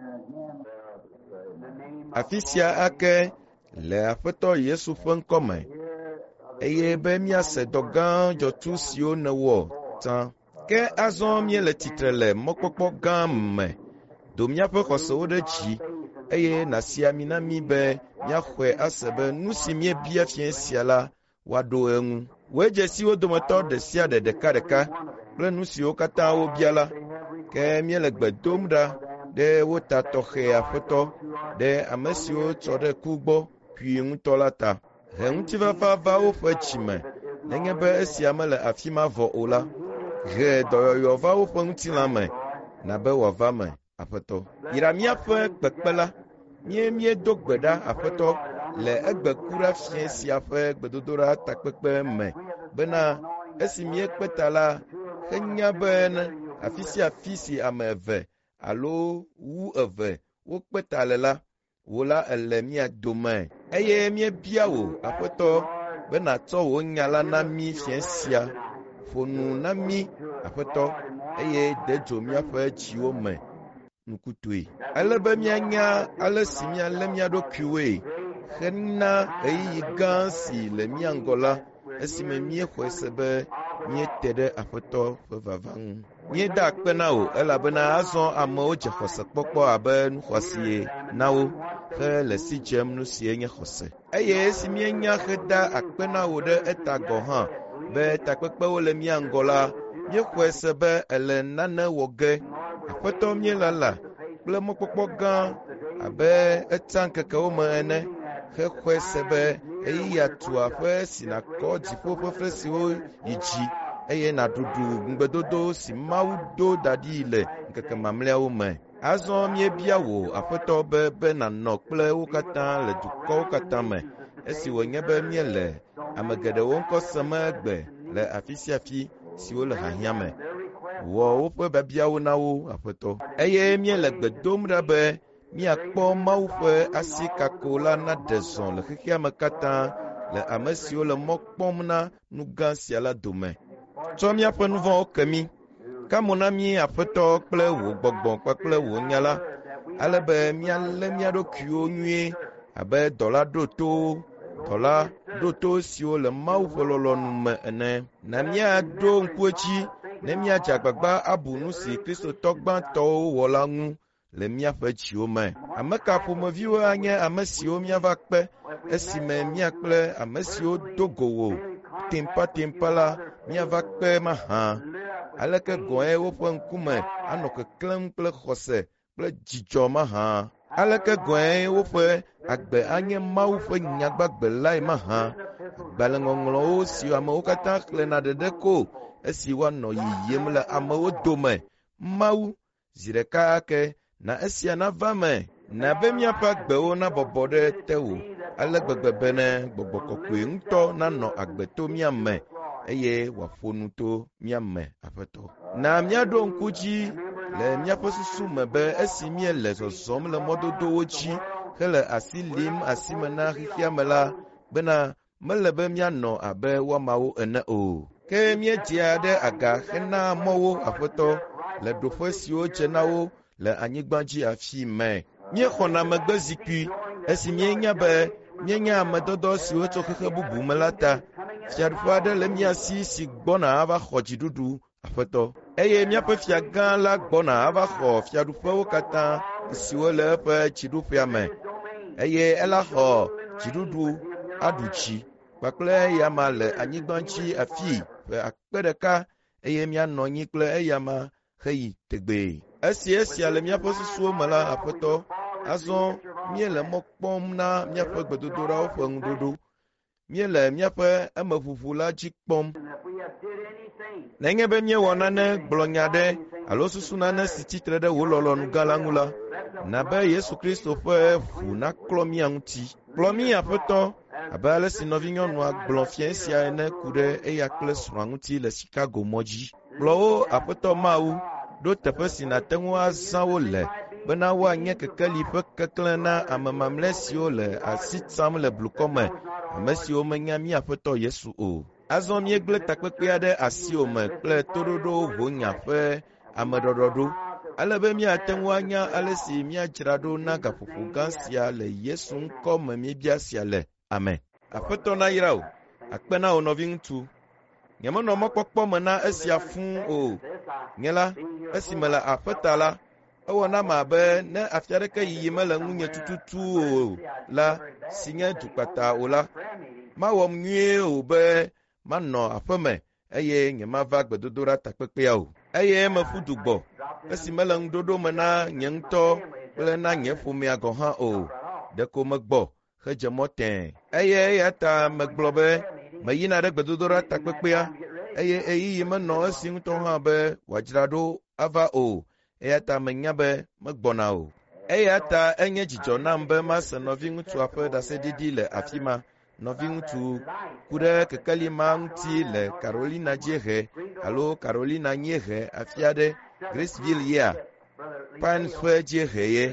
afi sia ake le Aƒetɔ Yesu ƒe ŋkɔ me, eye be míase dɔ gã dzɔtsu siwo nèwɔ tsã. Ke azɔ míele tsitre le mɔkpɔkpɔ gã me, do míaƒe xɔsewo ɖe dzi, eye nàsi ami na mí be míaxɔe ase be nu si míebia fia sia la woaɖo eŋu. Woe dze si wo dometɔ ɖe sia ɖe ɖekaɖeka kple nu siwo katã wobia la, ke míele gbe dom ɖa ɖe wo ta tɔxɛ Aƒetɔ, ɖe ame siwo tsɔ ɖe ku gbɔ ƒui ŋutɔ la ta. He ŋutifafa va woƒe dzi me, nenye be esia mele afi ma vɔ o la. He dɔyɔyɔ va woƒe ŋutilã me, na be wòava me, Aƒetɔ. Yra míaƒe kpekpe la, míedo gbe ɖa, Aƒetɔ, le egbe ku ɖa fia sia ƒe gbedodoɖa takpekpe me, bena esi míekpe ta la, henya be afi sia afi si ame eve alo wu eve wokpe ta le la, wò la ele mía dome, eye míebia wò, Aƒetɔ, be nàtsɔ wò nya la na mí fia sia, ƒo nu na mí, Aƒetɔ, eye de dzo míaƒe dziwo me nukutue. Ale be míanya ale si míalé mía ɖokuiwoe, hena ɣeyiɣi gã si le mía ŋgɔ la, esime míexɔe se be míete ɖe Aƒetɔ ƒe vava ŋu. Míeda akpe na wò, elabena azɔ amewo dze xɔsekpɔkpɔ abe nu xɔasie na wo, he le si dzem nu sie nye xɔse. Eye esi míenya heda akpe na wò ɖe eta gɔ hã, be takpekpewo le mía ŋgɔ la, míexɔe se be ele nane wɔ ge. Aƒetɔ, míelala kple mɔkpɔkpɔ gã abe etsa ŋkekewo me ene, hexɔe se be ɣeyiɣia tu aƒe si nakɔ dziƒo ƒe ƒe siwo yi dzi, eye nàɖuɖu ŋugbedodo si Mawu do da ɖi le ŋkeke mamlɛawo me. Azɔ míebia wò, Aƒetɔ, be nànɔ kple wo katã le dukɔwo katã me, esi wònye be míele ame geɖewo ŋkɔ sem egbe le afi sia afi siwo le hiahiã me. Wɔ woƒe biabiawo na wo, Aƒetɔ. Eye míele gbe dom ɖa be míakpɔ Mawu ƒe asi kako la naɖe zɔ le xexea me katã le ame siwo le mɔ kpɔm na nu gã sia la dome. Tsɔ míaƒe nu vɔ̃wo ke mí, ka mo na mí, Aƒetɔ, kple wò gbɔgbɔ kpakple wò nya la, ale be míalé mía ɖokuiwo nyuie abe dɔla ɖo to siwo le Mawu ƒe lɔlɔ̃nu me ene. Na míaɖo ŋku edzi ne míadze agbagba abu nu si kristotɔ gbãtɔwo wɔ la ŋu le míaƒe dziwo me. Ame ka ƒomeviwo anye ame siwo míava kpe, esime míakple ame siwo do go wò teŋpateŋpa la míava kpe mahã. Aleke gɔ̃e woƒe ŋkume anɔ keklẽm kple xɔse kple dzidzɔ mahã. Aleke gɔ̃e woƒe agbe anye Mawu ƒe nyagbagbe lae mahã. Agbalẽŋɔŋlɔwo siwo amewo katã xlẽna ɖeɖe ko, esi woanɔ yiyim le amewo dome. Mawu, zi ɖeka ake, na esia nava me, na be míaƒe agbewo nabɔbɔ ɖe tewò, ale gbegbe bene Gbɔgbɔ Kɔkɔe ŋutɔ nanɔ agbe to mía me, eye wòaƒo nu to mía me, Aƒetɔ. Na míaɖo ŋku dzi le míaƒe susu me be esi míele zɔzɔm le mɔdodowo dzi hele asi lim asime na xexea me la, bena mele be míanɔ abe woamawo ene o. Ke míedzea ɖe aga hena mɔwo, Aƒetɔ, le ɖoƒe siwo dze na wo le anyigba dzi afi me. Míexɔna megbe zikpui, esi míenya be míenye ame dɔdɔ siwo tso xexe bubu me la ta. Fiaɖuƒe aɖe le mía si gbɔna ava xɔ dziɖuɖu, Aƒetɔ. Eye míaƒe fia gã la gbɔna ava xɔ fiaɖuƒewo katã siwo le eƒe dziɖuƒea me. Eye ela xɔ dziɖuɖu aɖu dzi kpakple eyama le anyigba dzi afi ƒe 1,000, eye míanɔ anyi kple eyama heyi tegbee. Esi esia le míaƒe susuwo me la, Aƒetɔ, azɔ míele mɔ kpɔm na míaƒe gbedodoɖawo ƒe ŋuɖoɖo. Míele míaƒe emeʋuʋu la dzi kpɔm. Nenye be míewɔ nane, gblɔ nya ɖe alo susu nane si tsitre ɖe wò lɔlɔ̃nu gã la ŋu la, na be Yesu Kristo ƒe ʋu naklɔ mía ŋuti. Kplɔ mí, Aƒetɔ, abe ale si nɔvinyɔnua gblɔ fia sia ene ku ɖe eya kple srɔ̃a ŋuti le Chicago mɔ dzi. Kplɔ wo, Aƒetɔ Mawu, ɖo teƒe si nàte ŋu azã wo le, bena woanye kekeli ƒe keklẽ na ame mamlɛ siwo le asi tsam le blukɔ me, ame siwo menya mí Aƒetɔ Yesu o. Azɔ míegblẽ takpekpea ɖe asiwo me kple toɖoɖo ʋonya ƒe ame ɖɔɖɔɖo. alebe miateŋu anya ale si miadzraɖo na gaƒoƒo gã sia le Yesu ŋkɔ me miebia sia le. Amen. Aƒetɔ nayra o. Akpe na wo nɔvi ŋutsu. Nyemenɔ mɔkpɔkpɔ me na esia fũu o. Nye la, esi mele aƒeta la, ewɔ na ma be ne afi aɖeke yiyi mele ŋunye tututu o la, si nye dukpata o la, mawɔm nyuie o be manɔ aƒe me eye nyemava gbedodoɖa takpekpea o. Eye meƒu du gbɔ esi mele ŋuɖoɖo me na nye ŋutɔ kple na nye ƒomea gɔ̃ hã o. Ɖeko megbɔ hedze mɔ tẽe. Eye eya ta megblɔ be meyina ɖe gbedodoɖa takpekpea eye eyiyi menɔ esi ŋutɔ hã be wòadzraɖo ava o. Eya ta menya be megbɔna o. Eya ta enye dzidzɔ nam be mase nɔvi ŋutsua ƒe ɖaseɖiɖi le afi ma. Nɔvi ŋutsu ku ɖe kekeli ma ŋuti le Carolina dziehe alo Carolina nyiehe afi aɖe Graceville yea Pine ƒe dziehe ye.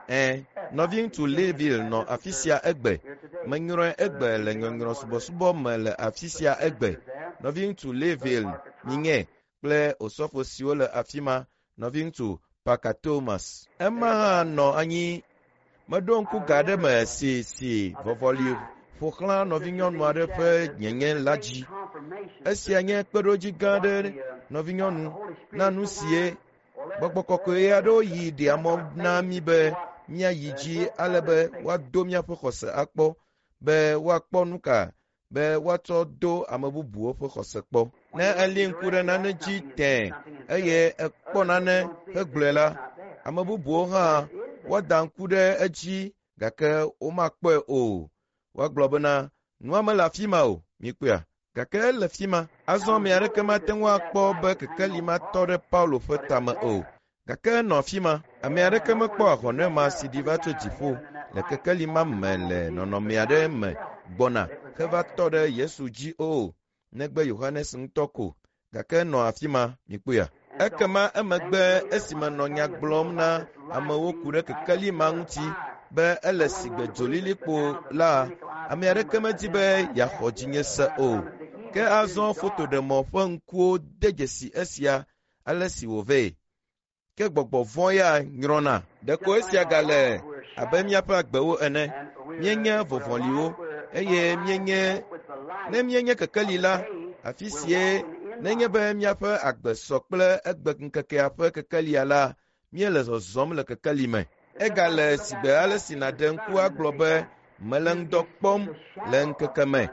Nɔvi ŋutsu Leville nɔ afi sia egbe. Menyrɔe egbe le nyɔnyrɔ subɔsubɔ me le afi sia egbe. Nɔvi ŋutsu Leville nyinye kple osɔfo siwo le afi ma. Nɔvi ŋutsu Parker Thomas. Ema hã nɔ anyi. Meɖo ŋku ga ɖe me si vɔvɔli ƒoxlã nɔvi nyɔnu aɖe ƒe nyenye la dzi. Esia nye kpeɖodzi gã aɖe nɔvi nyɔnu na nu sie Gbɔgbɔ kɔkɔe aɖewo yi ɖea mɔ na mi be míayi dzi ale be woado míaƒe xɔse akpɔ, be woakpɔ nu ka, be woatsɔ do ame bubuwo ƒe xɔse kpɔ. Ne eli ŋku ɖe nane dzi tẽ eye ekpɔ nane hegblɔe la, ame bubuwo hã woada ŋku ɖe edzi gake womakpɔe o. Woagblɔ bena nua mele afi ma o, mikpɔa, gake ele afi ma. Azɔ ame aɖeke mate ŋu akpɔ be kekeli ma tɔ ɖe Paulo ƒe tame o, gake enɔ afi ma. Ame aɖeke mekpɔ ahɔnɛ ma si ɖi va tso dziƒo le kekeli ma me le nɔnɔme aɖe me gbɔna heva tɔ ɖe Yesu dzi o, negbe Yohanes ŋutɔ ko, gake enɔ afi ma, mikpɔa. Ekema emegbe esi menɔ nya gblɔm na amewo ku ɖe kekeli ma ŋuti be ele sigbe dzolilikpo la, ame aɖeke medi be yaxɔ dzinye se o. Ke azɔ fotoɖemɔ ƒe ŋkuwo de dzesi esia ale si wòvee. Ke gbɔgbɔ vɔ̃ ya nyrɔna. Ɖeko esia gale abe míaƒe agbewo ene. Míenye vɔvɔliwo eye ne míenye kekeli la, afi sie nenye be míaƒe agbe sɔ kple egbe ŋkekea ƒe kekelia la, míele zɔzɔm le kekeli me. Egale sigbe ale si nàɖe ŋku agblɔ be mele ŋdɔ kpɔm le ŋkeke me.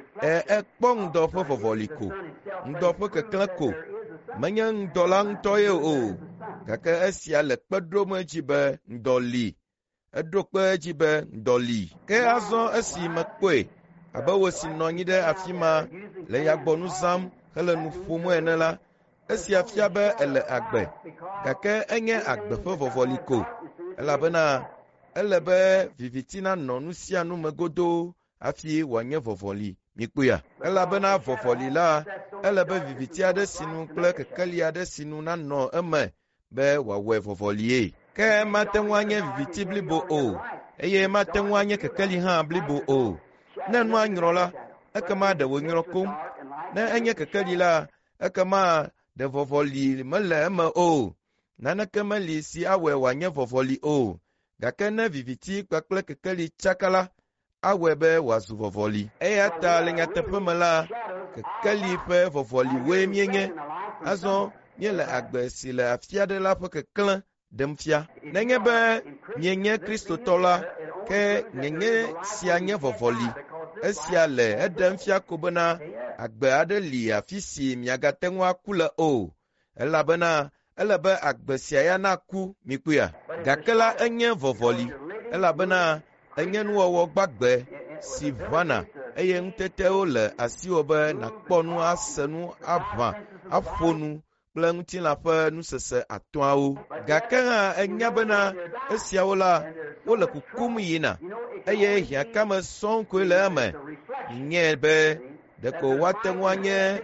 Ekpɔ ŋdɔ ƒe vɔvɔli ko, ŋdɔ ƒe keklẽ ko, menye ŋdɔ la ŋutɔ ye o, gake esia le kpe ɖom edzi be ŋdɔ li. Eɖo kpe edzi be ŋdɔ li. Ke azɔ esi mekpɔe abe wo si nɔ anyi ɖe afi ma le yagbɔnu zãm hele nu ƒom ene la, esia fia be ele agbe, gake enye agbe ƒe vɔvɔli ko, elabena ele be viviti nanɔ nu sia nu me godoo hafi wòanye vɔvɔli. Mikpɔa, elabena vɔvɔli la, ele be viviti aɖe sinu kple kekeli aɖe sinu nanɔ eme be wòawɔe vɔvɔlie. Ke mate ŋu anye viviti blibo o, eye mate ŋu anye kekeli hã blibo o. Ne nua nyrɔ la, ekema ɖe wònyrɔ kom. Ne enye kekeli la, ekema ɖe vɔvɔli mele eme o. Naneke meli si awɔe wòanye vɔvɔli o, gake ne viviti kpakple kekeli tsaka la, awɔe be wòazu vɔvɔli. Eya ta le nyateƒe me la, kekeli ƒe vɔvɔli woe míenye. Azɔ míele agbe si le afi aɖe la ƒe keklẽ ɖem fia. Nenye be mienye kristotɔ la, ke nyenye sia nye vɔvɔli. Esia le eɖem fia ko bena agbe aɖe li afi si miagate ŋu aku le o, elabena ele be agbe sia ya naku, mikpɔa. Gake la enye vɔvɔli, elabena enye nuwɔwɔ gbagbe si ʋãna eye ŋutetewo le asiwò be nakpɔ nu, ase nu, aʋã, aƒo nu kple ŋutilã ƒe nusese atɔ̃awo. Gake hã enya bena esiawo la, wole kukum yina eye hiãkame sɔŋ koe le eme. Nye be ɖeko woate ŋu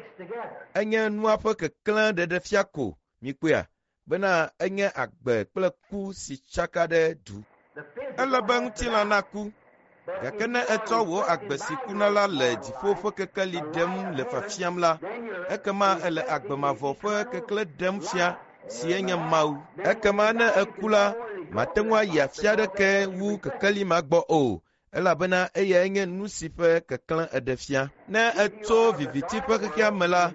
enye nua ƒe keklẽ ɖeɖefia ko, mikpɔa, bena enye agbe kple ku si tsaka ɖe du. Ele be ŋutilã naku, gake ne etsɔ wò agbe si kuna la le dziƒo ƒe kekeli ɖem le fafiam la, ekema ele agbe mavɔ ƒe keklẽ ɖem fia si enye Mawu. Ekema ne eku la, mate ŋu ayi afi aɖeke wu kekeli ma gbɔ o, elabena eya enye nu si ƒe keklẽ eɖe fia. Ne etso viviti ƒe xexea me la,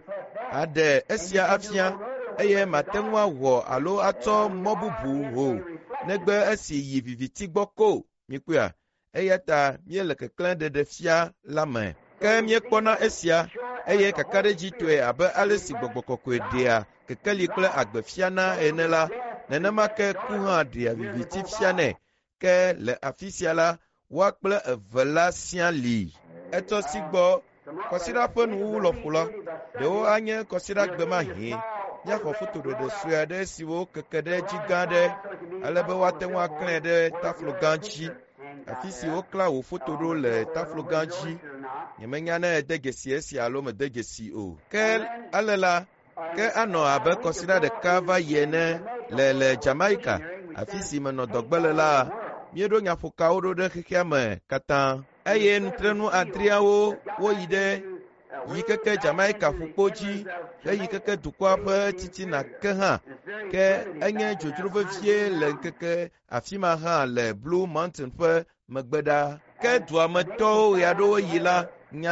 aɖe esia afia, eye mate ŋu awɔ alo atsɔ mɔ bubu o, negbe esi yi viviti gbɔ ko, mikpɔa, eya ta míele keklẽ ɖeɖe fia la me. Ke míekpɔna esia, eye kakaɖedzi tɔe abe ale si Gbɔgbɔ Kɔkɔe ɖea kekeli kple agbe fiana ene la, nenema ke ku hã ɖea viviti fianɛ. Ke le afi sia la, woa kple eve la sia li. Etsɔ si gbɔ, kɔsiɖa ƒe nuwuwu lɔƒo la, ɖewo anye kɔsiɖa gbemahɛ. Míaxɔ foto ɖeɖe sue aɖe siwo keke ɖe dzi gã aɖe, ale be woate ŋu aklãe ɖe taflo gã dzi. Afi si wokla wò foto ɖo le taflo gã dzi, nyemenya ne ede dzesi esi alo mede dzesi o. Ke ale la, ke anɔ abe kɔsiɖa ɖeka va yi ene le Jamaica, afi si menɔ dɔgbe le la, míeɖo nyaƒokawo ɖo ɖe xexea me katã. Eye nutrenu adreawo woyi ɖe yi keke Jamaica ƒukpo dzi, heyi keke dukɔa ƒe titina ke hã. Ke enye dzodzro vevie le nkeke afi ma hã le Blue Mountain ƒe megbe ɖa. Ke dua me tɔwo ɣe aɖewo yi la,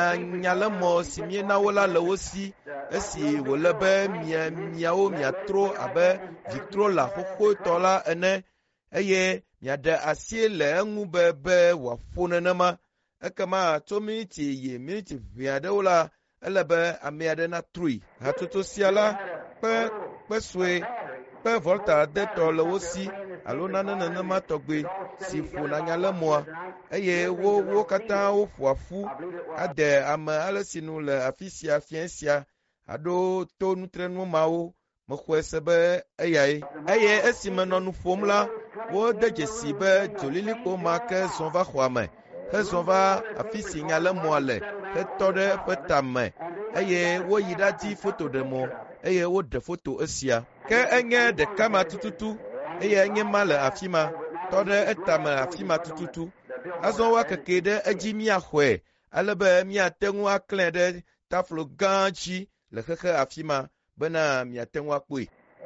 nyalemɔ si míena wo la le wo si, esi wòle be miawo miatro abe vitrola xoxotɔ la ene, eye miaɖe asi le eŋu be wòaƒo nenema. Ekema tso miniti yi miniti ʋɛ aɖewo la, ele be ame aɖe natroe. Hatsotso sia la, kpe sue, kpe volta adetɔ le wo si, alo nane nenema tɔgbe si ƒona nyalemɔa, eye wo katã woƒoa ƒu ade ame ale si nu le afi sia fia sia, aɖo to nutrenu mawo, mexɔe se be eyae. Eye esi menɔ nu ƒom la, wode dzesi be dzolilikpo ma ke zɔ̃ va xɔa me, hezɔ̃ va afi si nyalemɔa le, hetɔ ɖe eƒe tame, eye woyi ɖadi fotoɖemɔ, eye woɖe foto esia. Ke enye ɖeka ma tututu, eye enye ma le afi ma, tɔ ɖe etame afi ma tututu. Azɔ woakeke ɖe edzi míaxɔe, ale be míate ŋu aklãe ɖe taflo gã dzi le xexe afi ma, bena miate ŋu akpɔe.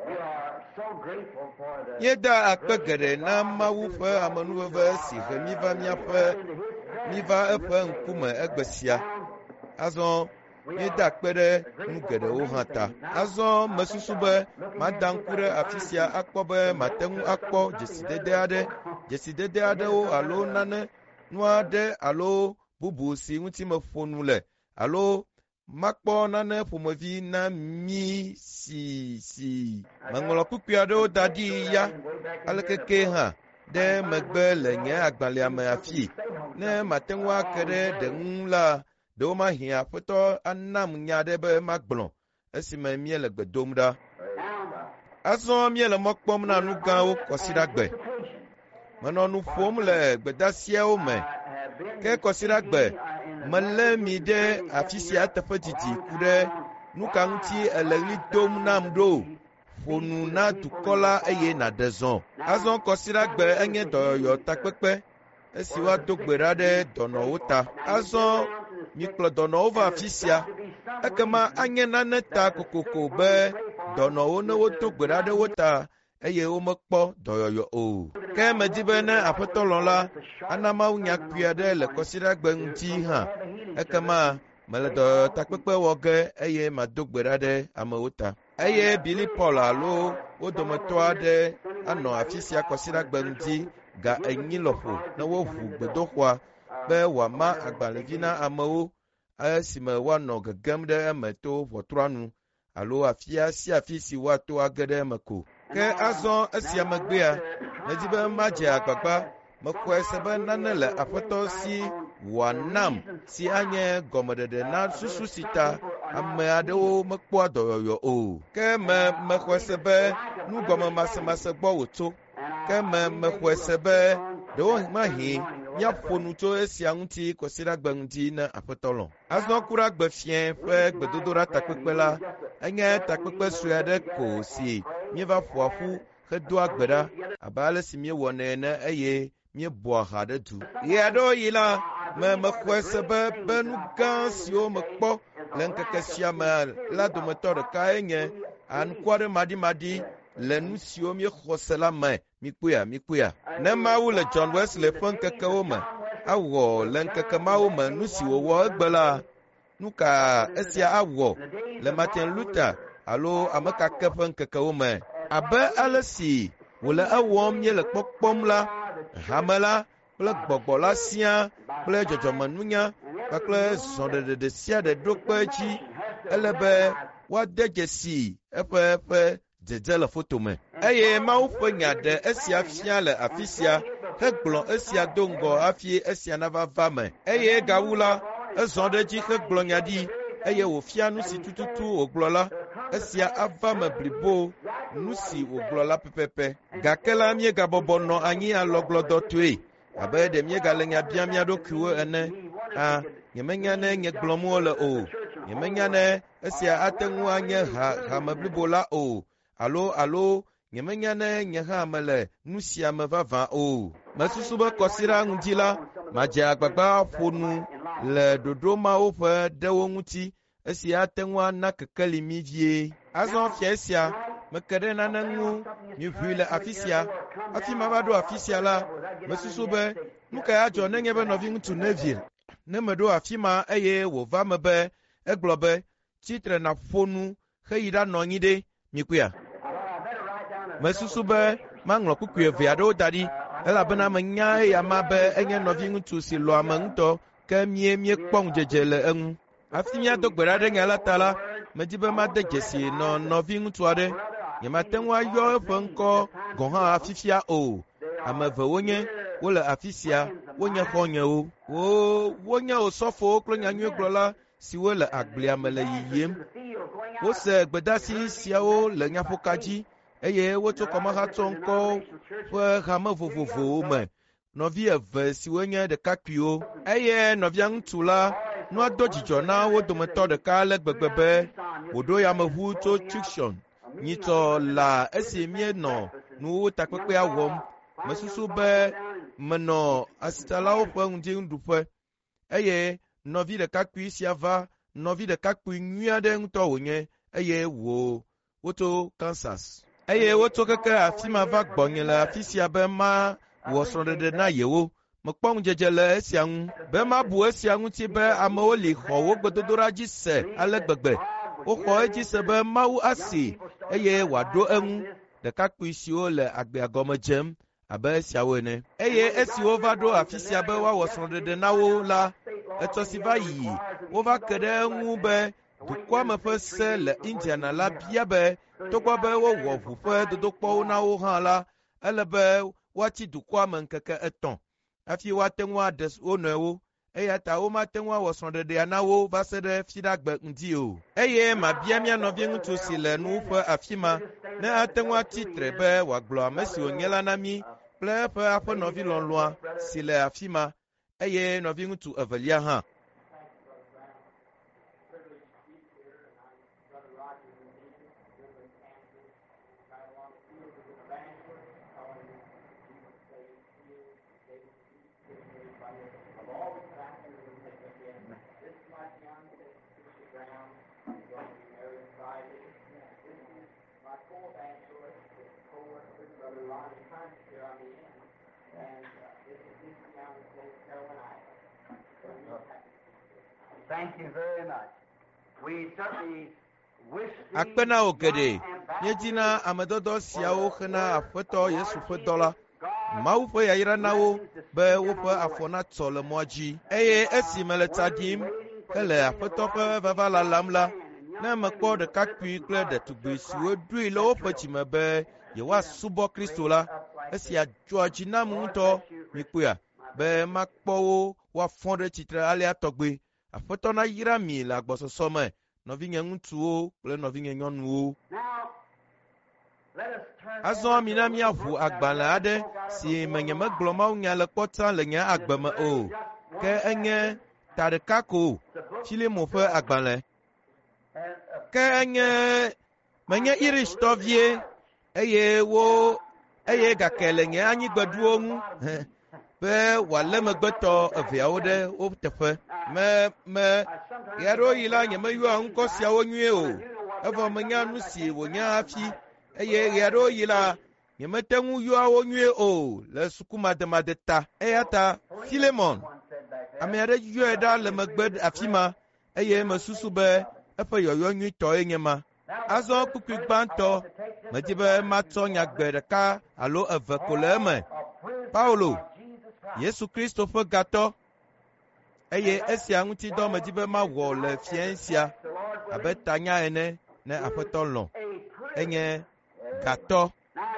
Míeda akpe geɖe na Mawu ƒe amenuveve si he míva eƒe ŋkume egbe sia. Azɔ míeda akpe ɖe nu geɖewo hã ta. Azɔ mesusu be mada ŋku ɖe afi sia akpɔ be mate ŋu akpɔ dzesidede aɖewo alo nane nu aɖe alo bubu si ŋuti meƒo nu le, alo makpɔ nane ƒomevi na mi si meŋlɔ kpukpui aɖewo da ɖi ya alekeke hã ɖe megbe le nye agbalẽa me afi. Ne mate ŋu ake ɖe ɖe ŋu la, ɖewo mahĩ Aƒetɔ anam nya ɖe be magblɔ esime míele gbe dom ɖa. Azɔ míele mɔ kpɔm na nu gãwo kɔsiɖagbe. Menɔ nu ƒom le gbedasiawo me, ke kɔsiɖagbe melé mi ɖe afi sia teƒe didi ku ɖe nu ka ŋuti ele ɣli dom nam ɖo, ƒo nu na dukɔ la eye nàɖe zɔ. Azɔ kɔsiɖagbe enye dɔyɔyɔ takpekpe, esi woado gbe ɖa ɖe dɔnɔwo ta. Azɔ mikplɔ dɔnɔwo va afi sia, ekema anye nane ta kokoko be dɔnɔwo ne wodo gbe ɖa ɖe wo ta, eye womekpɔ dɔyɔyɔ o. Ke medi be ne Aƒetɔ lɔ̃ la, ana Mawu nyakpui aɖe le kɔsiɖagbe ŋuti hã, ekema mele dɔyɔyɔ takpekpe wɔ ge, eye mado gbe ɖa ɖe amewo ta. Eye Billy Paul alo wo dometɔ aɖe anɔ afi sia kɔsiɖagbe ŋuti ga enyi lɔƒo ne woʋu gbedoxɔa be wòama agbalẽvi na amewo, esime woanɔ gegem ɖe eme to ʋɔtrua nu, alo afia sia afi si woato age ɖe eme ko. Ke azɔ esia megbea, medi be madze agbagba, mexɔe se be nane le Aƒetɔ si wòanam, si anye gɔmeɖeɖe na susu si ta ame aɖewo mekpɔa dɔyɔyɔ o. Ke mexɔe se be nugɔme masemase gbɔ wòtso. Ke mexɔe se be ɖewo mahĩ míaƒo nu tso esia ŋuti kɔsiɖagbe ŋuti ne Aƒetɔ lɔ̃. Azɔ kuɖagbe fiẽ ƒe gbedodoɖa takpekpe la, enye takpekpe sue aɖe ko si míeva ƒoa ƒu hedoa gbe ɖa abe ale si míewɔnɛ ene, eye míebɔa ha ɖe du. Ɣe aɖewo yi la, mexɔe se be nu gã siwo mekpɔ le ŋkeke sia me la dometɔ ɖekae nye anuku aɖe maɖimaɖi le nu siwo míexɔ se la me mikpoa ne Mawu le John Wesley ƒe ŋkekewo me awɔ le ŋkeke mawo me nu si wòwɔ egbe la, nu ka esia awɔ le Martin Luther alo ame kake ƒe ŋkekewo me? Abe ale si wòle ewɔm míele kpɔkpɔm la, hame la kple gbɔgbɔ la sia kple dzɔdzɔmenunya kpakple zɔɖeɖeɖe sia ɖe ɖo kpe edzi, ele be woade dzesi eƒe dzedze le foto me. Eye Mawu ƒe nya ɖe esia fia le afi sia hegblɔ esia do ŋgɔ hafi esia nava va me. Eye gawu la, ezɔ ɖe edzi hegblɔ nya ɖi, eye wòfia nu si tututu wògblɔ la, esia ava me blibo nu si wògblɔ la pɛpɛpɛ. Gake la míegabɔbɔ nɔ anyi alɔgblɔdɔtɔe, abe ɖe míegale nya bia mía ɖokuiwo ene. Nyemenya ne nye gblɔm wole o. Nyemenya ne esia ate ŋu anye hame blibo la o. Alo, nyemenya ne nye hã mele nu sia me vavã o. Mesusu be kɔsiɖa ŋuti la, madze agbagba ƒo nu le ɖoɖo mawo ƒe ɖewo ŋuti, esi ate ŋu ana kekeli mi vie. Azɔ fia esia, meke ɖe nane ŋu miʋui le afi sia. Hafi mava ɖo afi sia la, mesusu be nu ka adzɔ nenye be nɔvi ŋutsu Neville ne meɖo afi ma eye wòva me be egblɔ be tsitre naƒo nu heyi ɖanɔ anyi ɖe mikpoa. Mesusu be maŋlɔ kukui eve aɖewo da ɖi, elabena menya eya ma be enye nɔvi ŋutsu si lɔ ame ŋutɔ, ke míekpɔ ŋudzedze le eŋu. Hafi míado gbe ɖa ɖe nya la ta la, medi be made dzesi nɔ nɔvi ŋutsu aɖe. Nyemate ŋu ayɔ eƒe ŋkɔ gɔ̃ hã fifia o. Ame eve wonye, wole afi sia, wonye xɔnyewo. Wonye osɔfowo kple nyanyuigblɔla siwo le agblea me le yiyim. Wose gbedasi siawo le nyaƒoka dzi, eye wotso kɔmeha tsɔ ŋkɔ ƒe hame vovovowo me. Nɔvi eve siwo nye ɖekakpuiwo, eye nɔvia ŋutsu la nua do dzidzɔ na wo dometɔ ɖeka ale gbegbe be wòɖo yameʋu tso Tucson nyitɔ la esi míenɔ nuwo takpekpea wɔm. Mesusu be menɔ asitsalawo ƒe ŋuɖiɖuƒe, eye nɔvi ɖekakpui sia va, nɔvi ɖekakpui nyui aɖe ŋutɔ wònye, eye wotso Kansas. Eye wotso keke afi ma va gbɔnye le afi sia be ma wɔ srɔ̃ɖeɖe na yewo. Mekpɔ ŋudzedze le esia ŋu, be mabu esia ŋuti be amewo li xɔ wo gbedodoɖa dzi se ale gbegbe. Woxɔ edzi se be Mawu asi, eye wòaɖo eŋu ɖekakpui siwo le agbea gɔme dzem abe esiawo ene. Eye esi wova ɖo afi sia be woawɔ srɔ̃ɖeɖe na wo la, etsɔ si va yi, wova ke ɖe eŋu be dukɔa me ƒe se le Indiana la bia be togbɔ be wowɔ ʋu ƒe dodokpɔwo na wo hã la, ele be woatsi dukɔa me ŋkeke 3 hafi woate ŋu aɖe wo nɔewo, eya ta womate ŋu awɔ srɔ̃ɖeɖea na wo va se ɖe fiɖagbe ŋdi o. Eye mabia mía nɔvi ŋutsu si le nuƒe afi ma ne ate ŋu atitre be wòagblɔ ame si wònye la na mí kple eƒe aƒenɔvi lɔlɔ̃a si le afi ma, eye nɔvi ŋutsu evelia hã. Akpena wo geɖe, míedina amedɔdɔ siawo hena Aƒetɔ Yesu ƒe dɔ la. Mawu ƒe yayra na wo be woƒe afɔ natsɔ le mɔa dzi. Eye esi mele tsa ɖim hele Aƒetɔ ƒe vava lalam la, ne mekpɔ ɖekakpui kple ɖetugbui siwo ɖoe le woƒe dzime be yewoasubɔ Kristo la, esia dzɔa dzi nam ŋutɔ mikpoa be makpɔ wo woafɔ ɖe tsitre alea tɔgbe. Aƒetɔ nayra mi le agbɔsɔsɔ me, nɔvinye ŋutsuwo kple nɔvinye nyɔnuwo. Azɔ mina míaʋu agbalẽ aɖe si me nyemegblɔ mawunya le kpɔta le nye agbe me o, ke enye ta ɖeka ko Filimo ƒe agbalẽ. Ke menye Irishtɔ vie, eye gake le nye anyigbeɖuwo ŋu be wòalé megbetɔ eveawo ɖe wo teƒe. Ya ɖo yi la nyemeyɔa ŋkɔ siawo nyuie o, evɔ menya nu si wònye hafi, eye ɣe aɖewo yi la nyemete ŋu yɔa wo nyuie o le sukumademade ta eya ta Filemon ame aɖe yɔe ɖa le megbe afi ma eye mesusu be eƒe yɔyɔ nyuitɔe nye ma. Azɔ kpukpui gbãtɔ medi be matsɔ nyagbe ɖeka alo eve ko le eme. Paulo, Yesu Kristo ƒe gatɔ, eye esia ŋuti dɔ medi be mawɔ le fia sia abe tanya ene ne aƒetɔ lɔ̃. Enye gatɔ.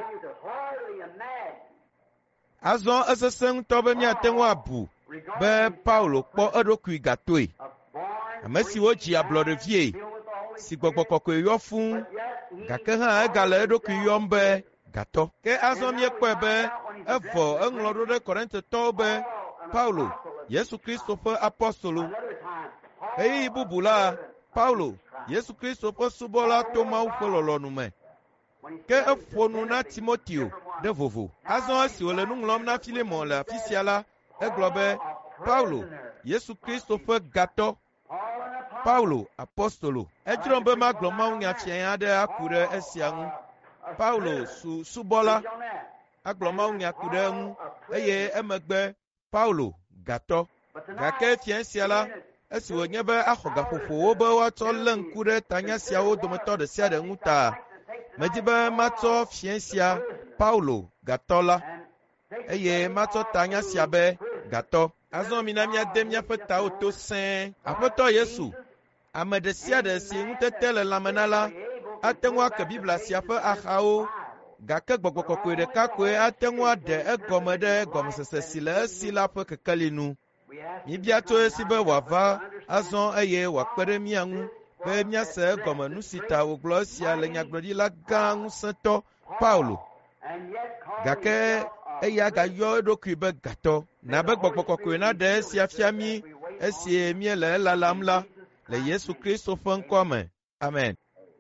Azɔ esesẽ ŋutɔ be míate ŋu abu be Paulo kpɔ eɖokui gatoe. Ame siwo dzi ablɔɖevie si gbɔgbɔ kɔkɔe yɔ fũu, gake hã egale eɖokui yɔm be gatɔ. Ke azɔ míekpɔe be evɔ eŋlɔ ɖo ɖe Kɔrintotɔwo be Paulo, Yesu Kristo ƒe apɔstolo. Ɣeyiɣi bubu la, Paulo, Yesu Kristo ƒe subɔla to Mawu ƒe lɔlɔ̃nu me. Ke eƒo nu na Timoteo ɖe vovo. Azɔ esi wòle nu ŋlɔm na Filemon le afi sia la, egblɔ be Paulo, Yesu Kristo ƒe gatɔ, Paulo, apostolo. Edzrom be magblɔ mawunya fiã aɖe aku ɖe esia ŋu. Paulo subɔla agblɔ mawunya ku ɖe eŋu eye emegbe Paulo gatɔ. Gake fia sia la, esi wònye be axɔ gaƒoƒowo be woatsɔ lé ŋku ɖe tanya siawo dometɔ ɖe sia ɖe ŋu ta, medi be matsɔ fia sia Paulo gatɔ la eye matsɔ tanya sia be gatɔ. Azɔ mina míade míaƒe tawo to sẽe. Aƒetɔ Yesu, ame ɖe sia ɖe si ŋutete le lãme na la ate ŋu ake Biblia sia ƒe axawo, gake gbɔgbɔ kɔkɔe ɖeka koe ate ŋu aɖe egɔme ɖe gɔmesese si le esi la ƒe kekeli nu. Míbia tso esi be wòava azɔ eye wòakpe ɖe mía ŋu be míase egɔme nu si ta wògblɔ esia le nyagblɔɖila gã ŋusẽtɔ Paulo. Gake eya gayɔ eɖokui be gatɔ. Na be gbɔgbɔ kɔkɔe naɖe esia fia mí esi míele elalam la le Yesu Kristo ƒe ŋkɔ me. Amen.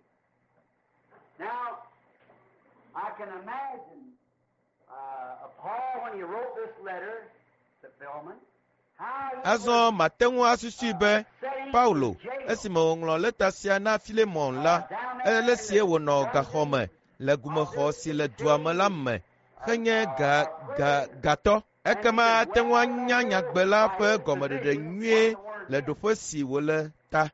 I can imagine Paul when he wrote this letter to Philemon. Azɔ mate ŋu asusui be Paulo esime wòŋlɔ leta sia na Filemon la, ele sie wònɔ gaxɔme le gumexɔ si le dua me la me henye gatɔ. Ekema ate ŋu anya nyagbe la ƒe gɔmeɖeɖe nyuie le ɖoƒe si wòle ta.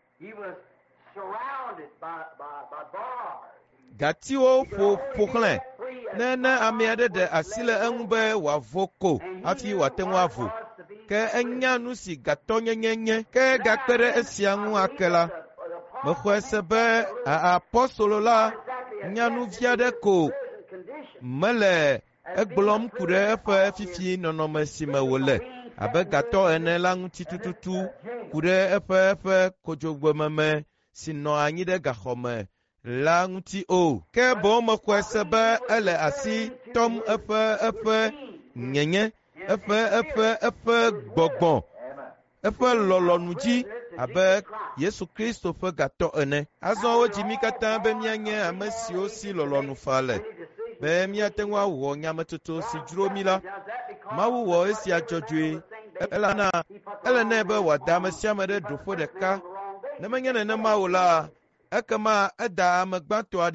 Gatiwo ƒo xlẽ ne ame aɖe ɖe asi le eŋu be wòavo ko hafi wòate ŋu avo. Ke enya nu si gatɔnyenye nye. Ke gakpe ɖe esia ŋu ake la, mexɔe se be apɔstolo la nya nu vi aɖe ko mele egblɔm ku ɖe eƒe fifi nɔnɔme si me wòle abe gatɔ ene la ŋuti tututu ku ɖe eƒe kodzogbememe si nɔ anyi ɖe gaxɔme la ŋuti o. Ke boŋ mexɔe se be ele asi tɔm eƒe nyenye, eƒe gbɔgbɔ, eƒe lɔlɔ̃nu dzi abe Yesu Kristo ƒe gatɔ ene. Azɔ wodzi mí katã be míanye ame siwo si lɔlɔ̃nu fa le, be míate ŋu awɔ nyametsotso si dzro mí la. Mawu wɔ esia dzɔdzɔe, elana ele nɛ be wòada ame sia ame ɖe ɖoƒe ɖeka. Ne menye nenema o la, ekema eda ame gbãtɔ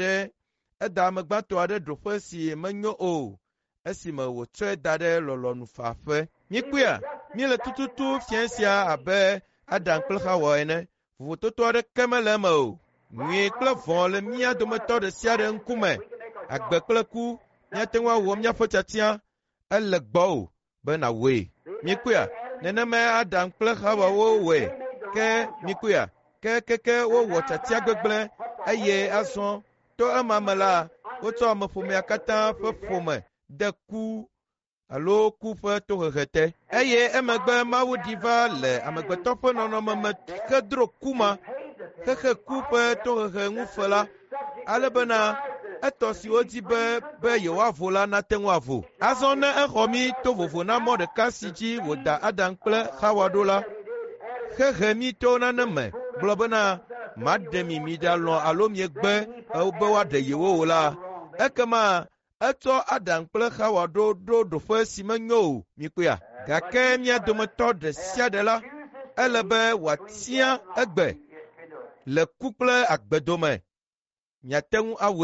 aɖe ɖoƒe si menyo o, esime wòtsɔe da ɖe lɔlɔ̃nufaƒe. Míekpɔa, míele tututu fia sia abe Adam kple Hawa ene. Vovototo aɖeke mele eme o. Nyui kple vɔ̃ le mía dometɔ ɖe sia ɖe ŋkume. Agbe kple ku, míate ŋu awɔ míaƒe tiatia, ele gbɔwò be nàwoe. Míekpɔa, nenema Adam kple Hawa wowɔe, ke míekpɔa, ke wowɔ tiatia gbegblẽ, eye azɔ to ema me la, wotsɔ ameƒomea katã ƒe ƒome de ku alo ku ƒe tohehe te. Eye emegbe Mawu ɖi va le amegbetɔ ƒe nɔnɔme me hedro ku ma, hexe ku ƒe tohehe ŋufe la, ale bena etɔ si wodi be yewoavo la nate ŋu avo. Azɔ ne exɔ mí to vovo na mɔ ɖeka si dzi wòda Adam kple Hawa ɖo la, hehe mí to nane me, gblɔ bena maɖe mi ɖalɔ̃ alo miegbe be woaɖe yewo o la, ekema etsɔ Adam kple Hawa ɖo ɖoƒe si menyo o. Mikpɔa, gake mía dometɔ ɖe sia ɖe la, ele be wòatia egbe le ku kple agbedome, miate ŋu awoe.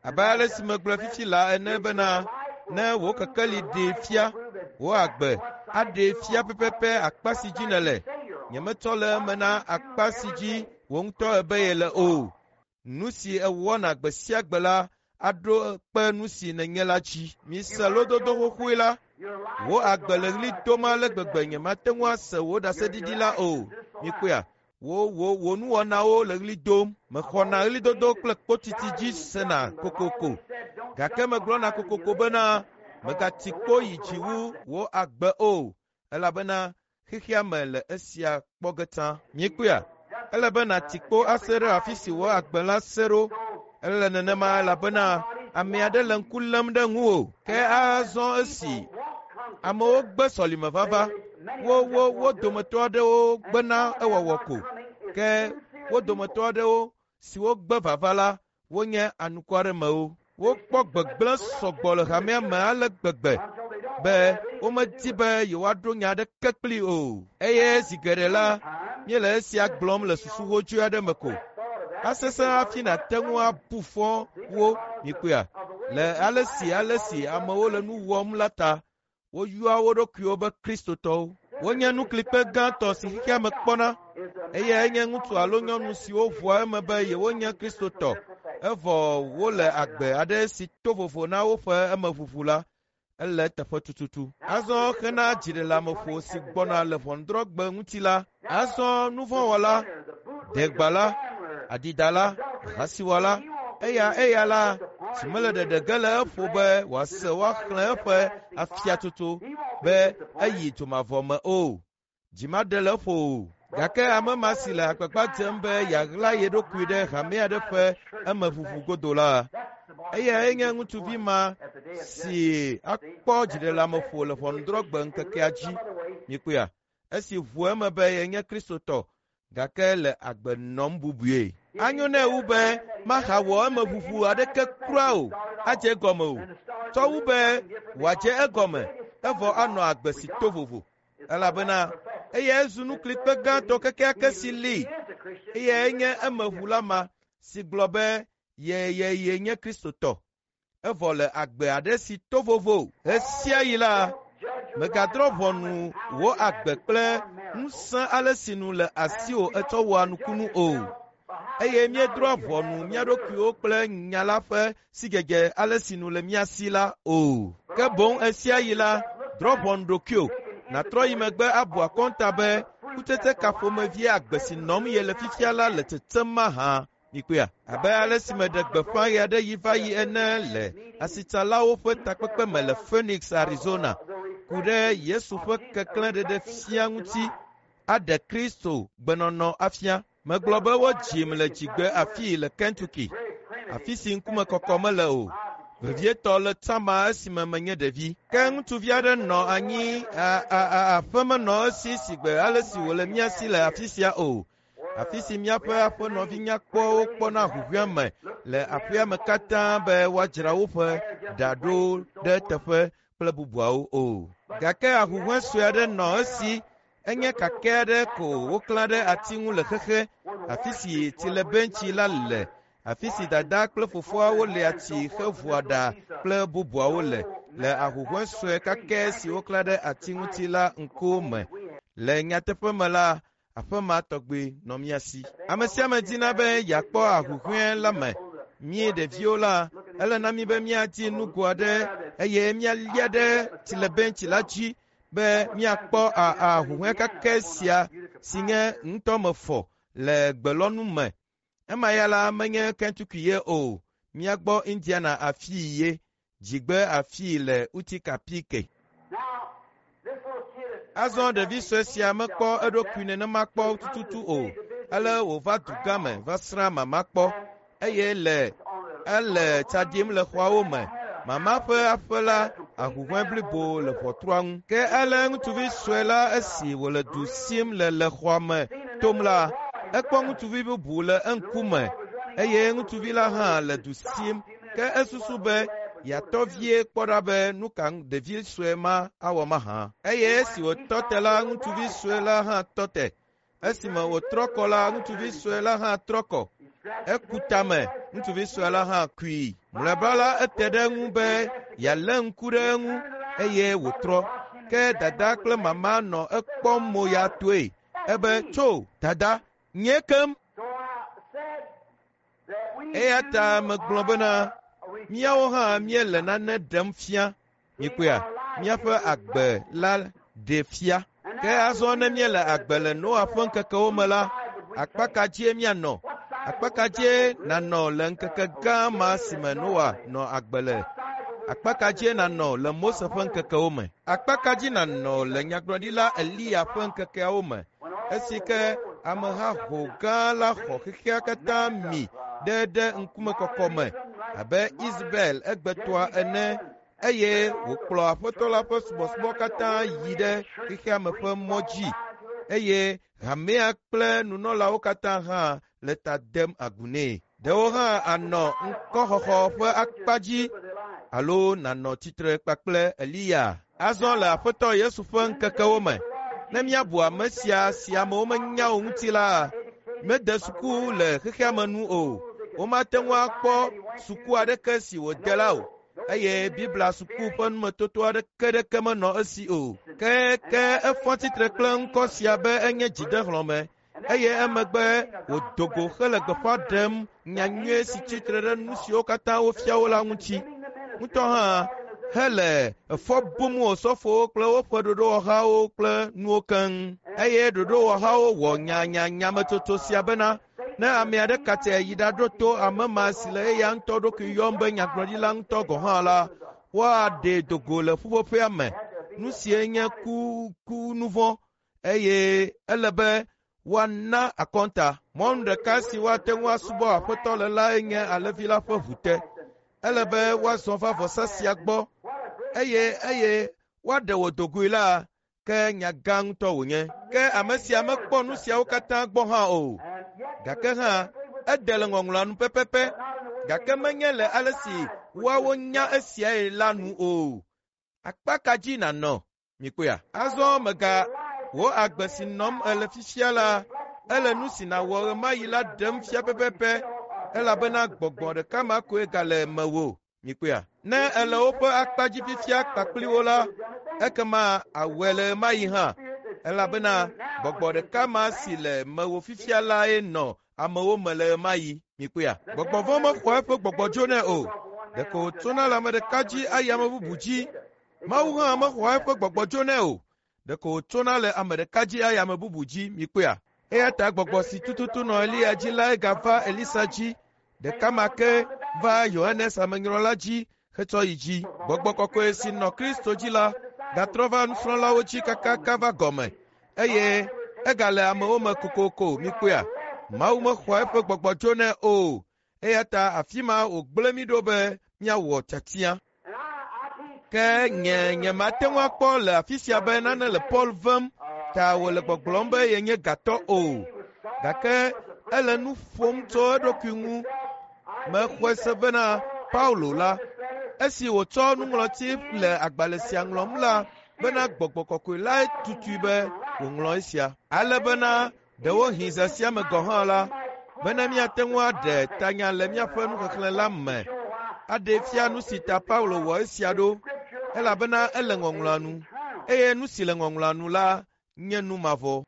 abale si megblɔ fifi la ene bena ne wo kekeli ɖe fia wo agbe aɖe fia pepepe akpa si dzi nele nyemetɔ le eme na akpa si dzi wo ŋutɔ ebe ye le o nu si ewɔna gbe sia gbe la aɖo kpe nu si nenye la dzi mise lododo xoxoe la wo agbe le ɣli dom ale gbegbe nyemate ŋu ase wo ɖaseɖiɖi la o mikpɔa wo nuwɔnawo le ɣli dom mexɔna ɣlidodo kple kpotiti dzi sena kokoko gake megblɔna kokoko bena megati kpo yi dzi wu wo agbe o elabena xexea me le esia kpɔ geta mikpɔa ele bena tikpo ase ɖe afi si wo agbe la se ɖo ele nenema elabena ame aɖe le ŋku lém ɖe ŋu o ke azɔ esi amewo gbe sɔlime vava wo dometɔ aɖewo gbena ewɔwɔ ko ke wo dometɔ aɖewo siwo gbe vava la wonye anuku aɖe mewo wokpɔ gbegblẽ sɔgbɔ le hamea me ale gbegbe be womedi be yewoaɖo nya aɖeke kpli o eye zi geɖe la míele esia gblɔm le susu hodzoe aɖe me ko asesẽ hafi nate ŋu abu fɔ wo mikpɔa le ale si amewo le nu wɔm la ta woyɔa wo ɖokuiwo be kristotɔwo wonye nuklikpe gãtɔ si xexea me kpɔna eye enye ŋutsu alo nyɔnu siwo ʋua eme be yewonye kristotɔ evɔ wole agbe aɖe si to vovo na woƒe emeʋuʋu la ele teƒe tututu azɔ xena dziɖeleameƒo si gbɔna le ʋɔnudrɔ̃gbe ŋuti la azɔ nuvɔ̃wɔla degbala adidala ahasiwɔla eya la si mele ɖeɖe ge le eƒo be wòase woaxlẽ eƒe afiatutu be eyi dzomavɔ me o dzimaɖe le eƒo o gake ame ma si le agbagba dzem be yeaɣla ye ɖokui ɖe hamea ɖe ƒe emeʋuʋu godo la eya enye ŋutsuvi ma si akpɔ dziɖeleameƒo le ʋɔnudrɔ̃gbe ŋkekea dzi mikpɔa esi ʋu eme be yenye kristotɔ gake le agbe nɔm bubue anyo ne wu be maxa wɔ emeʋuʋu aɖeke kura o adze egɔme o tsɔ wu be wòadze egɔme evɔ anɔ agbe si to vovo elabena eya ezu nuklikpe gãtɔ kekeake si li eya enye emeʋu la ma si gblɔ be ye nye kristotɔ evɔ le agbe aɖe si to vovo esia yi la megadrɔ̃ ʋɔnu wo agbe kple ŋusẽ ale si nu le asiwò etsɔ wɔa nukunu o eye míedrɔ̃ ʋɔnu mía ɖokuiwo kple nya la ƒe sigege ale si nu le mía si la o ke boŋ esia yi la drɔ̃ ʋɔnu ɖokuiwo natrɔ yi megbe abu akɔnta be kutete ka ƒomevi agbe si nɔm ye le fifia la le tsetsem mahã mikpɔa abe ale si meɖe gbeƒã ɣe aɖe yi va yi ene le asitsalawo ƒe takpekpe me le Phoenix Arizona ku ɖe Yesu ƒe keklẽɖeɖe fia ŋuti aɖe Kristo gbenɔnɔ afia megblɔ be wodzim le dzigbe afii le Kentucky afi si ŋkume kɔkɔ mele o vevietɔ le tsama esime menye ɖevi ke ŋutsuvi aɖe nɔ anyi aƒemenɔ esi sigbe ale si wòle mía si le afi sia o afi si míaƒe aƒenɔvi nyakpɔwo kpɔna ʋuʋua me le aƒea me katã be woadzra woƒe ɖa ɖo ɖe teƒe kple bubuawo o gake ahuhɔe sue aɖe nɔ esi enye kake aɖe ko woklã ɖe ati ŋu le xexe afi si tilebentsi la le afi si dada kple fofoa wole ati xe ʋuaɖa kple bubuawo le ahuhɔe sue kake si woklã ɖe ati ŋuti la ŋkume le nyateƒe me la aƒema tɔgbe nɔ mía si ame sia ame dina be yeakpɔ ahuhɔe la me mí ɖeviwo la ele na mí be míadi nugo aɖe eye míalia ɖe tilebentsi la dzi be míakpɔ ahuhɔe kake sia si nye ŋutɔ me fɔ le gbelɔnu me ema ya la menye Kentucky ye o míagbɔ Indiana afii ye dzigbe afii le Utica Pike azɔ ɖevi sue sia mekpɔ eɖokui nenema kpɔ tututu o ele wòva du gã me va srã mama kpɔ eye ele tsa ɖim le xɔawo me mama ƒe aƒe la ahuhɔe blibo le ʋɔtrua ŋu ke ele ŋutsuvi sue la esi wòle du sim le xɔa me tom la ekpɔ ŋutsuvi bubu le eŋkume eye ŋutsuvi la hã le du sim ke esusu be yatɔ vie kpɔ ɖa be nu ka ɖevi sue ma awɔ mahã eye esi wòtɔ te la ŋutsuvi sue la hã tɔ te esime wòtrɔ kɔ la ŋutsuvi sue la hã trɔ kɔ ekutame ŋutsuvi sue la hã kui. Mlɔeba la ete ɖe ŋu be yalé ŋku ɖe eŋu eye wòtrɔ. Ke dada kple mama nɔ ekpɔm mo ya toe ebe tso dada nye kem. Eya ta megblɔ bena míawo hã míele nane ɖem fia. Mikpɔa míaƒe agbe la ɖe fia. Ke azɔ ne míele agbe le Noa ƒe ŋkekewo me la, akpakadzie míanɔ. Akpakadzie nanɔ le ŋkeke gã ma si me Noa nɔ agbe le. Akpakadzie nanɔ le Mose ƒe ŋkekewo me. Akpakadzi nanɔ le nyagblɔɖila Eliya ƒe ŋkekeawo me. Esi ke ameha ho gã la xɔ xexea katã mi ɖe ŋkumekɔkɔ me abe Isabel egbetɔa ene, eye wòkplɔ aƒetɔ la ƒe subɔsubɔ katã yi ɖe xexea me ƒe mɔ dzi, eye hamea kple nunɔlawo katã hã le ta dem agu nɛ. Ɖewo hã anɔ ŋkɔxɔxɔ ƒe akpadzi alo nanɔ tsitre kpakple Eliya. Azɔ le aƒetɔ Yesu ƒe ŋkekewo me, ne míabu ame sia si amewo menya wo ŋuti la, mede suku le xexea me nu o. Womate ŋu akpɔ suku aɖeke si wòde la o, eye Biblia suku ƒe numetoto aɖeke menɔ esi o. Ke efɔ tsitre kple ŋkɔ sia be enye dzidexlɔ̃me, eye emegbe wòdogo hele gbeƒã ɖem nyanyuie si tsitre ɖe nu siwo katã wofia wo la ŋuti. Ŋutɔ hã hele efɔ bum osɔfowo kple woƒe ɖoɖowɔhawo kple nuwo keŋ, eye ɖoɖowɔhawo wɔ nyanyametoto sia bena ne ame aɖe kate yi ɖaɖo to ame ma si le eya ŋutɔ ɖokui yɔm be nyagblɔɖila ŋutɔ gɔ̃ hã la, woaɖe dogo le ƒuƒoƒea me. Nu sie nye ku nu vɔ̃, eye ele be woana akɔnta. Mɔnu ɖeka si woate ŋu asubɔ aƒetɔ le lae nye alẽvi la ƒe ʋute. Ele be woazɔ va vɔsa sia gbɔ, eye woaɖe wò dogoe la, ke nya gã ŋutɔ wònye. Ke ame sia mekpɔ nu siawo katã gbɔ hã o, gake hã ede le ŋɔŋlɔa nu pɛpɛpɛ, gake menye le ale si woawo nya esiae la nu o. Akpakadzi nanɔ, mikpɔa. Azɔ mega wo agbe si nɔm ele fifia la, ele nu si nawɔ ɣe ma yi la ɖem fia pɛpɛpɛ, elabena gbɔgbɔ ɖeka ma koe gale mewò, mikpɔa. Ne ele woƒe akpadzi fifia kpakpliwo la, ekema awɔe le ɣe ma yi hã, elabena gbɔgbɔ ɖeka ma si le mewò fifia lae nɔ amewo me le ɣe ma yi, mikpɔa. Gbɔgbɔ vɔ mexɔ eƒe gbɔgbɔ dzonɛ o, ɖeko wòtsona le ame ɖeka dzi ayi ame bubu dzi. Mawu hã mexɔ eƒe gbɔgbɔ dzonɛ o, ɖeko wòtsona le ame ɖeka dzi ayi ame bubu dzi, mikpɔa. Eya ta gbɔgbɔ si tututu nɔ Eliya dzi lae gava Elisa dzi, ɖeka ma ke va Yohanes amenyrɔla dzi hetsɔ yi dzi. Gbɔgbɔ kɔkɔe si nɔ Kristo dzi la gatrɔ va nusrɔ̃lawo dzi kakaka va gɔme, eye egale amewo me kokoko, mikpɔa. Mawu mexɔ eƒe gbɔgbɔ dzonɛ o, eya ta afi ma wògblẽ mi ɖo be míawɔ tiatia. Ke nyemate ŋu akpɔ le afi sia be nane le Paul vem ta wòle gbɔgblɔm be yenye gatɔ o, gake ele nu ƒom tso eɖokui ŋu. Mexɔe se bena Paulo la, esi wòtsɔ nuŋlɔti le agbalẽ sia ŋlɔm la, bena gbɔgbɔ kɔkɔe lae tutui be wòŋlɔ esia. Ale bena ɖewohĩ ze sia me gɔ hã la, bena míate ŋu aɖe tanya le míaƒe nuxexlẽ la me, aɖe fia nu si ta Paulo wɔ esia ɖo, elabena ele ŋɔŋlɔa nu, eye nu si le ŋɔŋlɔa nu la nye nu mavɔ.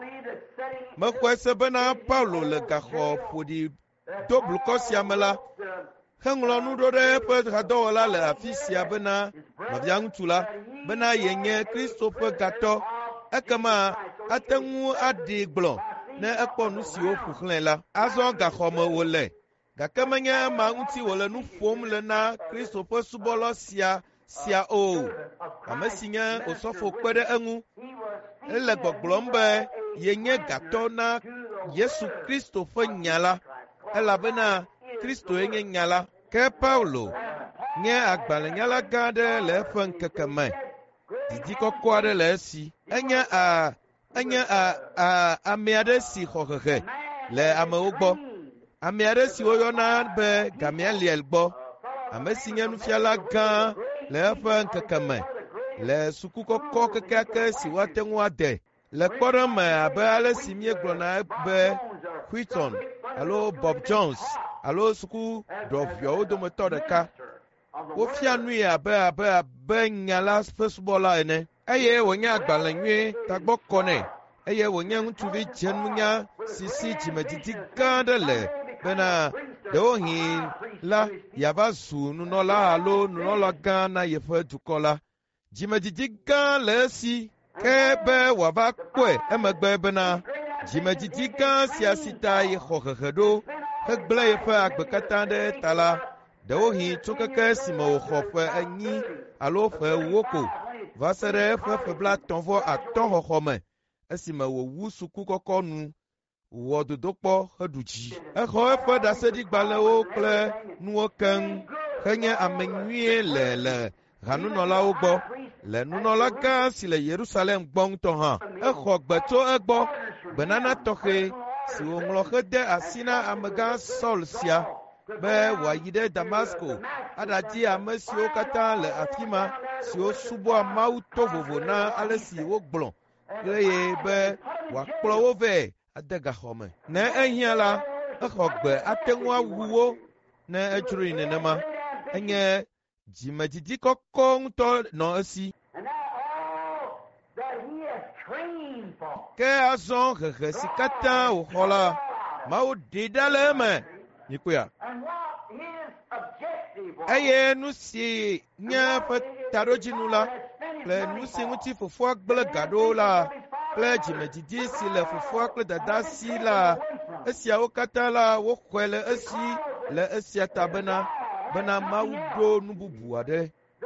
Mexɔe se bena Paulo le gaxɔ ƒoɖi to blukɔ sia me la, heŋlɔ nu ɖo ɖe eƒe hadɔwɔla le afi sia bena nɔvia ŋutsu la, bena yenye Kristo ƒe gatɔ, ekema ate ŋu aɖee gblɔ ne ekpɔ nu siwo ƒo xlãe la. Azɔ gaxɔ me wòle, gake menye ema ŋuti wòle nu ƒom le na Kristo ƒe subɔlɔ sia o. Ame si nye osɔfo kpe ɖe eŋu, ele gbɔgblɔm be yenye gatɔ na Yesu Kristo ƒe nya la, elabena Kristoe nye nya la. Ke Paulo nye agbalẽnyala gã aɖe le eƒe ŋkeke me, didi kɔkɔ aɖe le esi. Enye ame aɖe si xɔ hehe le amewo gbɔ, ame aɖe si woyɔna be Gamaliel gbɔ, ame si nye nufiala gã le eƒe ŋkeke me, le suku kɔkɔ kekeake si woate ŋu ade, le kpɔɖeme abe ale si míegblɔna be Whitson alo Bob Jones alo suku dɔviɔwo dometɔ ɖeka wofia nui abe nyala fesubɔla ene eye wònye agbalẽ nyuie tagbɔ kɔnɛ eye wònye ŋutsuvi dzenunya si dzimedzidzi gã aɖe le bena ɖewohĩ la yava zu nunɔla alo nunɔla gã na yeƒe dukɔ la. Dzimedzidzi gã le esi ke be wòava kpɔe emegbe bena dzimedzidzi gã sia si ta ye xɔ hehe ɖo hegblẽ yeƒe agbe katã ɖe ta la, ɖewohĩ tso keke esime wòxɔ ƒe 8 alo ƒe 9 ko va se ɖe eƒe ƒe 35 xɔxɔ me esime wòwu suku kɔkɔ nu wɔ dodokpɔ heɖu dzi. Exɔ eƒe ɖaseɖigbalẽwo kple nuwo keŋ henye ame nyuie le hanunɔlawo gbɔ. Le nunɔla gã si le Yerusalem gbɔ ŋutɔ hã, exɔ gbe tso egbɔ gbenana tɔxɛ si wòŋlɔ hede asi na amegã Saul sia be wòayi ɖe Damasko aɖadi ame siwo katã le afi ma siwo subɔa Mawu to vovo na ale si wogblɔ eye be wòakplɔ wo vɛ ade gaxɔ me. Ne ehiã la, exɔ gbe ate ŋu awu wo ne edzroe nenema. Enye dzimedzidzi kɔkɔ ŋutɔ nɔ esi. Ke azɔ hehe si katã wòxɔ la, Mawu ɖe ɖa le eme. Nikoya. Eye nu si nye ƒe taɖodzinu la, kple nu si ŋuti fofoa gblẽ ga ɖo la, kple dzimedzidzi si le fofoa kple dada si la, esiawo katã la woxɔe le esi le esia ta bena Mawu ɖo nu bubu aɖe.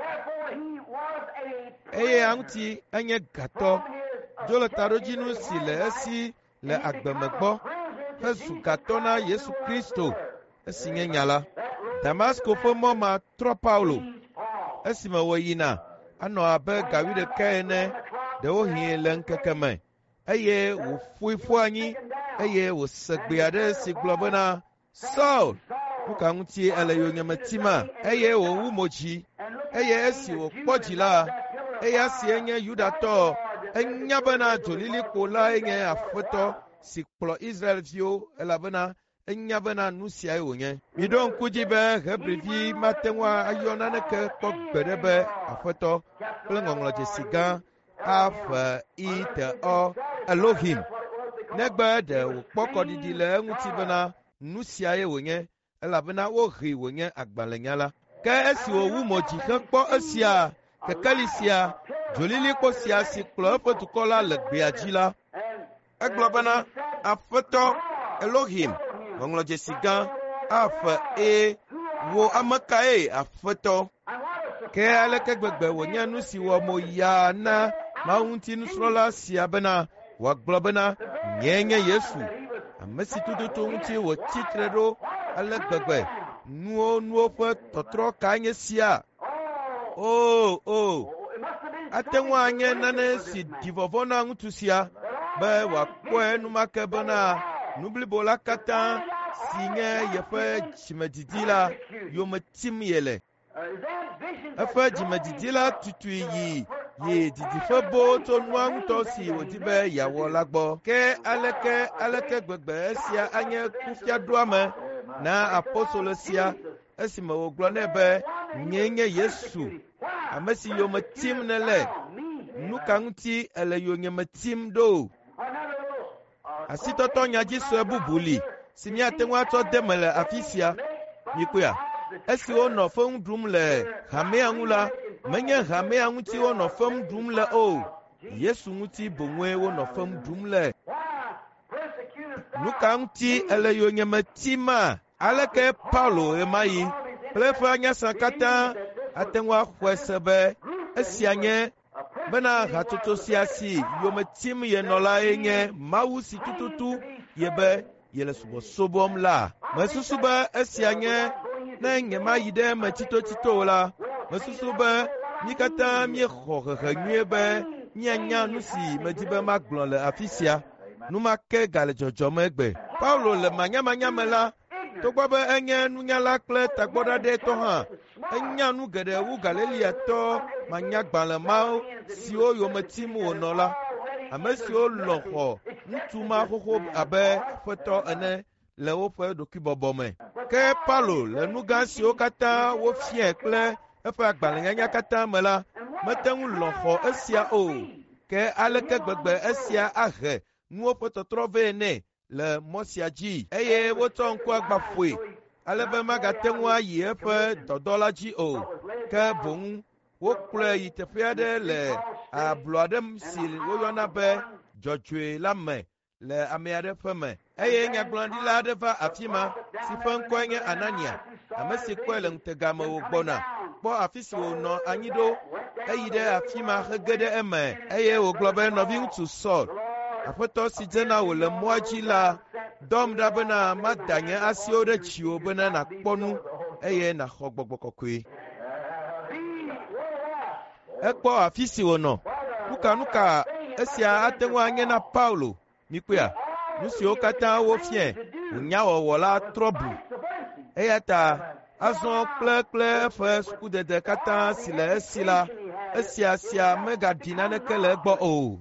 Eye aŋuti enye gatɔ dzo le taɖodzinu si le esi le agbeme gbɔ hezu gatɔ na Yesu Kristo esi nye nya la. Damasko ƒe mɔ ma trɔ Paulo esime wòyina anɔ abe ga 11 ene ɖewohĩ le ŋkeke me eye wòƒoe ƒu anyi eye wòse gbe aɖe si gblɔ bena Saul, nu ka ŋuti ele yonyeme tima, eye wòwu mo dzi eye esi wòkpɔ dzi la, eya si enye Yudatɔ enya bena dzolilikpo la enye Aƒetɔ si kplɔ Israelviwo elabena enya bena nu siae wònye. Miɖo ŋku dzi be Hebrivi mate ŋu ayɔ naneke kpɔ gbe ɖe be Aƒetɔ kple ŋɔŋlɔ dzesi gã Av-I-T-O Elohim, negbe ɖe wòkpɔ kɔɖiɖi le eŋuti bena nu siae wònye elabena wohee wònye agbalẽnya la. Ke esi wòwu mo dzi hekpɔ esia kekeli sia dzolilikpo sia si kplɔ eƒe dukɔ la le gbea dzi la, egblɔ bena Aƒetɔ Elohim, ŋɔŋlɔ dzesi gã Av-E, wo ame kae Aƒetɔ? Ke aleke gbegbe wònye nu si wɔ mo ya na Mawu ŋuti nusrɔ̃la sia bena wòagblɔ bena nyee nye Yesu, ame si tututu ŋuti wòtsitre ɖo ale gbegbe nuwo ƒe tɔtrɔ kae nye sia. Ate ŋu anye nane si ɖi vɔvɔ na ŋutsu sia be wòakpɔe enumake bena nu blibo la katã si nye yeƒe dzimedzidzi la yome tim yele. Eƒe dzimedzidzi la tutui yi didiƒe boo tso nua ŋutɔ si wòdi be yeawɔ la gbɔ. Ke aleke gbegbe esia anye kufiaɖoame na apostolo sia esime wògblɔ nɛ be nyee nye Yesu, ame si yome tim nele. Nu ka ŋuti ele yonyeme tim ɖo? Asitɔtɔ nyadzi sue bubu li si míate ŋu atsɔ de me le afi sia. Mikoya. Esi wonɔ feŋ ɖum le hamea ŋu la, menye hamea ŋuti wonɔ feŋ ɖum le o, Yesu ŋuti boŋue wonɔ feŋ ɖum le. Nu ka ŋuti ele yonyeme tima? Aleke Paulo ema yi kple eƒe anyasa katã ate ŋu axɔe se be esia nye bena hatsotso sia si yome tim yenɔ lae nye Mawu si tututu yebe yele subɔsubɔm la. Mesusu be esia nye ne nyemayi ɖe eme tsitotsito la, mesusu be mi katã miexɔ hehe nyuie be mianya nu si medi be magblɔ le afi sia. Nu ma ke gale dzɔdzɔm egbe. Paulo le manyamanya me la, togbɔ be enye nunyala kple tagbɔɖaɖetɔ hã, enya nu geɖe wu Galileatɔ manyagbalẽ mawo siwo yome tim wònɔ la, ame siwo lɔ̃ xɔ ŋutsu ma xoxo abe Aƒetɔ ene le woƒe ɖokuibɔbɔ me. Ke Paulo le nu gã siwo katã wofia kple eƒe agbalẽnyanya katã me la, mete ŋu lɔ̃ xɔ esia o. Ke aleke gbegbe esia ahe nuwo ƒe tɔtrɔ vɛ nɛ le mɔ sia dzi, eye wotsɔ ŋku agba ƒoe, ale be magate ŋu ayi eƒe dɔdɔ la dzi o, ke boŋ wokplɔe yi teƒe aɖe le ablɔ aɖe si woyɔna be dzɔdzɔe la me le ame aɖe ƒe me, eye nyagblɔɖila aɖe va afi ma si ƒe ŋkɔe nye Anania, ame si kpɔe le ŋutega me wògbɔna, kpɔ afi si wònɔ anyi ɖo, eyi ɖe afi ma hege ɖe eme, eye wògblɔ be nɔviŋutsu Sɔl, aƒetɔ si dzena wò le mɔa dzi la dɔm ɖa bena mada nye asiwo ɖe dziwò bena nàkpɔ nu eye nàxɔ gbɔgbɔ kɔkɔe. Ekpɔ afi si wònɔ. Nuka esia ate ŋu anye na Paulo mikpea. Nu siwo katã wofia wònyawɔwɔ la trɔ bu. Eya ta azɔ kple eƒe sukudede katã si le esi la, esia megaɖi naneke le egbɔ o.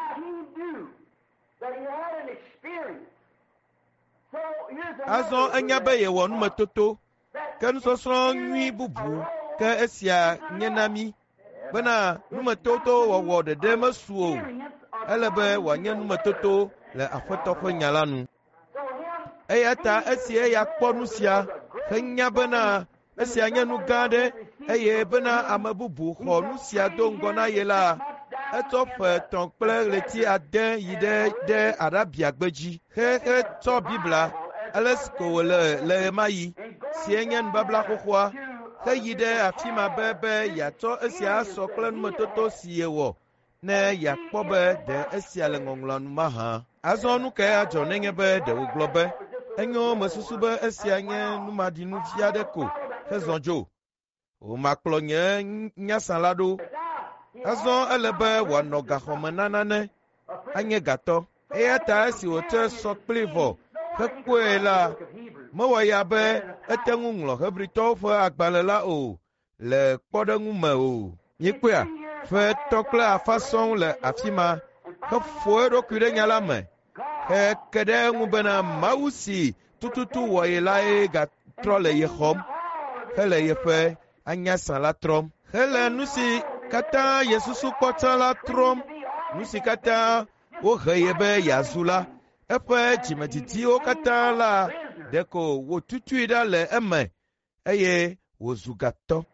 Azɔ enya be yewɔ numetoto, ke nusɔsrɔ̃ nyui bubu, ke esia nye na mi, bena numetoto wɔwɔ ɖeɖe mesu o, ele be wòanye numetoto le Aƒetɔ ƒe nya la nu. Eya ta esi eya kpɔ nu sia, henya bena esia nye nu gã aɖe, eye bena ame bubu xɔ nu sia do ŋgɔ na ye la, etsɔ ƒe 3 kple ɣleti 6 yi ɖe Arabia gbedzi, tsɔ Biblia, ale si ko wòle le ɣe ma yi, sie nye nubabla xoxoa, heyi ɖe afi ma be yeatsɔ esia asɔ kple numetoto si yewɔ, ne yeakpɔ be ɖe esia le ŋɔŋlɔ nu mahã. Azɔ nu kae adzɔ nenye be ɖe wògblɔ be, enyo mesusu be esia nye numaɖinu vi aɖe ko, hezɔ dzo. Womakplɔ nye nyasã la ɖo. Azɔ ele be wòanɔ gaxɔme nanane, anye gatɔ. Eya ta esi wòtsɔ sɔ kpli vɔ, hekpɔe la, mewɔ ya be ete ŋu ŋlɔ Hebritɔwo ƒe agbalẽ la o, le kpɔɖeŋu me o. Mikpɔa, ƒe 3 kple afã sɔŋ le afi ma, hefɔ eɖokui ɖe nya la me, heke ɖe eŋu bena Mawu si tututu wɔ ye lae gatrɔ le ye xɔm, hele yeƒe anyasã la trɔm, hele nu si katã ye susu kpɔtsã la trɔm, nu si katã wohe ye be yeazu la, eƒe dzimedidiwo katã la ɖeko wòtutui ɖa le eme, eye wòzu gatɔ.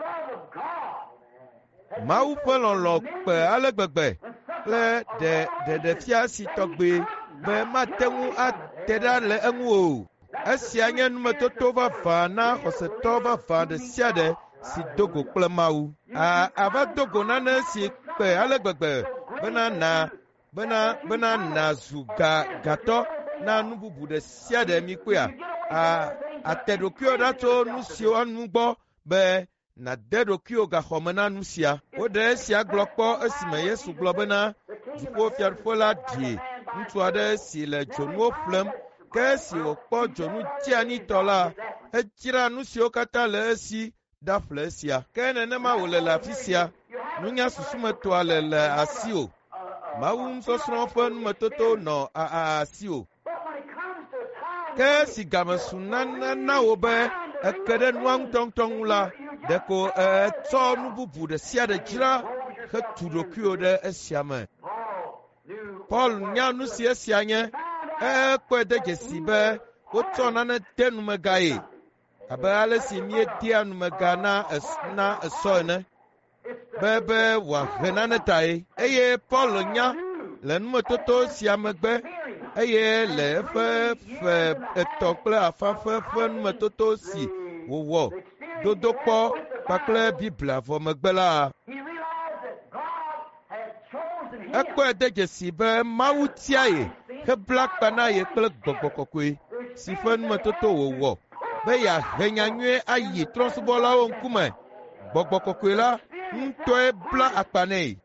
Mawu ƒe lɔlɔ kpe ale gbegbe kple ɖeɖefia si tɔgbe be mate ŋu ate ɖa le eŋu o. Esia nye numetoto vavã na xɔsetɔ vavã ɖe sia ɖe si dogo kple Mawu. Ava dogo nane si kpe ale gbegbe bena nàzu gatɔ na nu bubu ɖe sia ɖe mi kpea. Ate ɖokuiwo ɖa tso nu siwo anu gbɔ be nàde ɖokuiwo gaxɔme na nu sia. Woɖe esia gblɔ kpɔ esime Yesu gblɔ bena dziƒofiaɖuƒe la ɖi ŋutsu aɖe si le dzonuwo ƒlem, ke esi wòkpɔ dzonu dzeanitɔ la, edzra nu siwo katã le esi ɖaƒle esia. Ke nenema wòle le afi sia, nunya susumetɔa le asi o. Mawu nusɔsrɔ̃ ƒe numetoto nɔ asi o. Ke esi gamesu na wo be eke ɖe nua ŋutɔŋutɔ ŋu la, ɖeko etsɔ nu bubu ɖe sia ɖe dzra hetu ɖokuiwo ɖe esia me. Paul nya nu si esia nye, ekpɔe de dzesi be wotsɔ nane de numega ye, abe ale si míedea numega na esɔ ene, be wòahe nane tae. Eye Paul nya le numetoto sia megbe, eye le eƒe ƒe 3 kple afã ƒe numetoto si wòwɔ dodo kpɔ kpakple Biblia vɔ megbe la, ekpɔe de dzesi be Mawu tia ye hebla kpa na ye kple Gbɔgbɔ Kɔkɔe si ƒe numetoto wòwɔ be yeahe nyanyuie ayi trɔ̃subɔlawo ŋkume. Gbɔgbɔ Kɔkɔe la ŋutɔe bla akpa nɛ.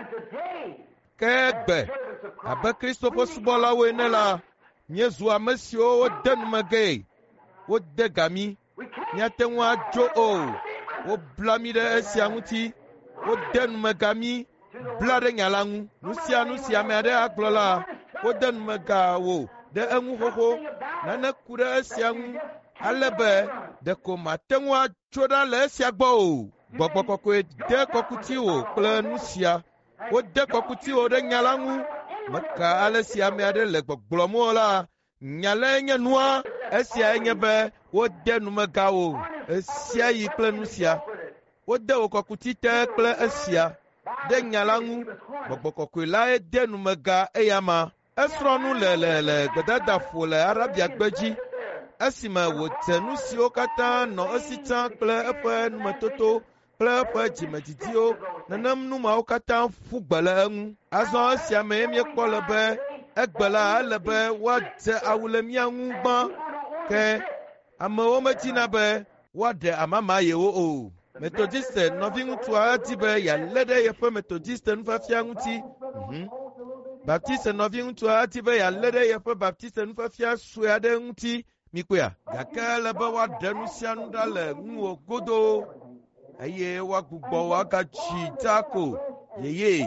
Ke gbe abe Kristo ƒe subɔlawo ene la, míezu ame siwo wode numege, wode gami, míate ŋu adzo o. Wobla mi ɖe esia ŋuti, wode numega mi, bla ɖe nya la ŋu. Nu sia ame aɖe agblɔ la, wode numega wo ɖe eŋu xoxo nane ku ɖe esia ŋu ale be ɖeko mate ŋu atso ɖa le esia gbɔ o. Gbɔgbɔ kɔkɔe de kɔkuti wò kple nu sia. Wode kɔkuti wò ɖe nya la ŋu. Meka ale si ame aɖe le gbɔgblɔm o la, nya la nye nua. Esia nye be wode numega wò esia yi kple nu sia. Wode wò kɔkuti te kple esia ɖe nya la ŋu. Gbɔgbɔ kɔkɔe la de numega eya ma. Esrɔ̃ nu le gbedadaƒo le Arabia gbedzi. Esime wòdze nu siwo katã nɔ esi tsã kple eƒe numetoto kple eƒe dzimedidiwo, nenem nu mawo katã ƒu gbe le eŋu. Azɔ esia mee míekpɔ le be egbe la ele be woadze awu le mía ŋu gbã, ke amewo medina be woaɖe amama yewo o. Methodiste nɔvi ŋutsua edi be yalé ɖe yeƒe Methodiste nufiafia ŋuti. Baptiste nɔvi ŋutsua edi be yalé ɖe yeƒe Baptiste nufiafia sue aɖe ŋuti. Mikpoa, gake ele be woaɖe nu sia nu ɖa le ŋuwò godoo, eye woagbugbɔ woagatsi tako yeye,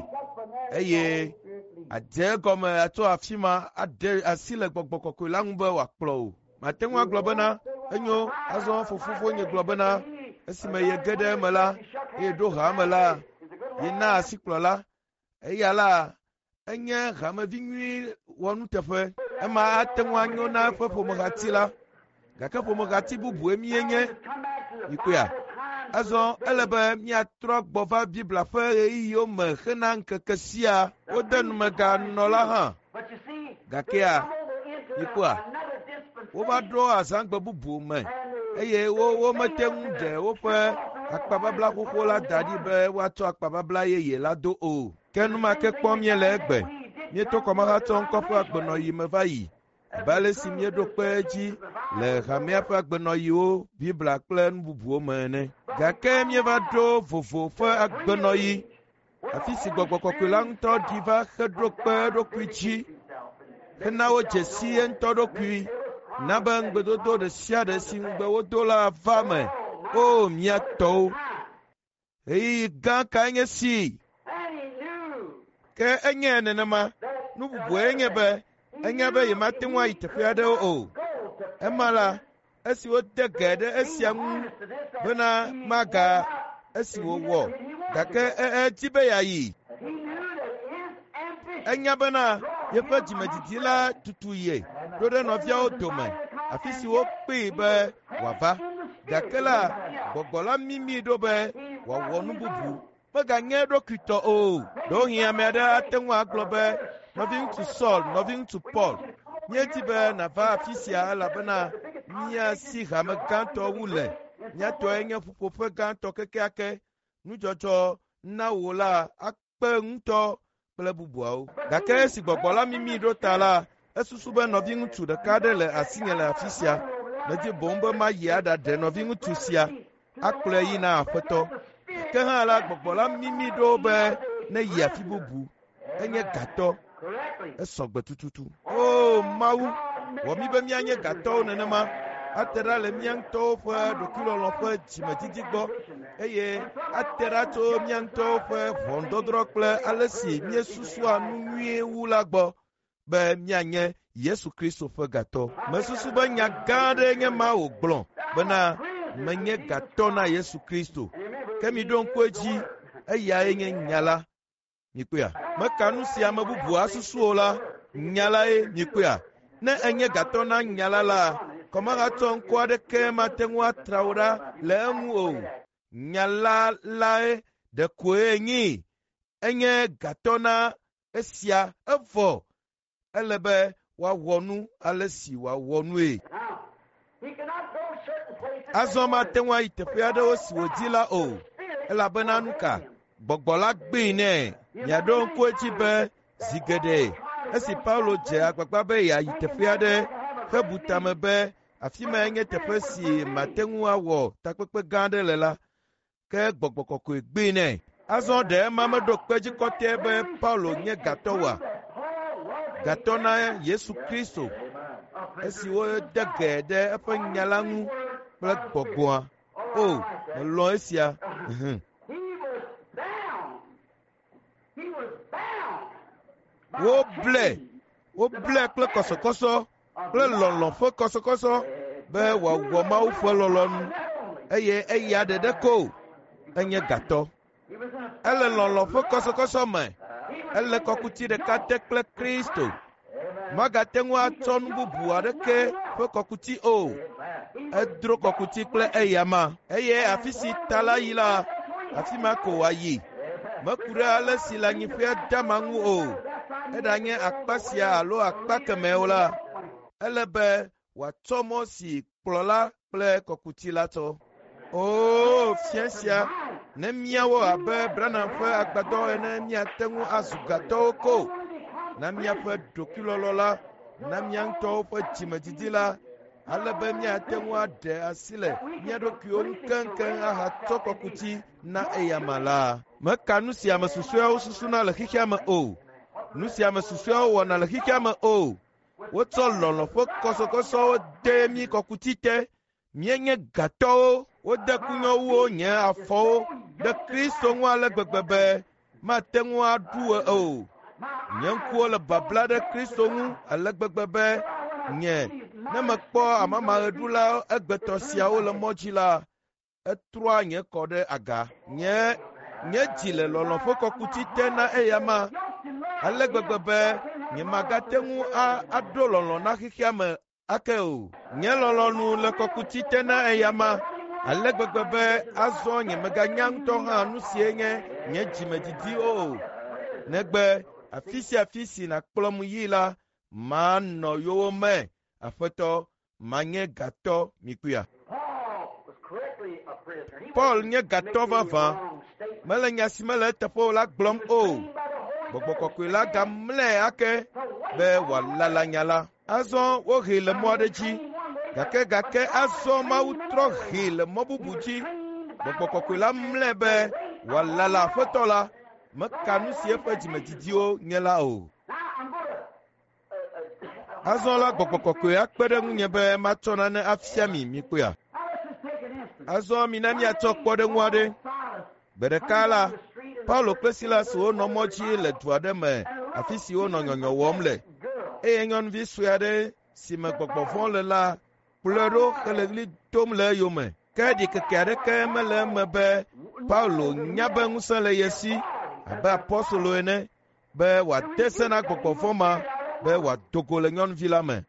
eye ade gɔme atso afi ma aɖe asi le gbɔgbɔ kɔkɔe la ŋu be wòakplɔ o. Mate ŋu agblɔ bena enyo azɔ fofofo nye gblɔ bena esime ye ge ɖe eme la eye ɖo ha me la ye na asikplɔla eya la enye hamevi nyui wɔnuteƒe ema ate ŋu anyo na eƒe ƒomehati la, gake ƒomehati bubue mie nye yikoya. Azɔ ele be míatrɔ gbɔ va Biblia ƒe ɣeyiɣiwo me hena ŋkeke sia. Wode numega nɔla hã, gakea yikoa wova ɖo azãgbe bubu me eye womete ŋu ɖe woƒe akpababla xoxo la da ɖi be woatsɔ akpababla yeye la do o. Ke nu ma ke kpɔm míele egbe, míeto kɔmahatɔ ŋkɔ ƒe agbenɔyi me va yi. Abe ale si míeɖo kpe dzi le hamea ƒe agbenɔyiwo, Biblia kple nu bubuwo me ene. Gake míeva ɖo vovo ƒe agbenɔyi, afi si gbɔgbɔ kɔkɔe la ŋutɔ ɖi va heɖo kpe eɖokui dzi, hena wo dzesi ŋutɔ ɖokui, na be ŋugbedodo ɖe sia ɖe si ŋugbe wodo la va me. O mía tɔwo, ɣeyiɣi gã kae nye si? Ke enye nenema, nu bubue enye be ye mate ŋu ayi teƒe aɖewo o. Ema la, esi wode ge ɖe esia ŋu bena maga esi wòwɔ, gake edi be yeayi. Enya bena yeƒe dzimedidi la tutu ye ɖo ɖe nɔviawo dome, afi si wokpee be wòava. Gake la, gbɔgbɔ la mimi ɖo be wòawɔ nu bubu. Meganye eɖokui tɔ o. Ɖewohĩ ame aɖe ate ŋu agblɔ be nɔvi ŋutsu Saul, nɔvi ŋutsu Paul, míedi be nava afi sia elabena mía si hame gãtɔ wu le. Míatɔe nye ƒuƒoƒe gãtɔ kekeake. Nudzɔdzɔ na wò la akpe ŋutɔ kple bubuawo. Gake esi gbɔgbɔ la mimi ɖo ta la, esusu be nɔvi ŋutsu ɖeka aɖe le asinye le afi sia. Medi boŋ be mayi aɖaɖe nɔvi ŋutsu sia akplɔe yina aƒetɔ. Ke hã la gbɔgbɔ la mimi ɖo be ne yi afi bubu. Enye gatɔ. Esɔgbe tututu. O Mawu, wɔ mi be míanye gatɔwo nenema. Ate ɖa le mía ŋutɔwo ƒe ɖokuilɔlɔ ƒe dzimedidi gbɔ, eye ate ɖa tso mía ŋutɔwo ƒe ʋɔnudɔdrɔ̃ kple ale si míesusua nu nyuie wu la gbɔ be míanye Yesu Kristo ƒe gatɔ. Mesusu be nya gã aɖe nye ma wògblɔ bena menye gatɔ na Yesu Kristo. Ke mi ɖo ŋku edzi, eyae nye nya la. Mikpoa, meka nu si ame bubu asusuwo la, nya lae mikpoa. Ne enye gatɔ na nya la, kɔmagatɔ ŋkɔ aɖeke mate ŋu atra wo ɖa le eŋu o. Nya lae ɖekoe nyi. Enye gatɔ na esia evɔ. Ele be woawɔ nu ale si woawɔ nue. Azɔ mate ŋu ayi teƒe aɖewo si wòdi la o. Elabena nu ka? Gbɔgbɔ la gbee nɛ. Miaɖo ŋku edzi be zi geɖe esi Paulo dze agbagba be yeayi teƒe aɖe hebu tame be afi ma nye teƒe si mate ŋu awɔ takpekpe gã aɖe le la, ke gbɔgbɔ kɔkɔe gbee nɛ. Azɔ ɖe ema meɖo kpedzi kɔtɛe be Paulo nye gatɔ wa. Gatɔ na Yesu Kristo. Esi wode ge ɖe eƒe nya la ŋu kple gbɔgbɔa. O, melɔ esia. Woblɛ kple kɔsɔkɔsɔ kple lɔlɔ ƒe kɔsɔkɔsɔ be wòawɔ Mawu ƒe lɔlɔnu eye eya ɖeɖe ko enye gatɔ. Ele lɔlɔ ƒe kɔsɔkɔsɔ me, ele kɔkuti ɖeka te kple Kristo. Magate ŋu atsɔ nu bubu aɖeke ƒe kɔkuti o. Edro kɔkuti kple eyama eye afi si ta la yi la, afi ma ko wòayi. Meku ɖe ale si le anyiƒea dama ŋu o. Eɖanye akpa sia alo akpa kemɛwo la, ele be wòatsɔ mɔ si kplɔla kple kɔkuti la tsɔ. O fia sia, ne míawo abe Branham ƒe agbadɔ ene míate ŋu azu gatɔwo ko. Na míaƒe ɖokuilɔlɔ la, na mía ŋutɔwo ƒe dzimedidi la, ale be míate ŋu aɖe asi le mía ɖokuiwo ŋu keŋkeŋ ahatsɔ kɔkuti na eyama la. Meka nu si ame susɔewo susuna le xixea me o. Nu si ame susɔewo wɔna le xixea me o. Wotsɔ lɔlɔ ƒe kɔsɔkɔsɔwo de mí kɔkuti te. Míenye gatɔwo. Wode kunyɔwuwo nye afɔwo ɖe Kristo ŋu ale gbegbe be mate ŋu aɖu o. Nye ŋkuwo le babla ɖe Kristo ŋu ale gbegbe be nye ne mekpɔ amamaɣeɖula egbetɔ siawo le mɔ dzi la, etrɔa nye kɔ ɖe aga. Nye dzi le lɔlɔ ƒe kɔkuti te na eyama ale gbegbe be nye magate ŋu aɖo lɔlɔ na xixea me ake o. Nye lɔlɔnu le kɔkuti te na eyama ale gbegbe be azɔ nye meganya ŋutɔ hã nu sie nye nye dzimedidi o. Negbe afi sia afi si nakplɔm yi la, manɔ yowo me. Aƒetɔ, manye gatɔ mikuia. Paul nye gatɔ vavã. Mele nya si mele eteƒe la gblɔm o. Gbɔgbɔ kɔkɔe la gamlɛ ake be wòalala nya la. Azɔ wohe le mɔ aɖe dzi. Gake azɔ Mawu trɔ he le mɔ bubu dzi. Gbɔgbɔ kɔkɔe la mlɛ be wòalala aƒetɔ la. Meka nu si eƒe dzimedidiwo nye la o. Azɔ la gbɔgbɔ kɔkɔe akpe ɖe ŋunye be matsɔ nane afia mi kpoa. Azɔ mina miatsɔ kpɔɖeŋu aɖe. Gbe ɖeka la, Paulo kple Silas wonɔ mɔ dzi le du aɖe me afi si wonɔ nyɔnyɔ wɔm le. Eye nyɔnuvi sue aɖe si me gbɔgbɔ vɔ̃ le la kplɔe ɖo hele ɣli dom le eyome. Ke ɖikeke aɖeke mele eme be Paulo nya be ŋusẽ le ye si abe apɔstolo ene be wòade se na gbɔgbɔ vɔ̃ ma be wòadogo le nyɔnuvi la me.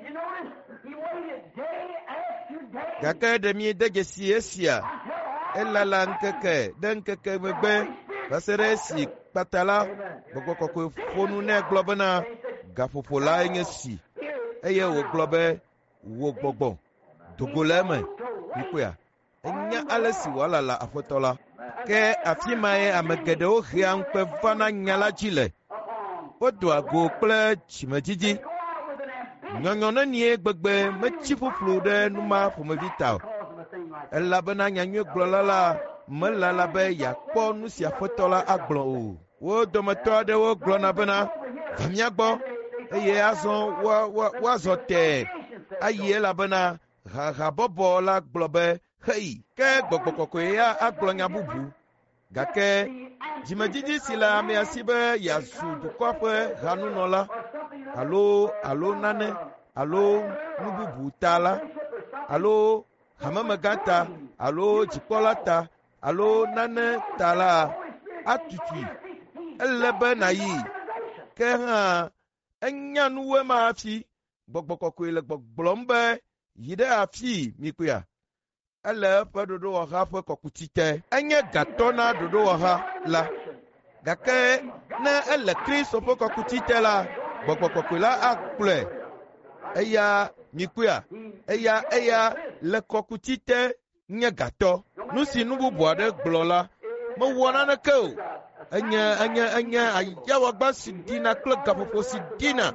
Gake ɖe mi de dzesi esia, elala ŋkeke ɖe ŋkeke megbe va se ɖe esi kpata la gbɔgbɔ kɔkɔe ƒo nu nɛ gblɔ bena gaƒoƒo lae nye si eye wògblɔ be wo gbɔgbɔ dogo le eme kpikpoa. Enya ale si wòalala aƒetɔ la. Ke afi mae ame geɖewo hea ŋukpe vana nya la dzi le. Wodoa go kple dzimedzidzi. Nyɔnyɔ nenie gbegbe metsi ƒuƒlu ɖe numa ƒomevi ta o. Elabena nyanyuie gblɔla la melala be yeakpɔ nu si aƒetɔ la agblɔ o. Wo dometɔ aɖewo gblɔna bena va mía gbɔ eye azɔ woazɔ tɛɛ ayi elabena habɔbɔ la gblɔ be hei, ke gbɔgbɔ kɔkɔe ya agblɔ nya bubu. Gake dzimedzidzi si le amea si be yeazu dukɔ ƒe hanunɔla alo nane alo nu bubu ta la alo hamemegã alo dzikpɔla ta alo nane ta la atutui. Ele be nayi ke hã enya nuwoe ma afi. Gbɔgbɔ kɔkɔe le gbɔgblɔm be yi ɖe afi mikpoa. Ele eƒe ɖoɖowɔha ƒe kɔkuti te. Enye gatɔ na ɖoɖowɔha la. Gake ne ele Kristo ƒe kɔkuti te la, gbɔgbɔ kɔkɔe la akplɔe. Eya mikpoa. Eya le kɔkuti te nye gatɔ. Nu si nu bubu aɖe gblɔ la, mewɔ naneke o. Enye ayawagba si dina kple gaƒoƒo si dina.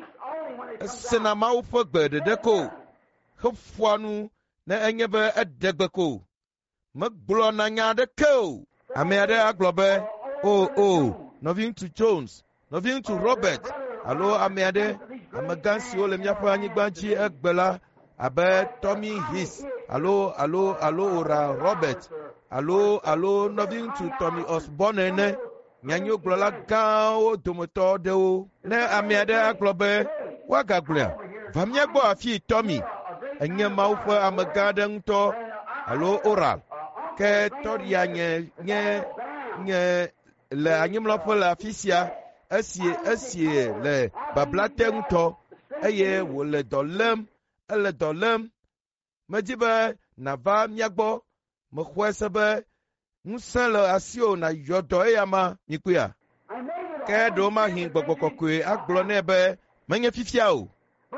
Esena Mawu ƒe gbe ɖeɖe ko. Heƒoa nu ne enye be edegbe ko. Megblɔna nya aɖeke o. Ame aɖe agblɔ be nɔvi ŋutsu Jones, nɔvi ŋutsu Robert alo ame aɖe amegã siwo le míaƒe anyigba dzi egbe la abe Tommy His alo Ora Robert alo nɔvi ŋutsu Tommy Osborne ene. Nyanyogblɔla gãwo dometɔ ɖewo. Ne ame aɖe agblɔ be woagagblɔa va míagbɔ afi tɔmi enye Mawu ƒe amegã aɖe ŋutɔ alo oral ke tɔɖia nye le anyimlɔƒe le afi sia esi le babla te ŋutɔ eye wòle dɔ lém ele dɔ lém medi be nava míagbɔ mexɔe se be ŋusẽ le asiwò nayɔ dɔ eya ma mikuia ke ɖewo mahi gbɔgbɔ kɔkɔe agblɔ nɛ be menye fifia o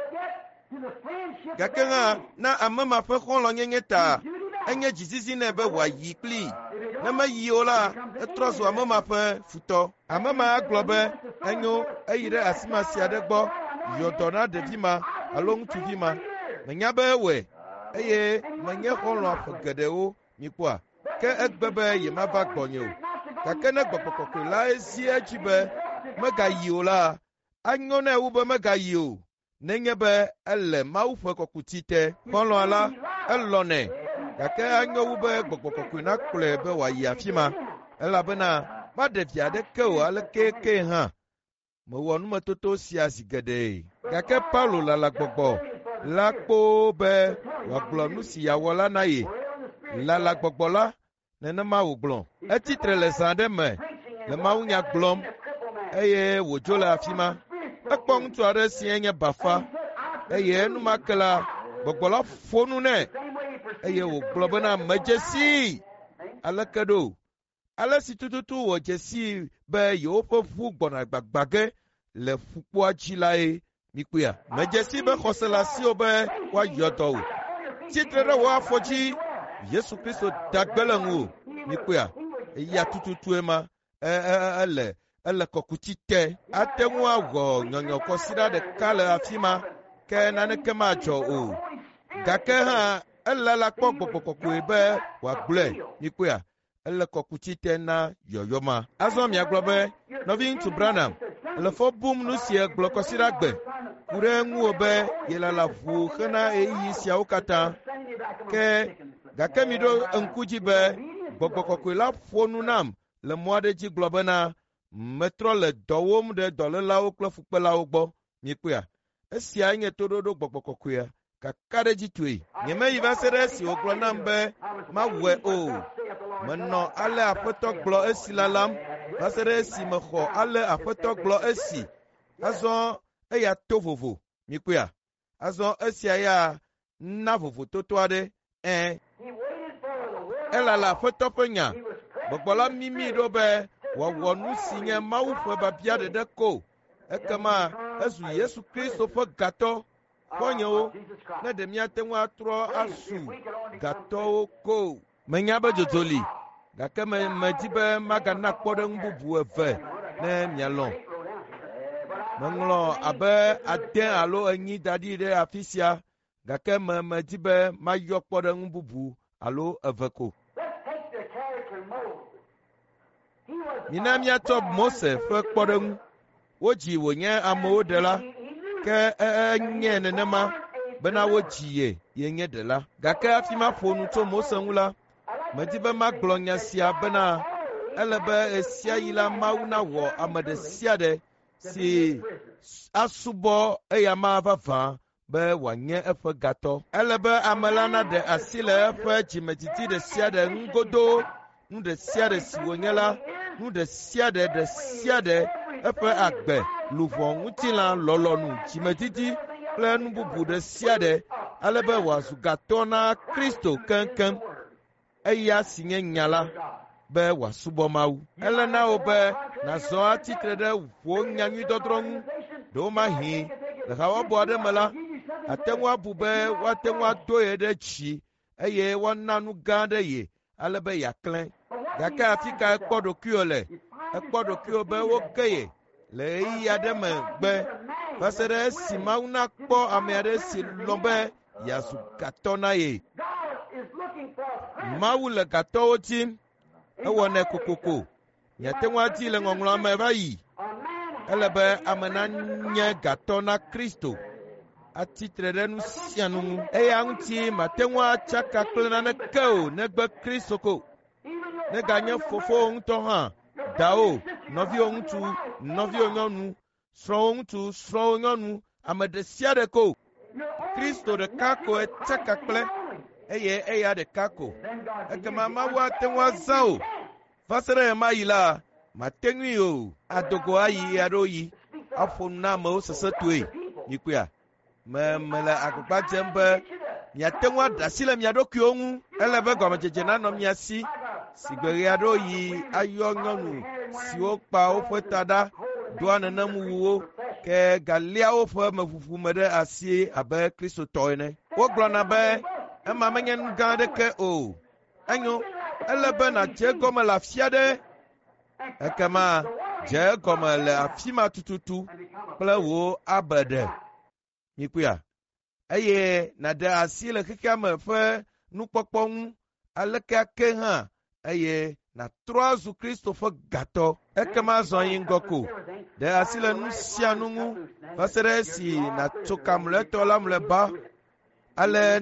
gake hã na ame ma ƒe xɔlɔ̃nyenye ta enye dzizizi nɛ be wòayi kplii ne meyi o la etrɔ zu ame ma ƒe futɔ ame ma agblɔ be enyo eyi ɖe asima sia ɖe gbɔ yɔ dɔ na ɖevi ma alo ŋutsuvi ma menya be ewɔe eye menye xɔlɔ̃ ƒe geɖewo mikpɔa ke egbe be yemava gbɔnye o gake ne gbɔgbɔ kɔkɔe la ezi edzi be megayi o la anyo ne wu be megayi o nenye be ele Mawu ƒe kɔkuti te xɔlɔ̃a la elɔnɛ gake anyo wu be gbɔgbɔ kɔkɔe nakplɔe be wòayi afi ma elabena maɖe vi aɖeke o aleke hã mewɔ numetoto sia zi geɖe gake Paulo lala gbɔgbɔ la kpo be wòagblɔ nu si yeawɔ la na ye lala gbɔgbɔ la nenema wògblɔ etitre le zã aɖe me le mawunya gblɔm eye wòdzo le afi ma ekpɔ ŋutsu aɖe si nye bafa eye enumake la gbɔgbɔ la ƒo nu nɛ eye wògblɔ bena medze sii aleke ɖo ale si tututu wɔ dzesi be yewoƒe ʋu gbɔna gbagba ge le ƒukpoa dzi lae mikpuia medze si be xɔse le asiwò be woayɔ dɔ o tsitre ɖe wò afɔ dzi Yesu Kristo dagbe le ŋu mikpuia eya tututue ma ele kɔkuti te ate ŋu awɔ nyɔnyɔkɔsiɖa ɖeka le afi ma ke naneke madzɔ o gake hã ele la kpɔ gbɔgbɔ kɔkɔe be wòagblɔe mikpuia ele kɔkuti te na yɔyɔma azɔ miagblɔ be nɔvi ŋutsu Branham le fɔ bum nu si gblɔ kɔsiɖa gbe ku ɖe ŋuwò be yelala ʋu hena ɣeyiɣi siawo katã ke gake mi ɖo ŋku dzi be gbɔgbɔ kɔkɔe la ƒo nu nam le mɔ aɖe dzi gblɔ bena metrɔ le dɔ wɔm ɖe dɔlélawo kple fukpelawo gbɔ mikpuia esia nye toɖoɖo gbɔgbɔ kɔkɔea kaka ɖe dzi tue nyemeyi va se ɖe esi wògblɔ nam be mawɔe o menɔ ale aƒetɔ gblɔ esi lalam va se ɖe esi mexɔ ale aƒetɔ gblɔ esi azɔ eya to vovo mikpuia azɔ esia ya na vovototo aɖe elala aƒetɔ ƒe nya gbɔgbɔ la mimi ɖo be wòawɔ nu si nye Mawu ƒe biabia ɖeɖe ko ekema ezu Yesu Kristo ƒe gatɔ xɔnyewo ne ɖe míate ŋu atrɔ asu gatɔwo ko menya be dzodzo li gake medi be magana kpɔɖeŋu bubu eve ne mialɔ̃ meŋlɔ abe 10 alo 8 da ɖi ɖe afi sia gake medi be mayɔ kpɔɖeŋu bubu alo eve ko mina míatsɔ Mose ƒe kpɔɖeŋu wodzi wònye amewo ɖela ke enye nenema bena wodzi yenye ɖela gake afi ma ƒo nu tso Mose ŋu la medi be magblɔ nya sia bena ele be esia yi la Mawu nawɔ ame ɖe sia ɖe si asubɔ eya ma vavã be wòanye eƒe gatɔ ele be ame la naɖe asi le eƒe dzimetiti ɖe sia ɖe ŋu godoo nu ɖe sia ɖe si wònye la nu ɖe sia ɖe eƒe agbe luʋɔ ŋutilã lɔlɔnu dzimetiti kple nu bubu ɖe sia ɖe ale be wòazu gatɔ na Kristo keŋkeŋ eya si nye nya la be wòasubɔ Mawu ele na wo be nazɔ atitre ɖe ʋuwo nyanyuidɔdrɔ̃ ŋu ɖewo mahi le hawɔbɔ aɖe me la ate ŋu abu be woate ŋu ado ye ɖe dzi eye woana nu gã aɖe ye ale be yeaklẽ gake afi ka ekpɔ ɖokuiwo le ekpɔ ɖokuiwo be woke ye le ɣeyiɣi aɖe me gbe va se ɖe esi Mawu nakpɔ ame aɖe si lɔ̃ be yeazu gatɔ na ye Mawu le gatɔwo tim ewɔnɛ kokoko miate ŋu adi le ŋɔŋlɔa me va yi ele be ame nanye gatɔ na Kristo atitre ɖe nu sia nu ŋu eya ŋuti mate ŋu atsaka kple naneke o negbe Kristo ko neganye fofowo ŋutɔ hã dawo nɔviwo ŋutsu nɔviwo nyɔnu srɔ̃wo ŋutsu srɔ̃wo nyɔnu ame ɖe sia ɖe ko Kristo ɖeka ko ete kakple eye eya ɖeka ko ekema Mawu ate ŋu azã o va se ɖe ɣe ma yi la mate ŋui o adogo ayi aɖo yi aƒo nu na amewo sesẽtɔe nyikuia mele agbagba dzem be miate ŋu aɖe asi le mia ɖokuiwo ŋu ele be gɔmedzedze nanɔ mia si sigbe ɣe aɖo yi ayɔ nyɔnu siwo kpa woƒe ta ɖa doa nenem wuwo ke galia woƒe meʋuʋu me ɖe asi abe kristotɔ ene. Wogblɔna be ema menye nu gã aɖeke o. Enyo, ele be nadze egɔme le afi aɖe, ekema dze egɔme le afi ma tututu kple wò abe ɖe. Nyikuia, eye naɖe asi le xexea me ƒe nukpɔkpɔ ŋu aleke ake hã eye natrɔ azu Kristo ƒe gatɔ. Ekema zɔ yi ŋgɔ ko. Ɖe asi le nu sia nu ŋu va se ɖe esi natso kamletɔ la mlɔeba ale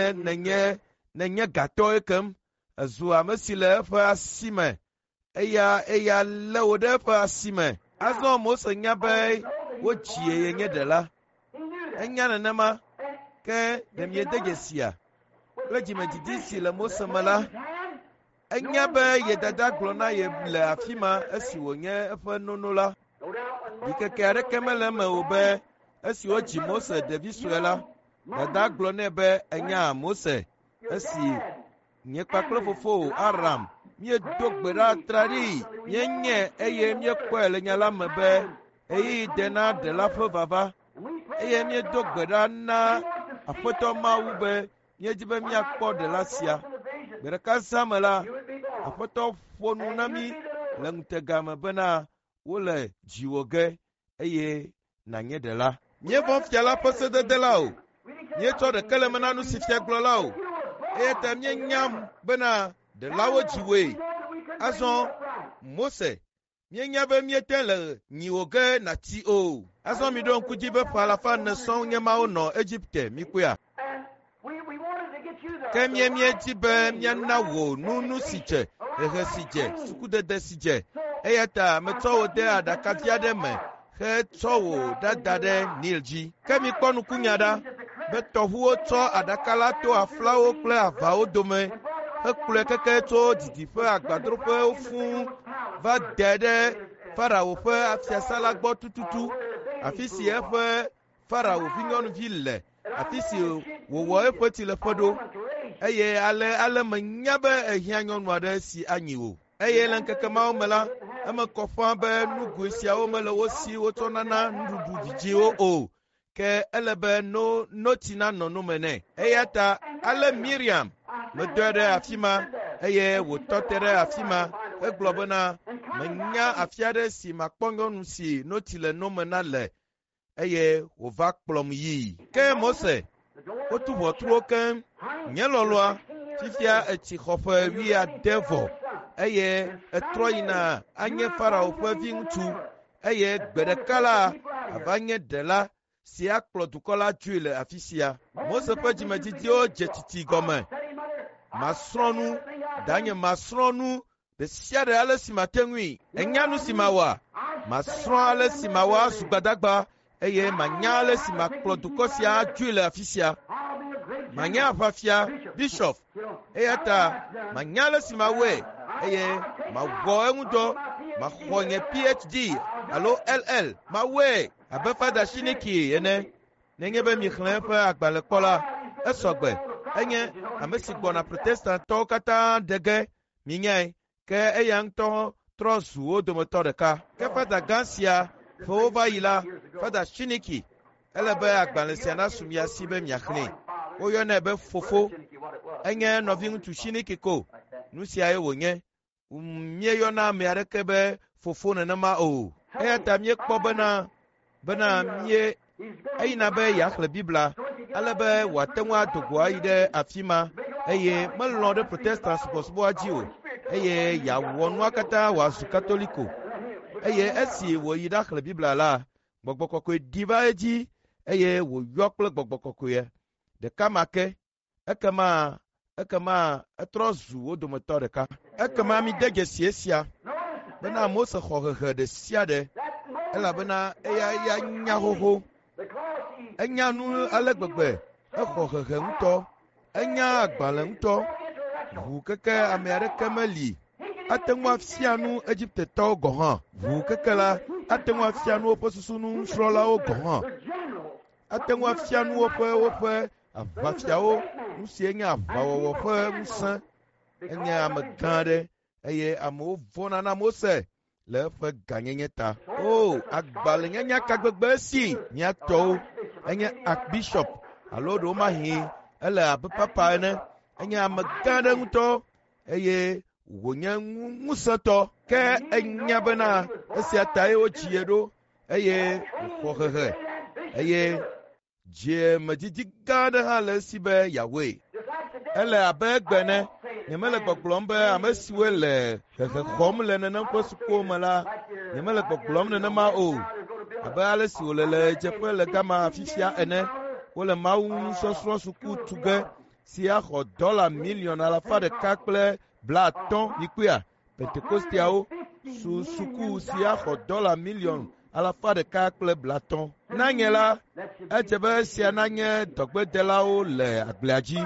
nenye gatɔ ekem ezu ame si le eƒe asi me eya lé wo ɖe eƒe asi me. Azɔ Mose nya be wodzi ye nye ɖela. Enya nenema ke ɖe miede dzesia kple dzimedzidzi si le Mose me la enya be ye dada gblɔ na ye le afi ma esi wònye eƒe nono la. Yikeke aɖeke mele eme o be esi wodzi Mose ɖevi sue la dada gblɔ nɛ be enya Mose esi nye kpakple fofo Aram miedo gbe ɖa traɖii mienye eye miekpɔe le nya la me be eye de na ɖela ƒe vava eye miedo gbe ɖa na Aƒetɔ Mawu be miedi be miakpɔ ɖela sia. Gbe ɖeka zã me la Aƒetɔ ƒo nu na mi le ŋutega me bena wole dziwò ge eye nanye ɖela. Mievɔ̃ fia la ƒe sedede la o. Mietsɔ ɖeke le me na nu si fia gblɔ la o. Eye ta mienya bena ɖelawo dziwoe. Azɔ Mose mienya be miete le nyiwò ge nati o. Azɔ mi ɖo ŋku dzi be ƒe 400 sɔŋ nye mawo nɔ Egipte mikuia. Ke miedzi be miana wò nu si dze, hehe si dze, sukudede si dze. Eya ta metsɔ wò de aɖakavi aɖe me hetsɔ wò dada ɖe Nil dzi. Ke mikpɔ nukunya ɖa be tɔʋuwo tsɔ aɖaka la to aflawo kple avawo dome hekplɔe keke tso didiƒe agbadroƒewo fũu va de ɖe Farao ƒe afiasa la gbɔ tututu, afi si eƒe Farao vinyɔnuvi le, afi si wòwɔ eƒe tsileƒe ɖo. Eye ale menya be ehiã nyɔnu aɖe si anyi o. Eye le ŋkeke mawo me la, eme kɔ ƒãa be nugoe siawo mele wo si wotsɔ nana nuɖuɖu dzidziwo o. Ke ele be noti nanɔ no me nɛ. Eya ta ale Miriam medɔe ɖe afi ma eye wòtɔ te ɖe afi ma egblɔ bena menya afi aɖe si makpɔ nyɔnu si noti le no me na le eye wòva kplɔm yi. Ke Mose wotu ʋɔtruwo keŋ nye lɔlɔa fifia etsi xɔ ƒe 10 vɔ eye etrɔ yina anye Farao ƒe viŋutsu eye gbe ɖeka la ava nye ɖela si akplɔ dukɔ la dzoe le afi sia. Mose ƒe dzimedzidziwo dze titi gɔme. Masrɔ̃nu, danye masrɔ̃nu ɖe sia ɖe ale si mate ŋui. Enya nu si mawɔa, masrɔ̃ ale si mawɔ azu gbadagba eye manya ale si makplɔ dukɔ sia adzoe le afi sia. Manya aʋafia bishop eya ta manya ale si mawɔe eye mawɔ eŋu dɔ, maxɔ nye PhD alo LL mawɔe abe Fada Shiniki ene. Nenye be mi xlẽ eƒe agbalẽkpɔ la esɔgbe. Enye ame si gbɔna protestantɔwo katã dege minyae ke eya ŋutɔ trɔ zu wo dometɔ ɖeka. Ke Fada gã sia ƒe wova yi la, Fada Shiniki ele be agbalẽ sia nasu mia si be miaxlẽ. Woyɔnɛ be fofo. Enye nɔvi ŋutsu Shiniki ko. Nu siae wònye. Mieyɔna ame aɖeke be fofo nenema o. Eya ta miekpɔ bena mie eyina be yeaxlẽ Bibla ale be wòate ŋu adogo ayi ɖe afi ma eye melɔ̃ ɖe protestant subɔsubɔa dzi o eye yeawɔ nua katã wòazu katoliko. Eye esi wòyi ɖaxlẽ Bibla la, Gbɔgbɔ Kɔkɔe ɖi va edzi eye wòyɔ kple Gbɔgbɔ Kɔkɔe. Ɖeka ma ke ekema etrɔ zu wo dometɔ ɖeka. Ekema mi de dzesie sia bena Mose xɔ hehe ɖe sia ɖe elabena eya nya xoxo enya nu ale gbegbe exɔ hehe ŋutɔ enya agbalẽ ŋutɔ ʋu keke ame aɖeke meli ate ŋu afia nu Egiptetɔwo gɔ̃ hã ʋu keke la ate ŋu afia nu woƒe susunu srɔ̃lawo gɔ̃ hã ate ŋu afia nu woƒe aʋafiawo nu sie nye aʋawɔwɔ ƒe ŋusẽ enye ame gã aɖe eye amewo vɔna na Mose le eƒe gãnyenye ta. Agbalẽ nyanya kagbegbe si míatɔwo enye Archbishop alo ɖewo mahi ele abe papa ene enye ame gã aɖe ŋutɔ eye wònye ŋusẽtɔ ke enya bena esia tae wodzii ɖo eye wòxɔ hehe eye dziemedzidzi gã aɖe hã le esi be yawoe. Ele abe egbe ne nyemele gbɔgblɔm be ame siwo le hehe xɔm le nenem ƒe sukuwo me la nyemele gbɔgblɔm nenema o abe ale si wòle le dzeƒe le gama fifia ene wole Mawu nusɔsrɔ̃ suku tu ge si axɔ $1,150,000 kple 50 mikpuia Pentecostiawo su suku si axɔ $1,150,000 kple 50. Nanye la edze be sia nanye dɔgbedelawo le agblea dzi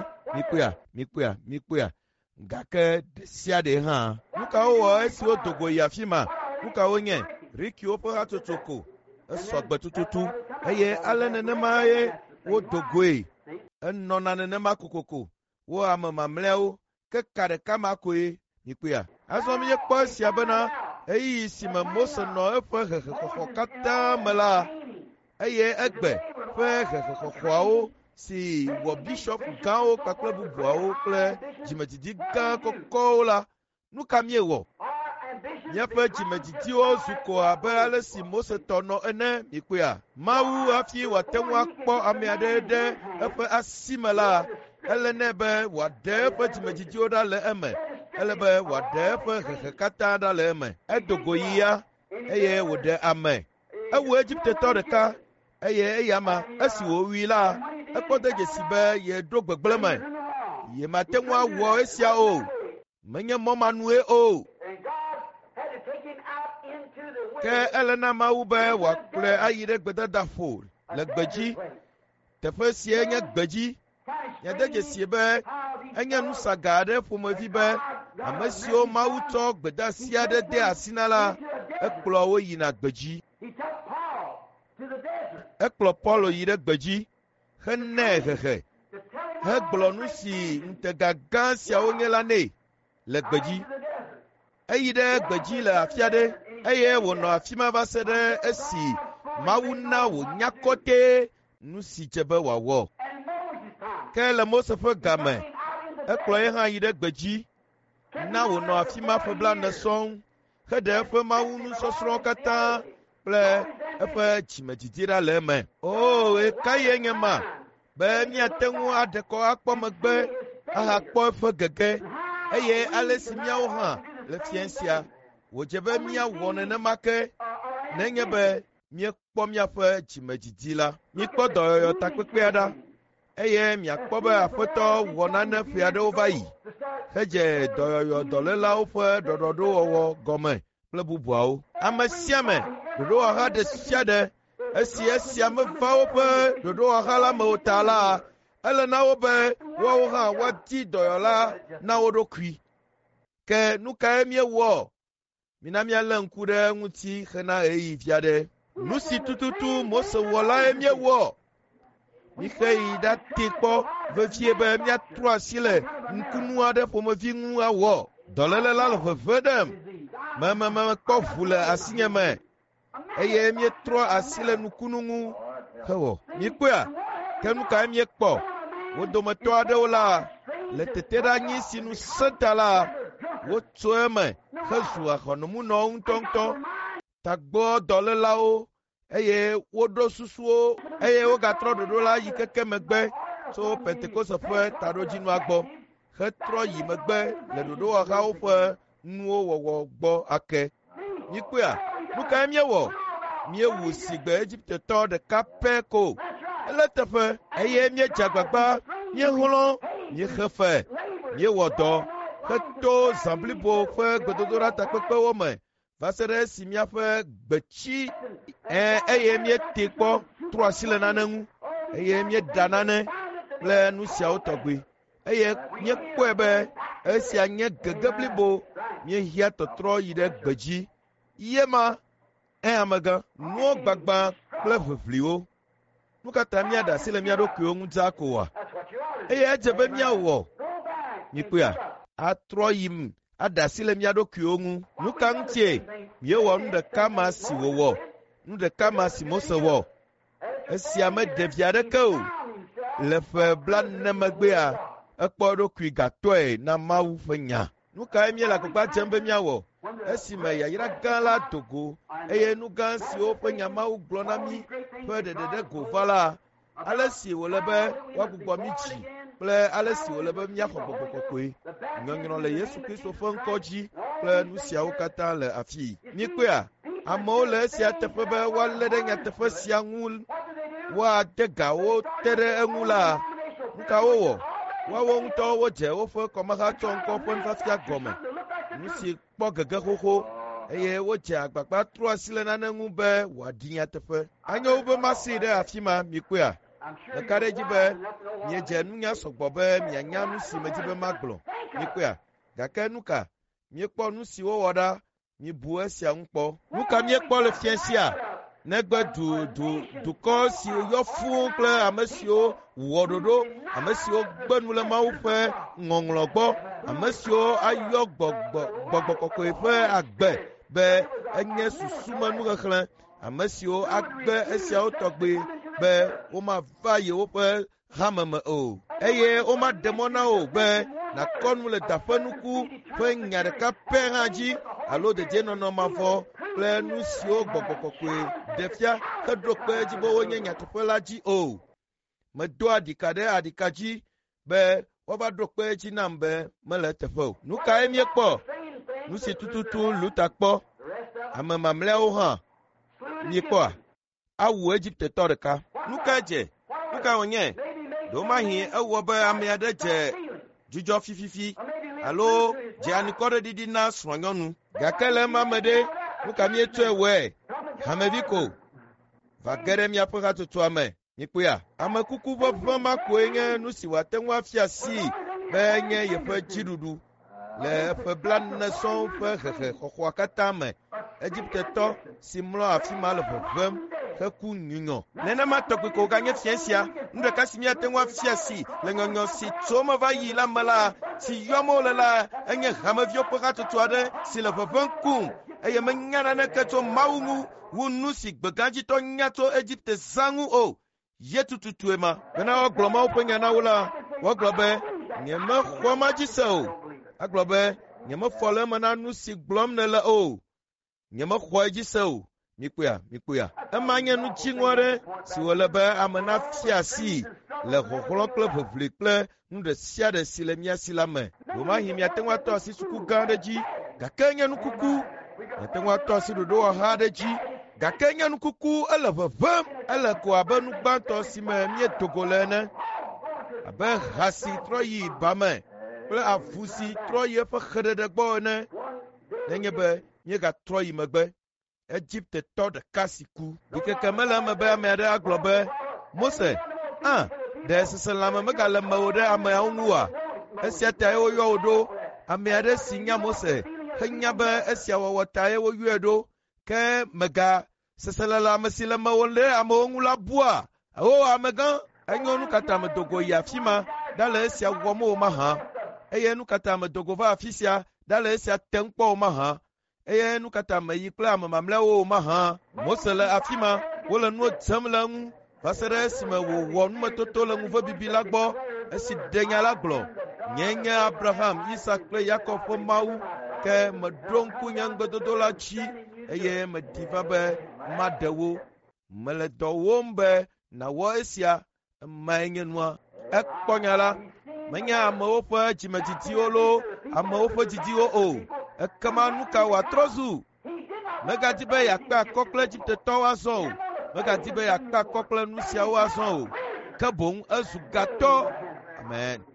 mikpuia gake ɖe sia ɖe hã nu kawo wɔ esi wodogo yi afi ma nu kawo nye rikiwo ƒe hatsotso ko esɔgbe tututu eye ale nenema ye wodogoe enɔna nenema kokoko wo ame mamlɛawo ke ka ɖeka ma koe mikpuia azɔ mi kpɔ esia bena eyi si me Mose nɔ eƒe hehexɔxɔ katã me la eye egbe ƒe hehexɔxɔawo si wɔ bishop gãwo kpakple bubuawo kple dzimedzidzi gã kɔkɔwo la nu ka miewɔ míaƒe dzimedzidziwo zu ko abe ale si Mose tɔ nɔ ene mikpuia Mawu hafi wòate ŋu akpɔ ame aɖe ɖe eƒe asi me la ele nɛ be wòaɖe eƒe dzimedzidziwo ɖa le eme ele be wòaɖe eƒe hehe katã ɖa le eme edogo yi ya eye wòɖe ame ewu Egiptetɔ ɖeka eye eyama esi wòwui la ekpɔ de dzesi be yeɖo gbegblẽ me yemate ŋu awɔ esia o menye mɔmanue o ke ele na Mawu be wòakplɔe ayi ɖe gbedadaƒo le gbedzi teƒe sie nye gbedzi yede dzesi be enye nusaga aɖe ƒomevi be ame siwo Mawu tsɔ gbedasi aɖe de asi na la ekplɔ wo yina gbedzi. Ekplɔ Paulo yi ɖe gbedzi henɛ hehe hegblɔ nu si ŋutega gã siawo nye la nɛ le gbedzi. Eyi ɖe gbedzi le afi aɖe eye wònɔ afi ma va se ɖe esi Mawu na wònya kɔtɛe nu si dze be wòawɔ. Ke le Mose ƒe game ekplɔ ye hã yi ɖe gbedzi na wònɔ afi ma ƒe 40 sɔŋ heɖe eƒe Mawu nusɔsrɔ̃ katã kple eƒe dzimedzidzi ɖa le eme. Eka ye nye ma be míate ŋu aɖe kɔ akpɔ megbe ahakpɔ eƒe gege eye ale si míawo hã le fia sia wòdze be míawɔ nenema ke nenye be míekpɔ míaƒe dzimedzidzi la míekpɔ dɔyɔyɔ takpekpea ɖa eye miakpɔ be aƒetɔ wɔ nane ƒe aɖewo va yi hedze dɔyɔyɔ dɔlélawo ƒe ɖɔɖɔɖowɔwɔ gɔme kple bubuawo. Ame sia me ɖoɖowɔha ɖe sia ɖe esi esia meva woƒe ɖoɖowɔha la me o ta la ele na wo be woawo hã woadi dɔyɔla na wo ɖokui. Ke nu kae miewɔ mina míalé ŋku ɖe ŋuti hena ɣeyiɣi vi aɖe. Nu si tututu Mose wɔ lae míewɔ. Mixe yi ɖate kpɔ vevie be míatrɔ asi le ŋkunu aɖe ƒomevi ŋu awɔ. Dɔléle la le ʋeʋẽ ɖem. Memekpɔ ʋu le asinye me eye míetrɔ asi le nukunu ŋu hewɔ. Mikpɔa ke nu kae míekpɔ? Wo dometɔ aɖewo la le teteɖeanyi si nu sẽta la wotso eme hezu axɔnemunɔwo ŋutɔŋutɔ tagbɔ dɔlélawo eye woɖo susuwo eye wogatrɔ ɖoɖo la yi keke megbe tso Pentecost ƒe taɖodzinua gbɔ hetrɔ yi megbe le ɖoɖowɔhawo ƒe nuwo wɔwɔ gbɔ ake. Mikpɔa nu kae míewɔ? Míewu sigbe Egiptetɔ ɖeka pɛ ko ele teƒe eye míedze agbagba míehlɔ̃ míexe fe míewɔ dɔ heto zã blibo ƒe gbedodoɖa takpekpewo me va se ɖe esi míaƒe gbetsi eye míete kpɔ trɔ asi le nane ŋu eye míeda nane kple nu siawo tɔgbi eye míekpɔe be esia nye gege blibo míehia tɔtrɔ yi ɖe gbedzi ye ma amegã nuwo gbagbã kple ʋiʋliwo nu katã míaɖe asi le mía ɖokuiwo ŋu dza ko wa eye edze be míawɔ mikpɔa atrɔ yim aɖe asi le mía ɖokuiwo ŋu nu ka ŋutie míewɔ nu ɖeka ma si wòwɔ nu ɖeka ma si Mose wɔ esia meɖe vi aɖeke o le ƒe 40 megbea ekpɔ eɖokui gatɔe na Mawu ƒe nya nu kae míele agbagba dzem be míawɔ esime yayra gã la dogo eye nu gã siwo ƒe nya Mawu gblɔ na mí ƒe ɖeɖeɖe go va la ale si wòle be woagbugbɔ mí dzi kple ale si wòle be míaxɔ Gbɔgbɔ Kɔkɔe nyɔnyrɔ le Yesu Kristo ƒe ŋkɔ dzi kple nu siawo katã le afii míekpɔa amewo le esia teƒe be woalé ɖe nyateƒe sia ŋu woade gawo te ɖe eŋu la nu ka wowɔ woawo ŋutɔwo wodze woƒe kɔmeha tsɔ ŋkɔ ƒe nufiafia gɔme nu si kpɔ gege xoxo eye wodze agbagba trɔ asi le nane ŋu be wòaɖi nyateƒe anye wo be masii ɖe afi ma mikpɔa ɖeka ɖe dzi be miedze nunya sɔgbɔ be mianya nu si medzi be magblɔ mikpɔa gake nu ka miekpɔ nu si wowɔ ɖa mibu esia ŋu kpɔ nu ka miekpɔ le fia sia negbe dukɔ siwo yɔ fũu kple ame siwo wɔ ɖoɖo ame siwo gbe nu le Mawu ƒe ŋɔŋlɔ gbɔ ame siwo ayɔ Gbɔgbɔ Kɔkɔe ƒe agbe be enye susumenu xexlẽ ame siwo agbe esiawo tɔgbi be womava yewo ƒe hame me o eye womaɖe mɔ na wo be nakɔ nu le daƒenuku ƒe nya ɖeka pɛ hã dzi alo dedienɔnɔ mavɔ kple nu siwo Gbɔgbɔ Kɔkɔe ɖe fia heɖo kpe dzi be wonye nyateƒe la dzi o medo adika ɖe adika dzi be woava ɖo kpe dzi nam be mele teƒe o nu kae míekpɔ nu si tututu Luta kpɔ ame mamlɛawo hã míekpɔa awu Egiptetɔ ɖeka nu ka dze nu ka wònye ɖomahi ewɔ be ame aɖe dze dzudzɔ fififi alo dze anikɔɖeɖiɖi na srɔ̃nyɔnu gake le ema me ɖe nu ka míetsɔe wɔe hamevi ko va ge ɖe míaƒe hatsotsoa me mikpɔa ame kuku ʋeʋẽ ma koe nye nu si wòate ŋu afia si be nye yeƒe dziɖuɖu le eƒe 40 sɔŋ ƒe hehe xɔxɔa katã me Egiptetɔ si mlɔ afi ma le ʋeʋẽm heku nyunyɔ nenema tɔgbi ko ganye fia sia nu ɖeka si míate ŋu afia si le nyɔnyɔ si tso me va yi la me la si yɔm wole la enye hameviwo ƒe hatsotso aɖe si le ʋeʋẽm kum eye menya naneke tso Mawu ŋu wu nu si gbegãdzitɔ nya tso Egipte zã ŋu o ye tututue ma bena woagblɔ Mawu ƒe nya na wo la woagblɔ be nyemexɔ ma dzi se o agblɔ be nyemefɔ le eme na nu si gblɔm nele o nyemexɔ edzi se o mikpɔa ema nye nu dziŋɔ aɖe si wòle be ame nafia asi le xɔxlɔ̃ kple ʋiʋli kple nu ɖe sia ɖe si le mía si la me ɖomahi miate ŋu atɔ asi suku gã aɖe dzi gake nye nu kuku miate ŋu atɔ asi ɖoɖo wɔha aɖe dzi gake nye nu kuku ele ʋeʋẽm ele ko abe nu gbãtɔ si me miedogo le ene abe ha si trɔ yi ba me kple avu si trɔ yi eƒe xeɖeɖe gbɔ ene nenye be míegatrɔ yi megbe Egiptetɔ ɖeka si ku yikeke mele eme be ame aɖe agblɔ be Mose ɖe seselãme megale mewò ɖe ameawo ŋua esia tae woyɔ wò ɖo ame aɖe si nya Mose henya be esia wɔwɔ tae woyɔe ɖo ke mega seselelã ame si le mewò ɖe amewo ŋu la bua o amegã enyo nu katã me dogo yi afi ma da le esia wɔm o mahã eye nu katã me dogo va afi sia da le esia te ŋu kpɔ o mahã eye nu katã me yi kple ame mamlɛawo o mahã Mose le afi ma wole nuwo dzem le eŋu va se ɖe esime wòwɔ numetoto le ŋuve bibi la gbɔ esi ɖenya la gblɔ nye Abraham Isak kple Yakob ƒe Mawu ke meɖo ŋku nye ŋugbedodo la dzi eye medi va be maɖe wo mele dɔ wɔm be nawɔ esia emae nye nua ekpɔ nya la menye amewo ƒe dzimedzidziwo loo amewo ƒe didiwo o ekema nu ka wòatrɔ zu megadi be yeakpe akɔ kple Egiptetɔwo azɔ o megadi be yeakpe akɔ kple nu siawo azɔ o ke boŋ ezu gatɔ amen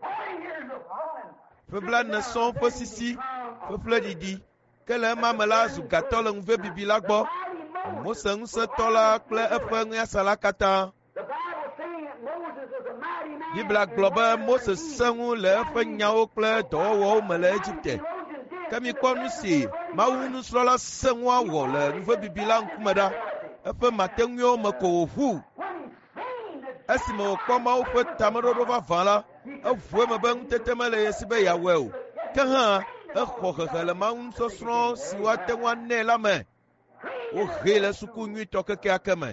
ƒe 40 sɔŋ ƒe sisi ƒeƒle ɖiɖi ke le ema me la zu gatɔ le ŋuve bibi la gbɔ Mose ŋusẽtɔ la kple eƒe ŋusẽ la katã. Bibla gblɔ be Mose sẽŋu le eƒe nyawo kple dɔwɔwɔwo me le Egypte. Ke mikpɔ nu si Mawu nusrɔ̃la sẽŋua wɔ le nuvebibi la ŋkume ɖa. Eƒe mateŋuiwo me ko wòʋu. Esime wòkpɔ Mawu ƒe tameɖoɖo vavã la, eʋu eme be ŋutete mele ye si be yeawɔe o. Ke hã exɔ hehe le Mawu nusɔsrɔ̃ si woate ŋu anɛ la me. Wohee le suku nyuitɔ kekeake me.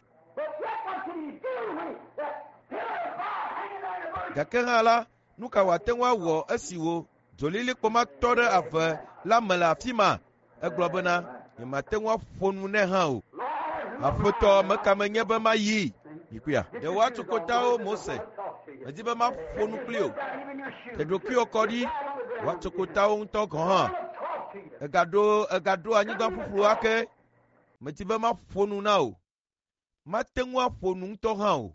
Gake hã la, nu ka wòate ŋu awɔ esi wo dzolilikpɔma tɔ ɖe ave la me le afi ma? Egblɔ bena nyemate ŋu aƒo nu nɛ hã o. Aƒetɔ meka menye be mayi. Mikuya. Ɖe woatu kotawo Mose. Medi be maƒo nu kpli o. Ɖe ɖokuiwò kɔ ɖi woatu kotawo ŋutɔ gɔ̃ hã. Egaɖo anyigba ƒuƒlu ake. Medi be maƒo nu na o. Mate ŋu aƒo nu ŋutɔ hã o.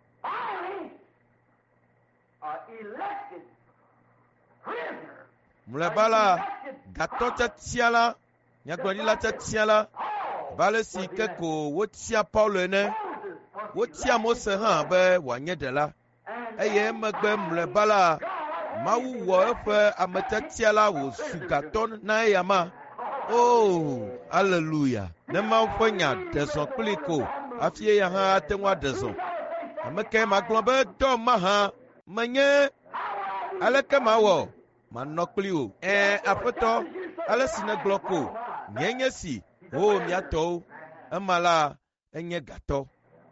Mlɔeba la, gatɔ tiatia la, nyagblɔɖila tiatia la, va le si ke ko wotia Paulo ene. Wotia Mose hã be wòanye ɖela. Eye emegbe mlɔeba la, Mawu wɔ eƒe ametiatia la wòzu gatɔ na eya ma. Oh, aleluya. Ne Mawu ƒe nya ɖe zɔ kpli ko, hafi eya hã ate ŋu aɖe zɔ. Ame ke magblɔ be dɔ ma hã menye aleke mawɔ manɔ kpli o. Aƒetɔ, ale si negblɔ ko, nye si, mia tɔwo, ema la, enye gatɔ.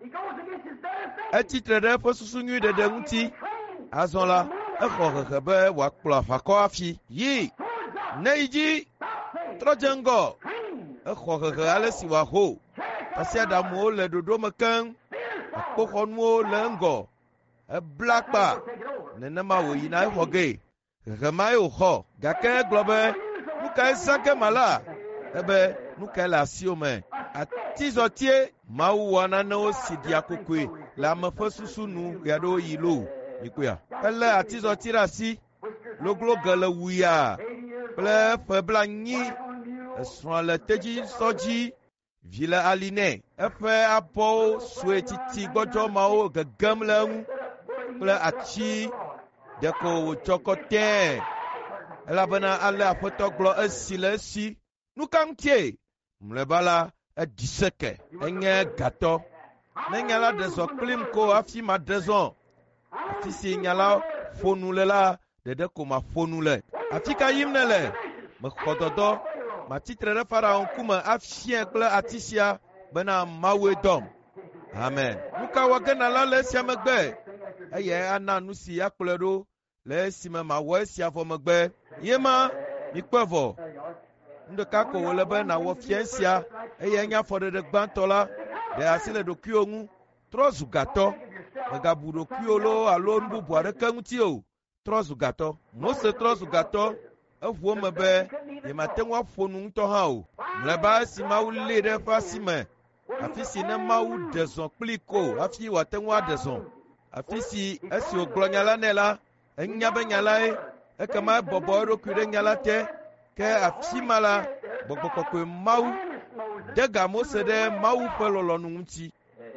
Etsitre ɖe eƒe susu nyui ɖeɖe ŋuti. Azɔ la, exɔ hehe be wòakplɔ aʋakɔ afi. Yi, ne yi dzi, trɔ dze ŋgɔ. Exɔ hehe ale si wòaho. Tasiaɖamuwo le ɖoɖo me keŋ. Akpoxɔnuwo le ŋgɔ. Ebla akpa. Nenema wòyina exɔ ge. Hehe mae wòxɔ. Gake egblɔ be, nu kae zã ge ma la? Ebe, nu kae le asiwo me? Atizɔtie, Mawu wɔ nanewo si ɖia kokoe le ame ƒe susu nu ɣe aɖewo yi lo. Mikuya. Elé atizɔti ɖe asi. Loglo ge le wuya. Kple ƒe 80. Esrɔ̃ le tedzi sɔ dzi. Vi le ali nɛ. Eƒe abɔwo sue titi gbɔdzɔ mawo gegem le eŋu. Kple atsi ɖeko wòtsɔ kɔtɛɛ. Elabena ale Aƒetɔ gblɔ esi le esi. Nu ka ŋutie? Mlɔeba la, eɖi seke. Enye gatɔ. Ne nya la ɖe zɔ kplim ko hafi maɖe zɔ. Afi si nya la ƒo nu le la, ɖeɖe ko maƒo nu le. Afi ka yim ne le? Mexɔ dɔdɔ. Matsitre ɖe Farao ŋkume afia kple ati sia bena Mawue dɔm. Amen. Nu ka wɔ gena la le esia megbe? Eye ana nu si akplɔe ɖo le esime mawɔ esia vɔ megbe. Yema, mikpɔ vɔ. Nuɖeka ko wòle be nawɔ fia sia, eye enye afɔɖeɖe gbãtɔ la, ɖe asi le ɖokuiwo ŋu, trɔ zu gatɔ. Megabu ɖokuiwo lo alo nu bubu aɖeke ŋuti o. Trɔ zu gatɔ. Mose trɔ zu gatɔ. Eʋuo me be yemate ŋu aƒo nu ŋutɔ hã o. Mlɔeba esi Mawu lée ɖe eƒe asi me. Afi si ne Mawu ɖe zɔ kpli ko hafi wòate ŋu aɖe zɔ. Afi si esi wògblɔ nya la nɛ la, enya be nya lae, ekema ebɔbɔ eɖokui ɖe nya la te. Ke afi ma la, Gbɔgbɔ Kɔkɔe Mawu de ga Mose ɖe Mawu ƒe lɔlɔ̃nu ŋuti.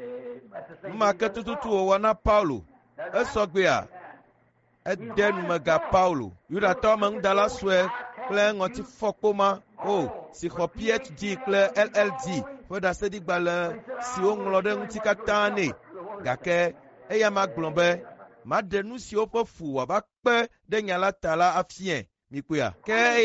Numa ke tututu wòwɔ na Paulo. Esɔgbea, ede numega Paulo. Yudatɔ meŋudala sue kple ŋɔtifɔkpoma. Si xɔ PhD kple LLD ƒe ɖaseɖigbalẽ siwo ŋlɔ ɖe ŋuti katã nɛ. Gake eya ma gblɔ be maɖe nu siwo ƒe fu wòava kpe ɖe nya la ta la afie. Mikuya.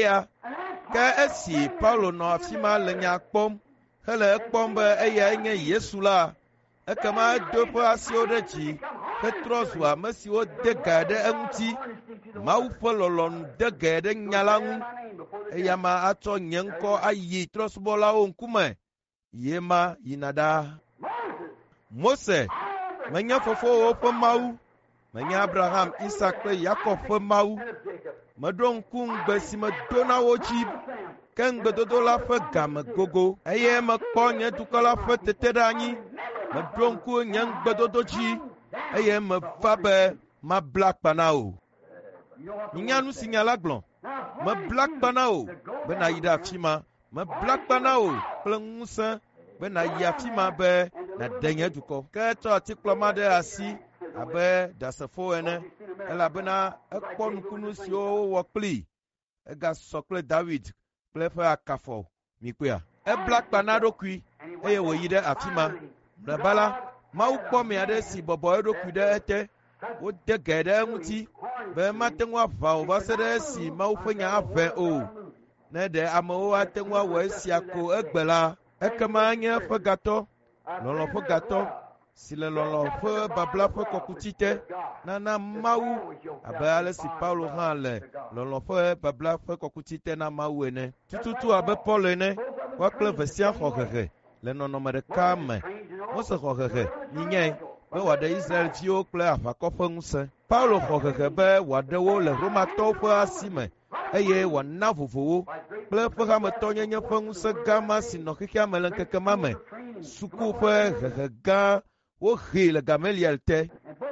Ke esi Paulo nɔ afi ma le nya kpɔm, hele ekpɔm be eya nye Yesu la, ekema edo ƒe asiwo ɖe dzi, hetrɔ zu ame siwo de ga ɖe eŋuti. Mawu ƒe lɔlɔ̃nu de ga ɖe nya la ŋu. Eya ma atsɔ nye ŋkɔ ayi trɔsubɔlawo ŋkume. Ye ma yina ɖaa. Mose, menye fofowo ƒe Mawu. Menye Abraham, Isak kple Yakob ƒe Mawu. Meɖo ŋku ŋugbe si medo na wo dzi, ke ŋugbedodo la ƒe game gogo. Eye mekpɔ nye dukɔ la ƒe teteɖeanyi. Meɖo ŋku nye ŋugbedodo dzi, eye meva be mabla akpa na o. Minya nu si nya la gblɔ. Mebla akpa na o bena yi ɖe afi ma. Mebla akpa na o kple ŋusẽ be na yi afi ma be na denye dukɔ ke tsɔ atikplɔ ma ɖe asi abe dasefo ene elabena ekpɔ nukunu siwo wɔ kpli egasɔ kple David kple eƒe akafɔ mikpea ebla kpa na ɖokui eye wòyi ɖe afi ma mlɔeba la Mawu kpɔ ame aɖe si bɔbɔ eɖokui ɖe ete wode ge ɖe eŋuti be mate ŋu aʋa o va se ɖe esi Mawu ƒe nya aʋẽ o ne ɖe amewo ate ŋu awɔ esia ko egbe la ekema nye eƒe gatɔ lɔlɔ ƒe gatɔ si le lɔlɔ ƒe babla ƒe kɔkuti te nana Mawu abe ale si Paulo hã le lɔlɔ ƒe babla ƒe kɔkuti te na Mawu ene tututu abe Paul ene woakple vesia xɔ hehe le nɔnɔme ɖeka me Mose xɔ hehe nyinyae be wòaɖe Israelviwo kple aʋakɔ ƒe ŋusẽ Paulo xɔ hehe be wòaɖe wo le Romatɔwo ƒe asi me eye wòana vovowo kple eƒe hametɔnyenye ƒe ŋusẽ gã ma si nɔ xexea me le ŋkeke ma me suku ƒe hehe gã wohee le Gamaliel te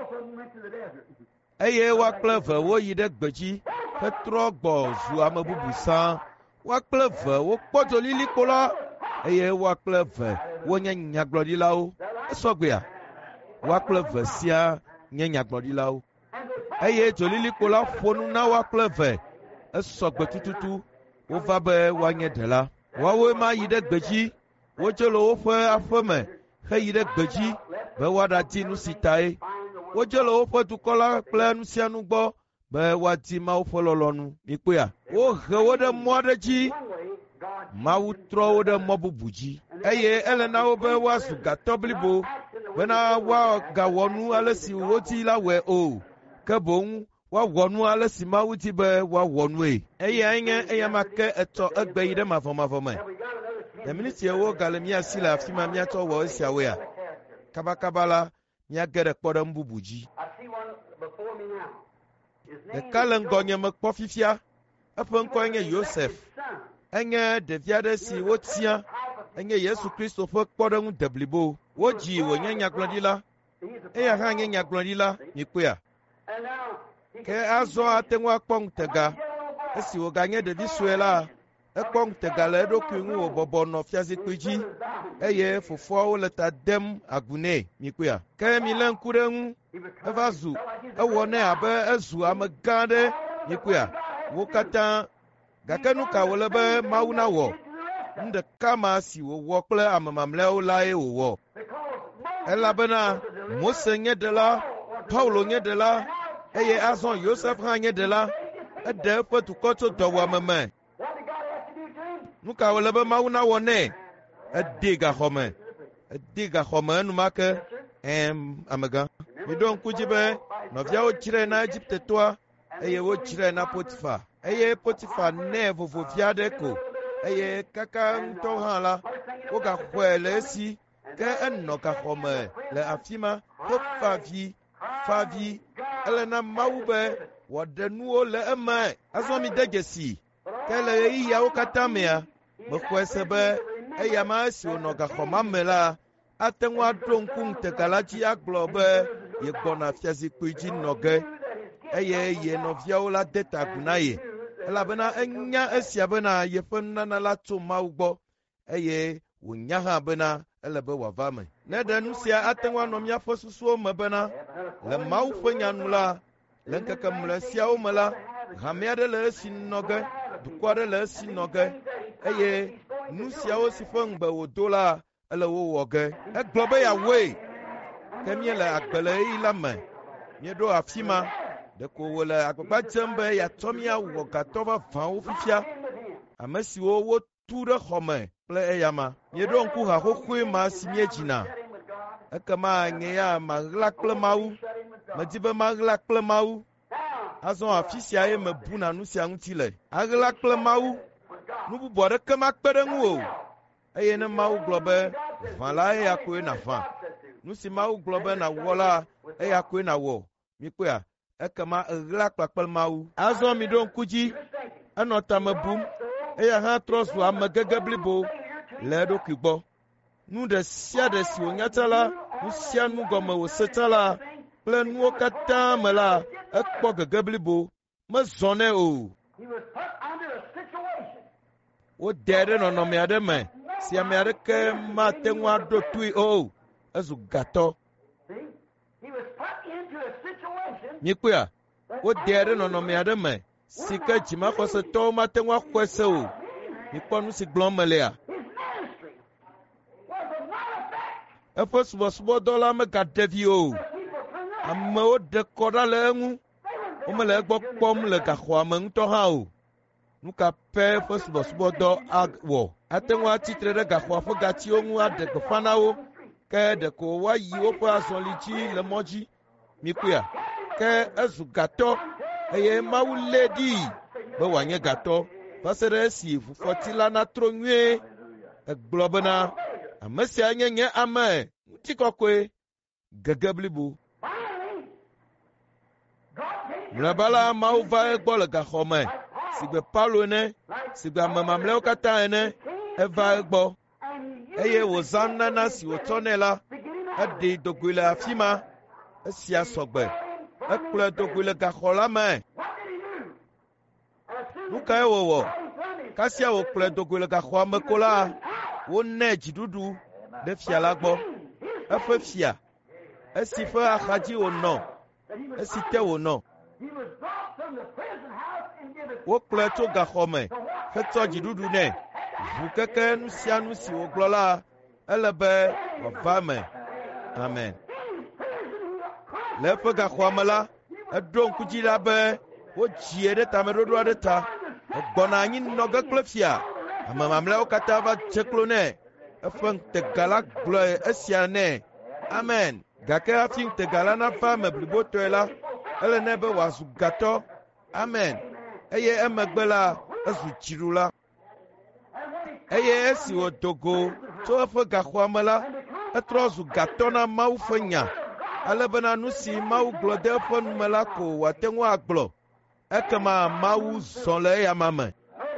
eye woakple ve woyi ɖe gbedzi hetrɔ gbɔ zu ame bubu sãa woakple ve wokpɔ dzolilikpo la eye woakple ve wonye nyagblɔɖilawo esɔgbea woakple ve sia nye nyagblɔɖilawo eye dzolilikpo la ƒo nu na woakple ve esɔgbe tututu wova be woanye ɖela woawoe ma yi ɖe gbedzi wodze le woƒe aƒe me heyi ɖe gbedzi be woaɖadi nu si tae wodze le woƒe dukɔ la kple nu sia nu gbɔ be woadi Mawu ƒe lɔlɔ̃nu mikpɔa wohe wo ɖe mɔ aɖe dzi Mawu trɔ wo ɖe mɔ bubu dzi eye ele na wo be woazu gatɔ blibo bena woagawɔ nu ale si wodi la wɔe o ke boŋ woawɔ nu ale si Mawu di be woawɔ nue eye nye eya ma ke etsɔ egbe yi ɖe mavɔmavɔ me le minitiewo gale mía si le afi ma míatsɔ wɔ esiawoea kabakaba la míage ɖe kpɔɖeŋu bubu dzi ɖeka le ŋgɔnye me kpɔ fifia eƒe ŋkɔe nye Yosef enye ɖevi aɖe si wotia enye Yesu Kristo ƒe kpɔɖeŋu deblibo wodzi wònye nyagblɔɖila eya hã nye nyagblɔɖila mikpɔa ke azɔ ate ŋu akpɔ ŋutega esi wòganye ɖevi sue la ekpɔ ŋutega le eɖokui ŋu wòbɔbɔ nɔ fiazikpui dzi eye fofoawo le ta dem agu nɛ mikpɔa ke mi lé ŋku ɖe ŋu eva zu ewɔ nɛ abe ezu ame gã aɖe mikpɔa wo katã gake nu ka wòle be Mawu nawɔ nu ɖeka ma si wòwɔ kple ame mamlɛawo lae wòwɔ elabena Mose nye ɖela Paulo nye ɖela eye azɔ Yosef hã nye ɖela eɖe eƒe dukɔ tso dɔwuame me nu ka wòle be Mawu nawɔ nɛ ede gaxɔme enumake amegã miɖo ŋku dzi be nɔviawo dzrae na Egiptetɔa eye wodzrae na Potifa eye Potifa nɛ vovovi aɖe ko eye kaka ŋutɔ hã la wogaxɔe le esi ke enɔ gaxɔme le afi ma fa vi ele na Mawu be wòaɖe nuwo le eme azɔ mi de dzesi ke le ɣeyiɣiawo katã mea mexɔe se be eya ma esi wònɔ gaxɔma me la ate ŋu aɖo ŋku ŋutega la dzi agblɔ be yegbɔna fiazikpui dzi nɔ ge eye ye nɔviawo la de ta agu na ye elabena enya esia bena yeƒe nunana la tso Mawu gbɔ eye wònya hã bena ele be wòava me ne ɖe nu sia ate ŋu anɔ míaƒe susuwo me bena le Mawu ƒe nyanu la le ŋkeke mlɔe siawo me la hame aɖe le esi nɔ ge dukɔ aɖe le esi nɔ ge eye nu siawo si ƒe ŋugbe wòdo la ele wo wɔ ge egblɔ be yeawoe ke míele agbe le ɣeyiɣi la me míeɖo afi ma ɖeko wòle agbagba dzem be yeatsɔ míawɔ gatɔ vavãwo fifia ame siwo wotu ɖe xɔ me kple eya ma míeɖo ŋku ha xoxoe ma si míedzina ekema nye ya maɣla kple Mawu medi be maɣla kple Mawu azɔ afi sia ye mebuna nu sia ŋuti le aɣla kple Mawu nu bubu aɖeke makpe ɖe ŋu o eye ne Mawu gblɔ be ʋã la eya koe naʋã nu si Mawu gblɔ be nawɔ la eya koe nawɔ mikpɔa ekema eɣla kpakple Mawu azɔ mi ɖo ŋku dzi enɔ tame bum eya hã trɔ zu ame gege blibo le eɖokui gbɔ nu ɖe sia ɖe si wònya tsã la nu sia nu gɔme wòse tsã la kple nuwo katã me la ekpɔ gege blibo mezɔ nɛ o wodɛ ɖe nɔnɔme aɖe me si ame aɖeke mate ŋu aɖo tui o ezu gatɔ. Mikpɔa wodea ɖe nɔnɔme aɖe me si ke dzimaxɔsetɔwo mate ŋu axɔe se o. Mikpɔ nu si gblɔm melea. Eƒe subɔsubɔdɔ la megaɖe vi o. Amewo ɖe kɔ ɖa le eŋu. Womele egbɔ kpɔm le gaxɔa me ŋutɔ hã o. Nu ka pɛ eƒe subɔsubɔdɔ awɔ. Ate ŋu atsitre ɖe gaxɔa ƒe gatiwo ŋu aɖe gbeƒã na wo. Ke ɖeko woayi woƒe azɔli dzi le mɔ dzi. Mikpɔa. Ke ezu gatɔ eye Mawu lé ɖi be wòanye gatɔ. Va se ɖe esi ʋufɔti la natrɔ nyuie. Egblɔ bena ame sia nye ame ŋutikɔkɔe gege blibo. Mlɔeba la Mawu va egbɔ le gaxɔ me. Sigbe Paulo ene, sigbe ame mamlɛwo katã ene, eva egbɔ. Eye wòzã nunana si wòtsɔ nɛ la, eɖee do goe le afi ma. Esia sɔgbe. Ekplɔe do goe le gaxɔ la me. Nu kae wòwɔ? Kasia wòkplɔe do goe le gaxɔa me ko la, wonɛ dziɖuɖu ɖe fia la gbɔ. Eƒe fia, esi ƒe axadzi wònɔ, esi te wònɔ. Wokplɔe tso gaxɔ me hetsɔ dziɖuɖu nɛ. Ʋu keke nu sia nu si wògblɔ la, ele be wòava me. Amen. Le eƒe gaxɔa me la, eɖo ŋku dzi ɖa be wodzie ɖe tameɖoɖo aɖe ta. Egbɔna anyi nɔ ge kple fia. Ame mamlɛawo katã va dze klo nɛ. Eƒe ŋutega la gblɔe esia nɛ. Amen. Gake hafi ŋutega la nava me blibotɔe la, ele nɛ be wòazu gatɔ. Amen. Eye emegbe la, ezu dziɖula. Eye esi wòdo go tso eƒe gaxɔa me la, etrɔ zu gatɔ na Mawu ƒe nya. Ale bena nu si Mawu gblɔ de eƒe nu me la ko wòate ŋu agblɔ. Ekema Mawu zɔ le eyama me.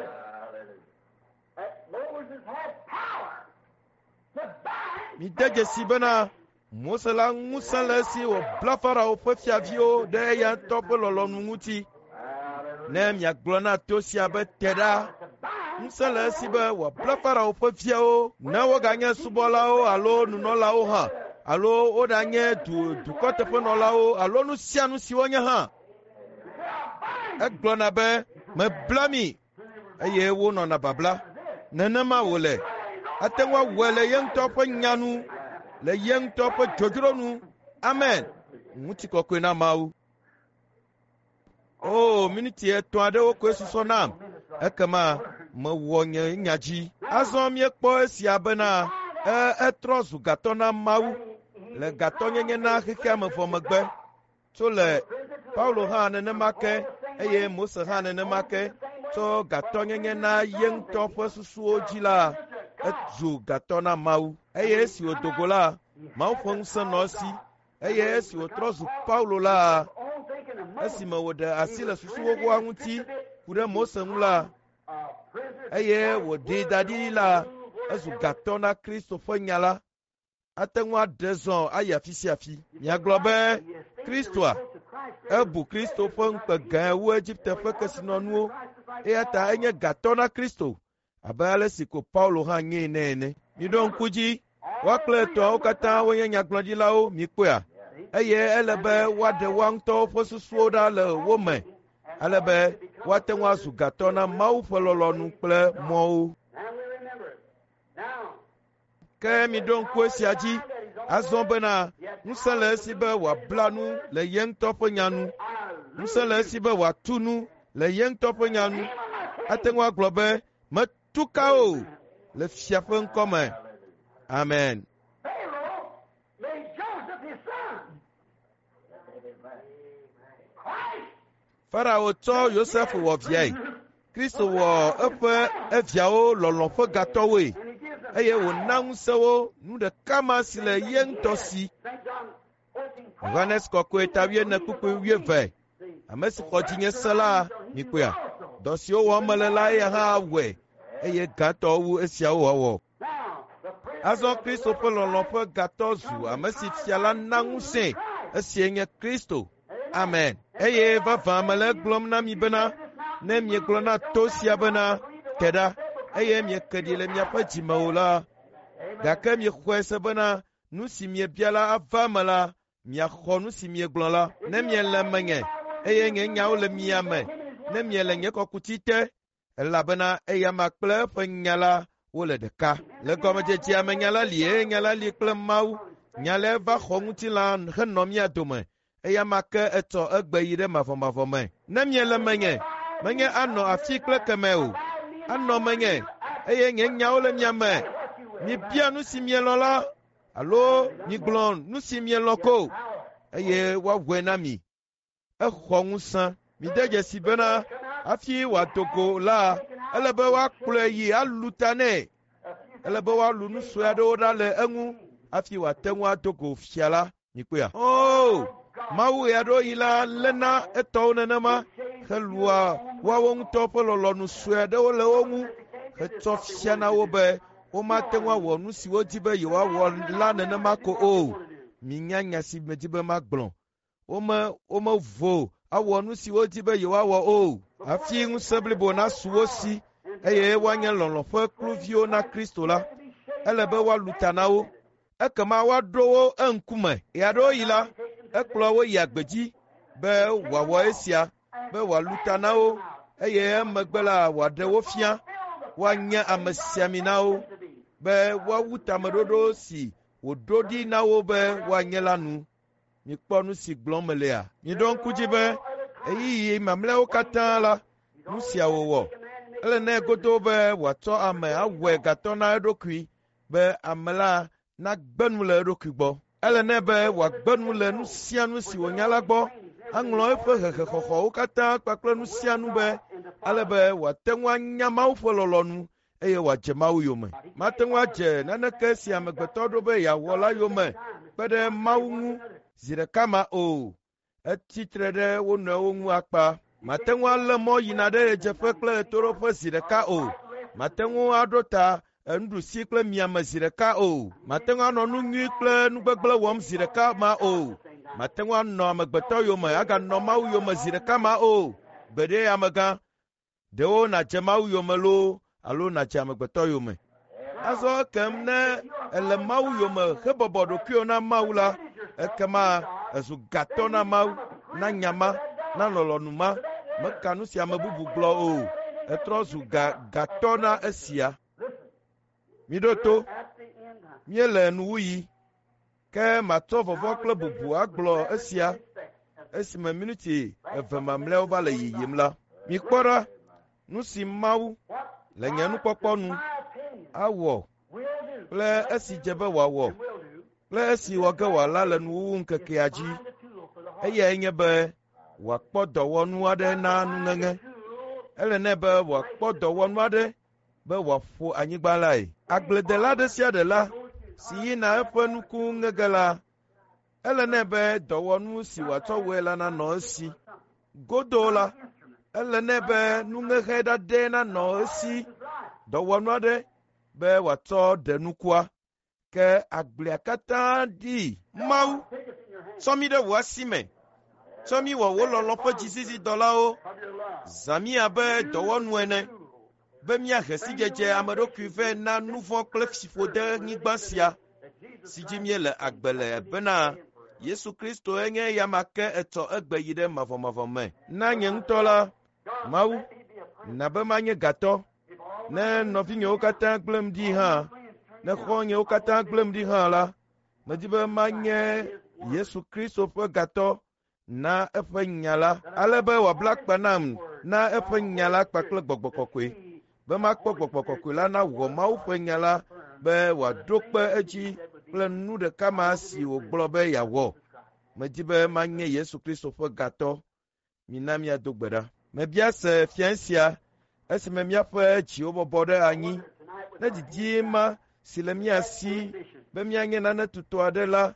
Mide dzesi bena Mose la ŋusẽ le esi wòbla Farao ƒe fiaviwo ɖe eya ŋutɔ ƒe lɔlɔ̃nu ŋuti. Ne miagblɔ na to sia be te ɖa, ŋusẽ le esi be wòabla Farao ƒe fiawo, ne woganye subɔlawo alo nunɔlawo hã, alo woɖanye dukɔ teƒenɔlawo alo nu sia nu si wonye hã. Egblɔna be mebla mi eye wonɔna babla. Nenema wòle. Ate ŋu awɔe le ye ŋutɔ ƒe nyanu, le ye ŋutɔ ƒe dzodzronu. Amen. Ŋutikɔkɔe na Mawu. O, miniti 3 aɖewo koe susɔ nam. Ekema mewɔ nye nya dzi. Azɔ miekpɔ esia bena etrɔ zu gatɔ na Mawu le gatɔnyenye na xexea me vɔ megbe. Tso le Paulo hã nenema ke eye Mose hã nenema ke. Tso gatɔnyenye na ye ŋutɔ ƒe susuwo dzi la, ezu gatɔ na Mawu. Eye esi wòdogo la, Mawu ƒe ŋusẽ nɔ esi. Eye esi wòtrɔ zu Paulo la, esime wòɖe asi le susuwowoa ŋuti ku ɖe Mose ŋu la, eye wòɖee da ɖi la, ezu gatɔ na Kristo ƒe nya la. Ate ŋu aɖe zɔ ayi afi sia afi. Miagblɔ be Kristoa, ebu Kristo ƒe ŋukpe gã wu Egipte ƒe kesinɔnuwo, eya ta enye gatɔ na Kristo, abe ale si ko Paulo hã nye ne ene. Miɖo ŋku dzi, woakple etɔawo katã wonye nyagblɔɖilawo, mikpɔa. Eye ele be woaɖe woa ŋutɔwo ƒe susuwo ɖa le wo me, ale be woate ŋu azu gatɔ na Mawu ƒe lɔlɔ̃nu kple mɔwo. Ke miɖo ŋku esia dzi, azɔ bena ŋusẽ le esi be wòabla nu le ye ŋutɔ ƒe nyanu. Ŋusẽ le esi be wòatu nu le ye ŋutɔ ƒe nyanu. Ate ŋu agblɔ be metu ka o le fia ƒe ŋkɔ me. Amen. Farao tsɔ Yosef wɔ viae. Kristo wɔ eƒe eviawo lɔlɔ̃ ƒe gatɔwoe. Eye wòna ŋusẽ nu ɖeka ma si le ye ŋutɔ si. Yohanes kɔkɔe 14:12. Ame si xɔ dzinye se la, mikpɔa. Dɔ siwo wɔm mele la eya hã awɔe. Eye gãtɔ wu esiawo wɔwɔ. Azɔ Kristo ƒe lɔlɔ̃ ƒe gatɔ zu ame si fia la na ŋusẽ. Esie nye Kristo. Amen. Eye vavã mele gblɔm na mi bena, ne miegblɔ na to sia bena, te ɖa, eye mieke ɖi le miaƒe dzimewo la, gake miexɔe se bena nu si miebia la ava me la, miaxɔ nu si miegblɔ la. Ne miele menye, eye nye nyawo le mia me, ne miele nye kɔkuti te, elabena eya ma kple eƒe nya la wole ɖeka. Le gɔmedzedzea me nya la li, eye nya la li kple Mawu. Nya la va xɔ ŋutilã henɔ mia dome, eya ma ke etsɔ egbe yi ɖe mavɔmavɔ me. Ne miele menye, menye anɔ afi kple kemɛ o, anɔ menye, eye nye nyawo le mia me. Mibia nu si mielɔ la, alo migblɔ nu si mielɔ ko, eye woawɔe na mi. Exɔ ŋusẽ. Mide dzesi bena hafi wòado go la, ele be woakplɔe yi alu ta nɛ. Ele be woalu nu sue aɖewo ɖa le eŋu hafi wòate ŋu ado go fia la. Mikpɔa. Mawu ya ɖo yi la lena etɔwo nenema helua woawo ŋutɔ ƒe lɔlɔnu sue aɖewo le wo ŋu hetsɔ fia na wo be womate ŋu awɔ nu si wodi be yewoawɔ la nenema ko o. Minya nya si medi be magblɔ. Womevo awɔ nu si wodi be yewoawɔ o. Hafi ŋusẽ blibo nasu wo si, eye woanye lɔlɔ ƒe kluviwo na Kristo la, ele be woalu ta na wo. Ekema woaɖo wo eŋkume. Ya ɖo yi la, ekplɔ wo yi agbedzi be wòawɔ esia, be wòalu ta na wo, eye emegbe la wòaɖe wo fia, woanye ame siami na wo, be woawu tameɖoɖo si wòɖo ɖi na wo be woanye la nu. Mikpɔ nu si gblɔm melea. Miɖo ŋku dzi be eyiyi mamlɛawo katã la, nu sia wòwɔ. Ele nɛ godo be wòatsɔ ame awɔe gatɔ na eɖokui, be ame la nagbe nu le eɖokui gbɔ. Ele nɛ be wòagbe nu le nu sia nu si wònya la gbɔ, aŋlɔ eƒe hehexɔxɔwo katã kpakple nu sia nu be, ale be wòate ŋu anya Mawu ƒe lɔlɔnu, eye wòadze Mawu yome. Mate ŋu adze naneke si amegbetɔ ɖo be yeawɔ la yome kpe ɖe Mawu ŋu zi ɖeka ma o. Etitre ɖe wo nɔewo ŋu akpa. Mate ŋu alé mɔ yina ɖe ɣedzeƒe kple ɣetoɖoƒe zi ɖeka o. Mate ŋu aɖo ta nuɖusi kple miame zi ɖeka o. Mate ŋu anɔ nu nyui kple nugbegblẽ wɔm zi ɖeka ma o. Mate ŋu anɔ amegbetɔ yome aganɔ Mawu yome zi ɖeka ma o. Gbeɖe amegã, ɖewo nadze Mawu yome loo, alo nadze amegbetɔ yome. Azɔ ekem ne ele Mawu yome hebɔbɔ ɖokuiwo na Mawu la, ekema ezu gatɔ na Mawu, na nyama, na lɔlɔnuma. Meka nu si ame bubu gblɔ o. Etrɔ zu gatɔ na esia. Miɖo to, míele nuwuyi, ke matrɔ vɔvɔ kple bubu agblɔ esia, esime miniti eve mamlɛawo va le yiyim la. Mikpɔ ɖa, nu si Mawu le nye nukpɔkpɔ nu awɔ, kple esi dze be wòawɔ, kple esi wɔ ge wòala le nuwuwu ŋkekea dzi, eyae nye be wòakpɔ dɔwɔnu aɖe na nuŋeŋe. Ele nɛ be wòakpɔ dɔwɔnu aɖe be wòaƒo anyigba lae. Agbledela ɖe sia ɖe la, si yina eƒe nuku ŋege la, ele nɛ be dɔwɔnu si wòatsɔ wɔe la nanɔ esi. Godo la, ele nɛ be nuŋeŋe ɖaɖe nanɔ esi. Dɔwɔnu aɖe be wòatsɔ ɖe nukua. Ke agblea katã ɖi Mawu. Tsɔ mi ɖe wò asi me. Tsɔ mi wɔ wò lɔlɔ ƒe dzizizidɔ dɔlawo. Zã mi abe dɔwɔnu ene, be míahe sidzedze ame ɖokui vɛ na nu vɔ̃ kple fiƒode nyigba sia, si dzi míele agbe le, bena Yesu Kristo enye ya ma ke etsɔ egbe yi ɖe mavɔmavɔ me. Na nye ŋutɔ la, Mawu, na be manye gatɔ. Ne nɔvinyewo katã gblẽm ɖi hã, ne xɔnyewo katã gblẽm ɖi hã la, medi be manye Yesu Kristo ƒe gatɔ na eƒe nya la, ale be wòabla akpa nam na eƒe nya la kpakple gbɔgbɔ kɔkɔe, be makpɔ gbɔgbɔ kɔkɔe la na wɔ Mawu ƒe nya la, be wòaɖo kpe edzi kple nu ɖeka ma si wògblɔ be yeawɔ. Medi be manye Yesu Kristo ƒe gatɔ. Mina míado gbe ɖa. Mebia se fia sia, esime míaƒe dziwo bɔbɔ ɖe anyi, ne didi ma si le mía si be míanye nane tutu aɖe la,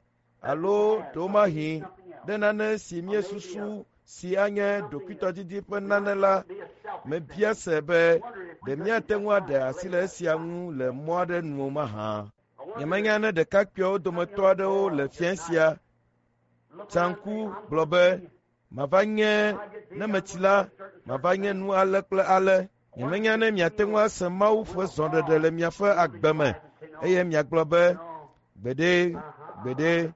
alo ɖewomahi ɖe nane si míesusu si anye ɖokuitɔdidi ƒe nane la, mebia se be ɖe míate ŋu aɖe asi le esia ŋu le mɔ aɖe nu mahã. Nyemenya ne ɖekakpuiwo dometɔ aɖewo le fia sia tsanku gblɔ be mava nye ne metsi la, mava nye nu ale kple ale, Nyemenya ne miate ŋu ase Mawu ƒe zɔɖeɖe le miaƒe agbe me, eye miagblɔ be gbede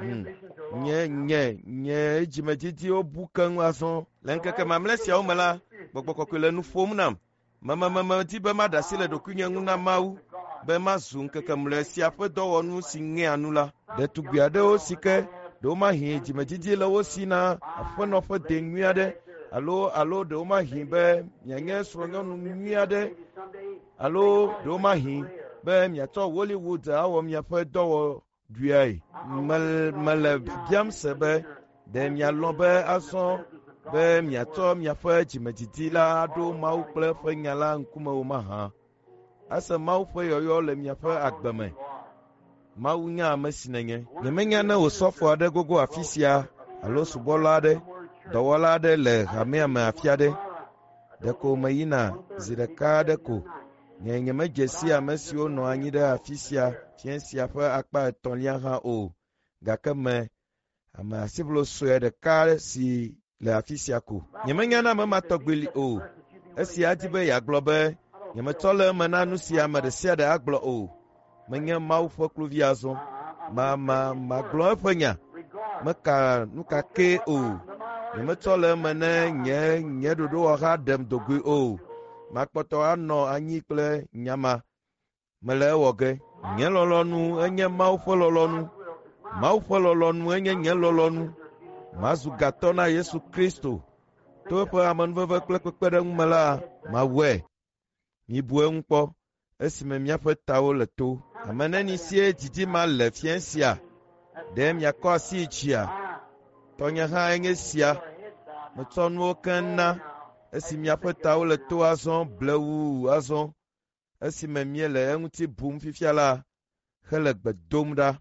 nye dzimedzidziwo bu keŋ azɔ. Le ŋkeke mamlɛ siawo me la, Gbɔgbɔ Kɔkɔe le nu ƒom nam. Di be maɖe asi le ɖokuinye ŋu na Mawu, be mazu ŋkeke mlɔe sia ƒe dɔwɔnu si ŋea nu la. Ɖetugbi aɖewo si ke ɖewo mahi dzimedzidzi le wo si na aƒenɔ ƒe de nyui aɖe, alo ɖewo mahi be mianye srɔ̃nyɔnu nyui aɖe, alo ɖewo mahi be miatsɔ Hollywood awɔ miaƒe dɔwɔɖuiae. Mele biam se be ɖe mialɔ̃ be azɔ be miatsɔ miaƒe dzimedzidzi la aɖo Mawu kple eƒe nya la ŋkume o mahã. Ase Mawu ƒe yɔyɔ le miaƒe agbe me. Mawu nya ame si nenye. Nyemenya ne wòsɔfo aɖe gogo afi sia, alo subɔla aɖe, dɔwɔla aɖe le hamea me afi aɖe. Ɖeko meyina zi ɖeka aɖe ko. Nyemedze si ame siwo nɔ anyi ɖe afi sia, fia sia ƒe akpa etɔ̃lia hã o. Gake ame asiʋlo sue ɖeka si le afi sia ko. Nyemenya na ame matɔgbi li o. Esi adi be yeagblɔ be nyemetsɔ le eme na nu si ame ɖe sia ɖe agblɔ o. Menye Mawu ƒe kluvi azɔ. Magblɔ eƒe nya. Meka nukake o. Nyemetsɔ le eme ne nye ɖoɖo xa ɖem dogoe o. Makpɔtɔ anɔ anyi kple nyama. Mele ewɔ ge. Nye lɔlɔnu enye Mawu ƒe lɔlɔnu. Mawu ƒe lɔlɔnu enye nye lɔlɔnu. Mazu gatɔ na Yesu Kristo. To eƒe amenuveve kple kpekpeɖeŋu me la, mawɔe. Mibu eŋu kpɔ. Esime miaƒe tawo le to. Ame neni sie dzidzima le fia sia. Ɖe miakɔ asi tsia. Tɔnye hã enye sia. Metsɔ nuwo keŋ na. Esi miaƒe tawo le to azɔ, blewu azɔ. Esime miele eŋuti bum fifia la, hele gbe dom ɖa.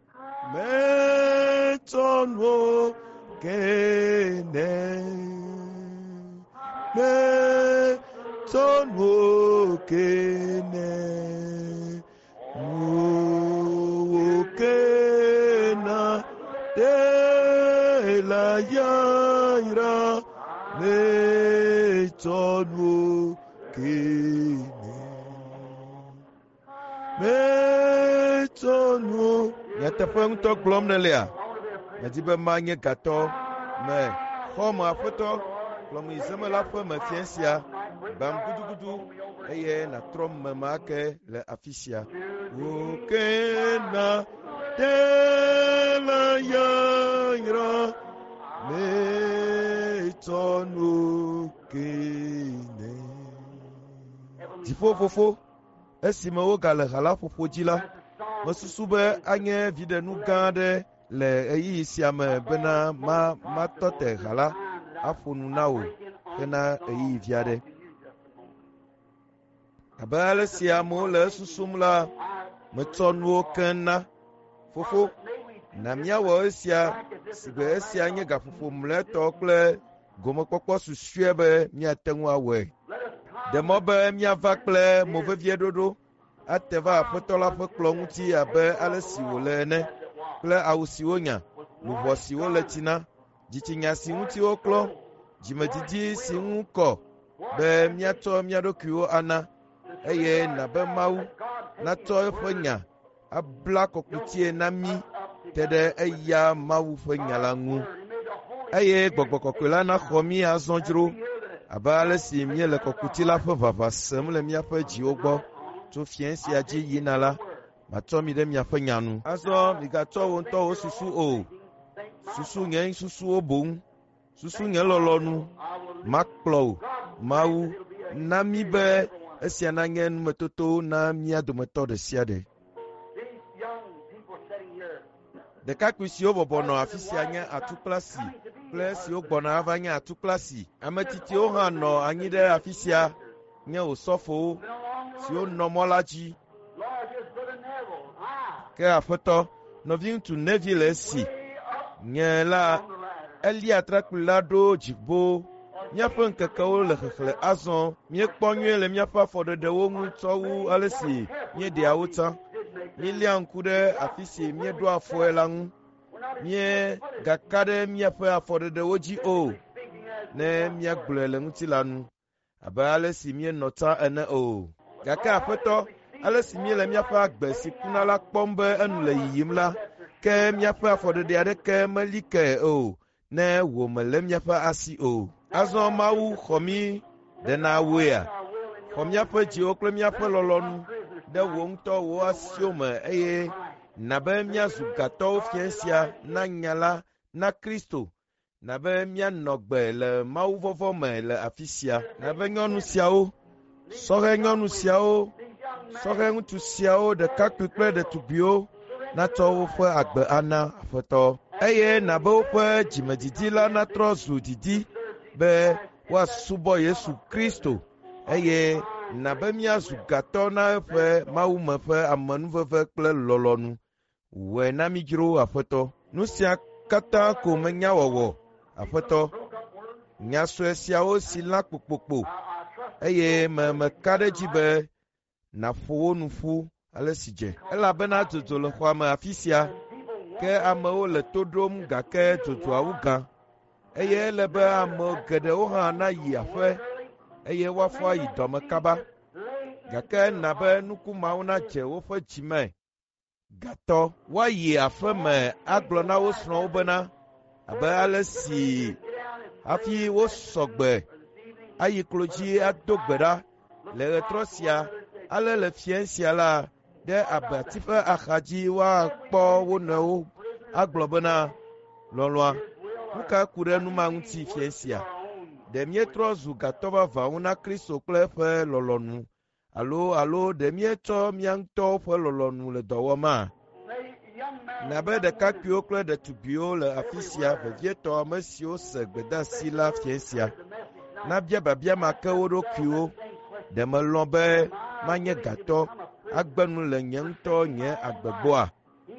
Metsɔ nuwo kene. Metsɔ nuwo kene. Nuwo kena de la yaira. Metsɔ nuwo kene. Metsɔ nuwo. Nyateƒe ŋutɔ gblɔm nelia. Medi be manye gatɔ me xɔme aƒetɔ kplɔm yi zemela ƒe me fia sia. Bam gudugudu eye natrɔ meme ake le afi sia. Wo kena de la yayra. Metsɔ nuwo kene. Dziƒo fofo, esime wogale ha la ƒoƒo dzi la, mesusu be anye viɖenu gã aɖe le ɣeyiɣi sia me bena matɔ te ha la aƒo nu na wò hena ɣeyiɣi vi aɖe. Abe ale si amewo le esusum la, metsɔ nuwo keŋ na. Fofo, na míawɔ esia si be esia nye gaƒoƒo mlɔetɔ kple gomekpɔkpɔ susue be míate ŋu awɔe. Ɖe mɔ be míava kple movevie ɖoɖo ate va aƒetɔ la ƒe kplɔ ŋuti abe ale si wòle ene, kple awu si wonya, luʋɔ si wole tsi na, dzitsinya si ŋuti woklɔ, dzimedzidzi si ŋu kɔ be míatsɔ mía ɖokuiwo ana, eye nabe Mawu natsɔ eƒe nya abla kɔkutie na mí te ɖe eya Mawu ƒe nya la ŋu, eye Gbɔgbɔ Kɔkɔe la naxɔ mí azɔ dzro abe ale si míele kɔkuti la ƒe ʋaʋã sem le míaƒe dziwo gbɔ. Tso fia sia dzi yina la, matsɔ mi ɖe miaƒe nya nu. Azɔ migatsɔ wo ŋutɔ wo susu o. Susu nye susuwo boŋ. Susu nye lɔlɔnu. Makplɔ o. Mawu na mi be esia nanye numetoto na mía dometɔ ɖe sia ɖe. Ɖekakpui siwo bɔbɔ nɔ afi sia nye atukplasi kple siwo gbɔna ava nye atukplasi. Ame tsitsiwo hã nɔ anyi ɖe afi sia nye osɔfowo siwo nɔ mɔ la dzi. Ke aƒetɔ nɔvi ŋutsu nevi le esi. Nye la elia trakpui la ɖo dziƒo. Míaƒe ŋkekewo le xexle azɔ. Míekpɔ nyuie le míaƒe afɔɖeɖewo ŋu tsɔ wu ale si míeɖea wo tsã. Míelia ŋku ɖe afi si míeɖo afɔe la ŋu. Míegaka ɖe míaƒe afɔɖeɖewo dzi o. Ne míagblɔe le ŋutilã nu. abe ale si míenɔ ta ene o. Gake Aƒetɔ, ale si míele míaƒe agbe si kuna la kpɔm be enu le yiyim la, ke míaƒe afɔɖeɖe aɖeke meli ke o, ne wò mele míaƒe asi o. Azɔ Mawu xɔ mí ɖena woea, xɔ míaƒe dziwo kple míaƒe lɔlɔ̃nu ɖe wò ŋutɔ wò asiwo me, eye nabe míazu gatɔwo fia sia na nya la na Kristo, nabe míanɔ gbe le Mawuvɔvɔ me le afi sia, nabe nyɔnu siawo, sɔhɛ nyɔnu siawo, sɔhɛ ŋutsu siawo, ɖekakpui kple ɖetugbiwo natsɔ woƒe agbe ana Aƒetɔ, eye nabe woƒe dzimedzidzi la natrɔ zu didi be woasubɔ Yesu Kristo, eye nabe míazu gatɔ na eƒe Mawu me ƒe amenuveve kple lɔlɔ̃nu. Wɔe na mí dzro Aƒetɔ. Nu sia katã ko menya wɔwɔ, Aƒetɔ. Nya sue siawo si lã kpokpokpo, eye meka ɖe dzi be nàƒo wo nu ƒu ale si dze. Elabena dzodzo le xɔa me afi sia, ke amewo le to ɖom gake dzodzoawo gã, eye ele be ame geɖewo hã nayi aƒe, eye woafɔ ayi dɔ me kaba, gake na be nukumawo nadze woƒe dzime. Gatɔ, woayi aƒe me agblɔ na wo srɔ̃wo bena, abe ale si hafi wosɔgbe ayi klo dzi ado gbe ɖa le ɣetrɔ sia, ale le fia sia la, ɖe abati ƒe axadzi woakpɔ wo nɔewo agblɔ bena, lɔlɔ̃a, nu ka ku ɖe nu ma ŋuti fia sia? Ɖe míetrɔ zu gatɔ vavãwo na Kristo kple eƒe lɔlɔ̃nu, alo ɖe míetsɔ mía ŋutɔwo ƒe lɔlɔ̃nu le dɔ wɔma? Nabe ɖekakpuiwo kple ɖetugbiwo le afi sia, vevietɔ ame siwo se gbedeasi la fia sia, nabia biabia ma ke wo ɖokuiwo, ɖe melɔ̃ be manye gatɔ, agbe nu le nye ŋutɔ nye agbegbɔa.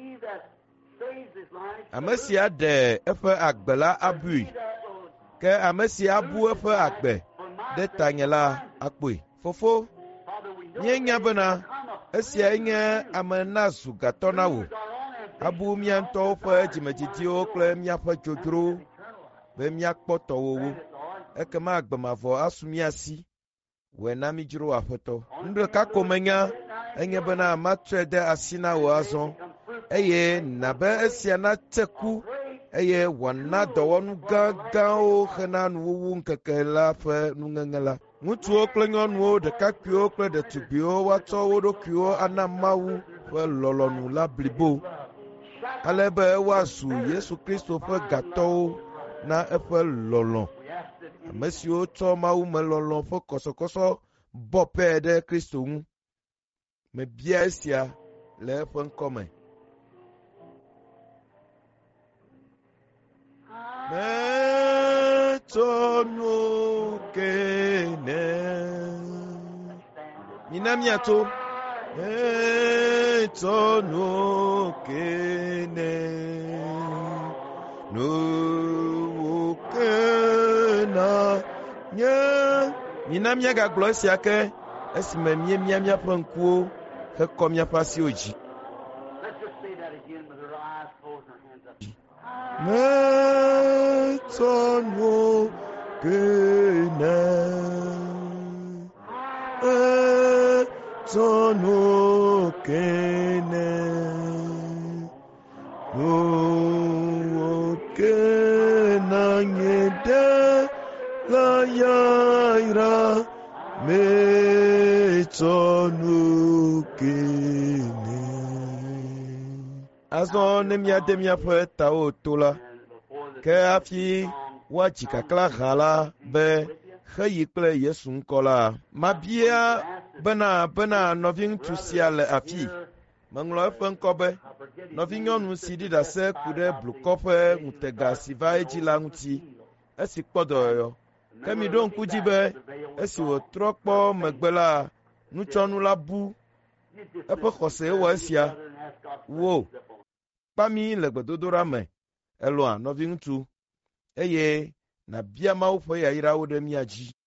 Ame si aɖe eƒe agbe la abui, ke ame si abu eƒe agbe ɖe tanye la akpɔe. Fofo, míenya bena esia nye ame nazu gatɔ na wò, abu mía ŋutɔwo ƒe dzimedzidziwo kple míaƒe dzodzrowo be míakpɔ tɔwowo, ekema agbe mavɔ asu mía si. Wɔe na mí dzro Aƒetɔ. Nu ɖeka ko menya, enye bena matrɔe de asi na wò azɔ, eye nabe esia natse ku, eye wòana dɔwɔnu gãgãwo hena nuwuwu ŋkeke la ƒe nuŋeŋe la. Ŋutsuwo kple nyɔnuwo, ɖekakpuiwo kple ɖetugbiwo woatsɔ wo ɖokuiwo ana Mawu ƒe lɔlɔ̃nu la blibo, ale be woazu Yesu Kristo ƒe gatɔwo na eƒe lɔlɔ̃. Ame siwo tsɔ Mawu me lɔlɔ̃ ƒe kɔsɔkɔsɔ bɔ pɛ ɖe Kristo ŋu. Mebia esia le eƒe ŋkɔ me. Metonu kene mina miato metonu kene no kena nye mina miaga gblɔ esia ke esime miaƒe ŋkuwo hekɔ miaƒe asiwo dzi. Metonu kene metonu kene no kena nyede la yaira metonu kene. Azɔ ne míade míaƒe tawo to la, ke hafi woadzi kakla ha la be xeyi kple Yesu ŋkɔ la, mabia bena nɔvi ŋutsu sia le afi, meŋlɔ eƒe ŋkɔ be nɔvi nyɔnu si ɖi ɖase ku ɖe blukɔ ƒe ŋutega si va edzi la ŋuti, esi kpɔ dɔyɔyɔ. Ke mi ɖo ŋku dzi be esi wòtrɔ kpɔ megbe la, nutsɔnu la bu, eƒe xɔse wɔ esia. Wo kpa mi le gbedodoɖa me, elɔ̃a nɔvi ŋutsu, eye nàbia Mawu ƒe yayrawo ɖe mía dzi.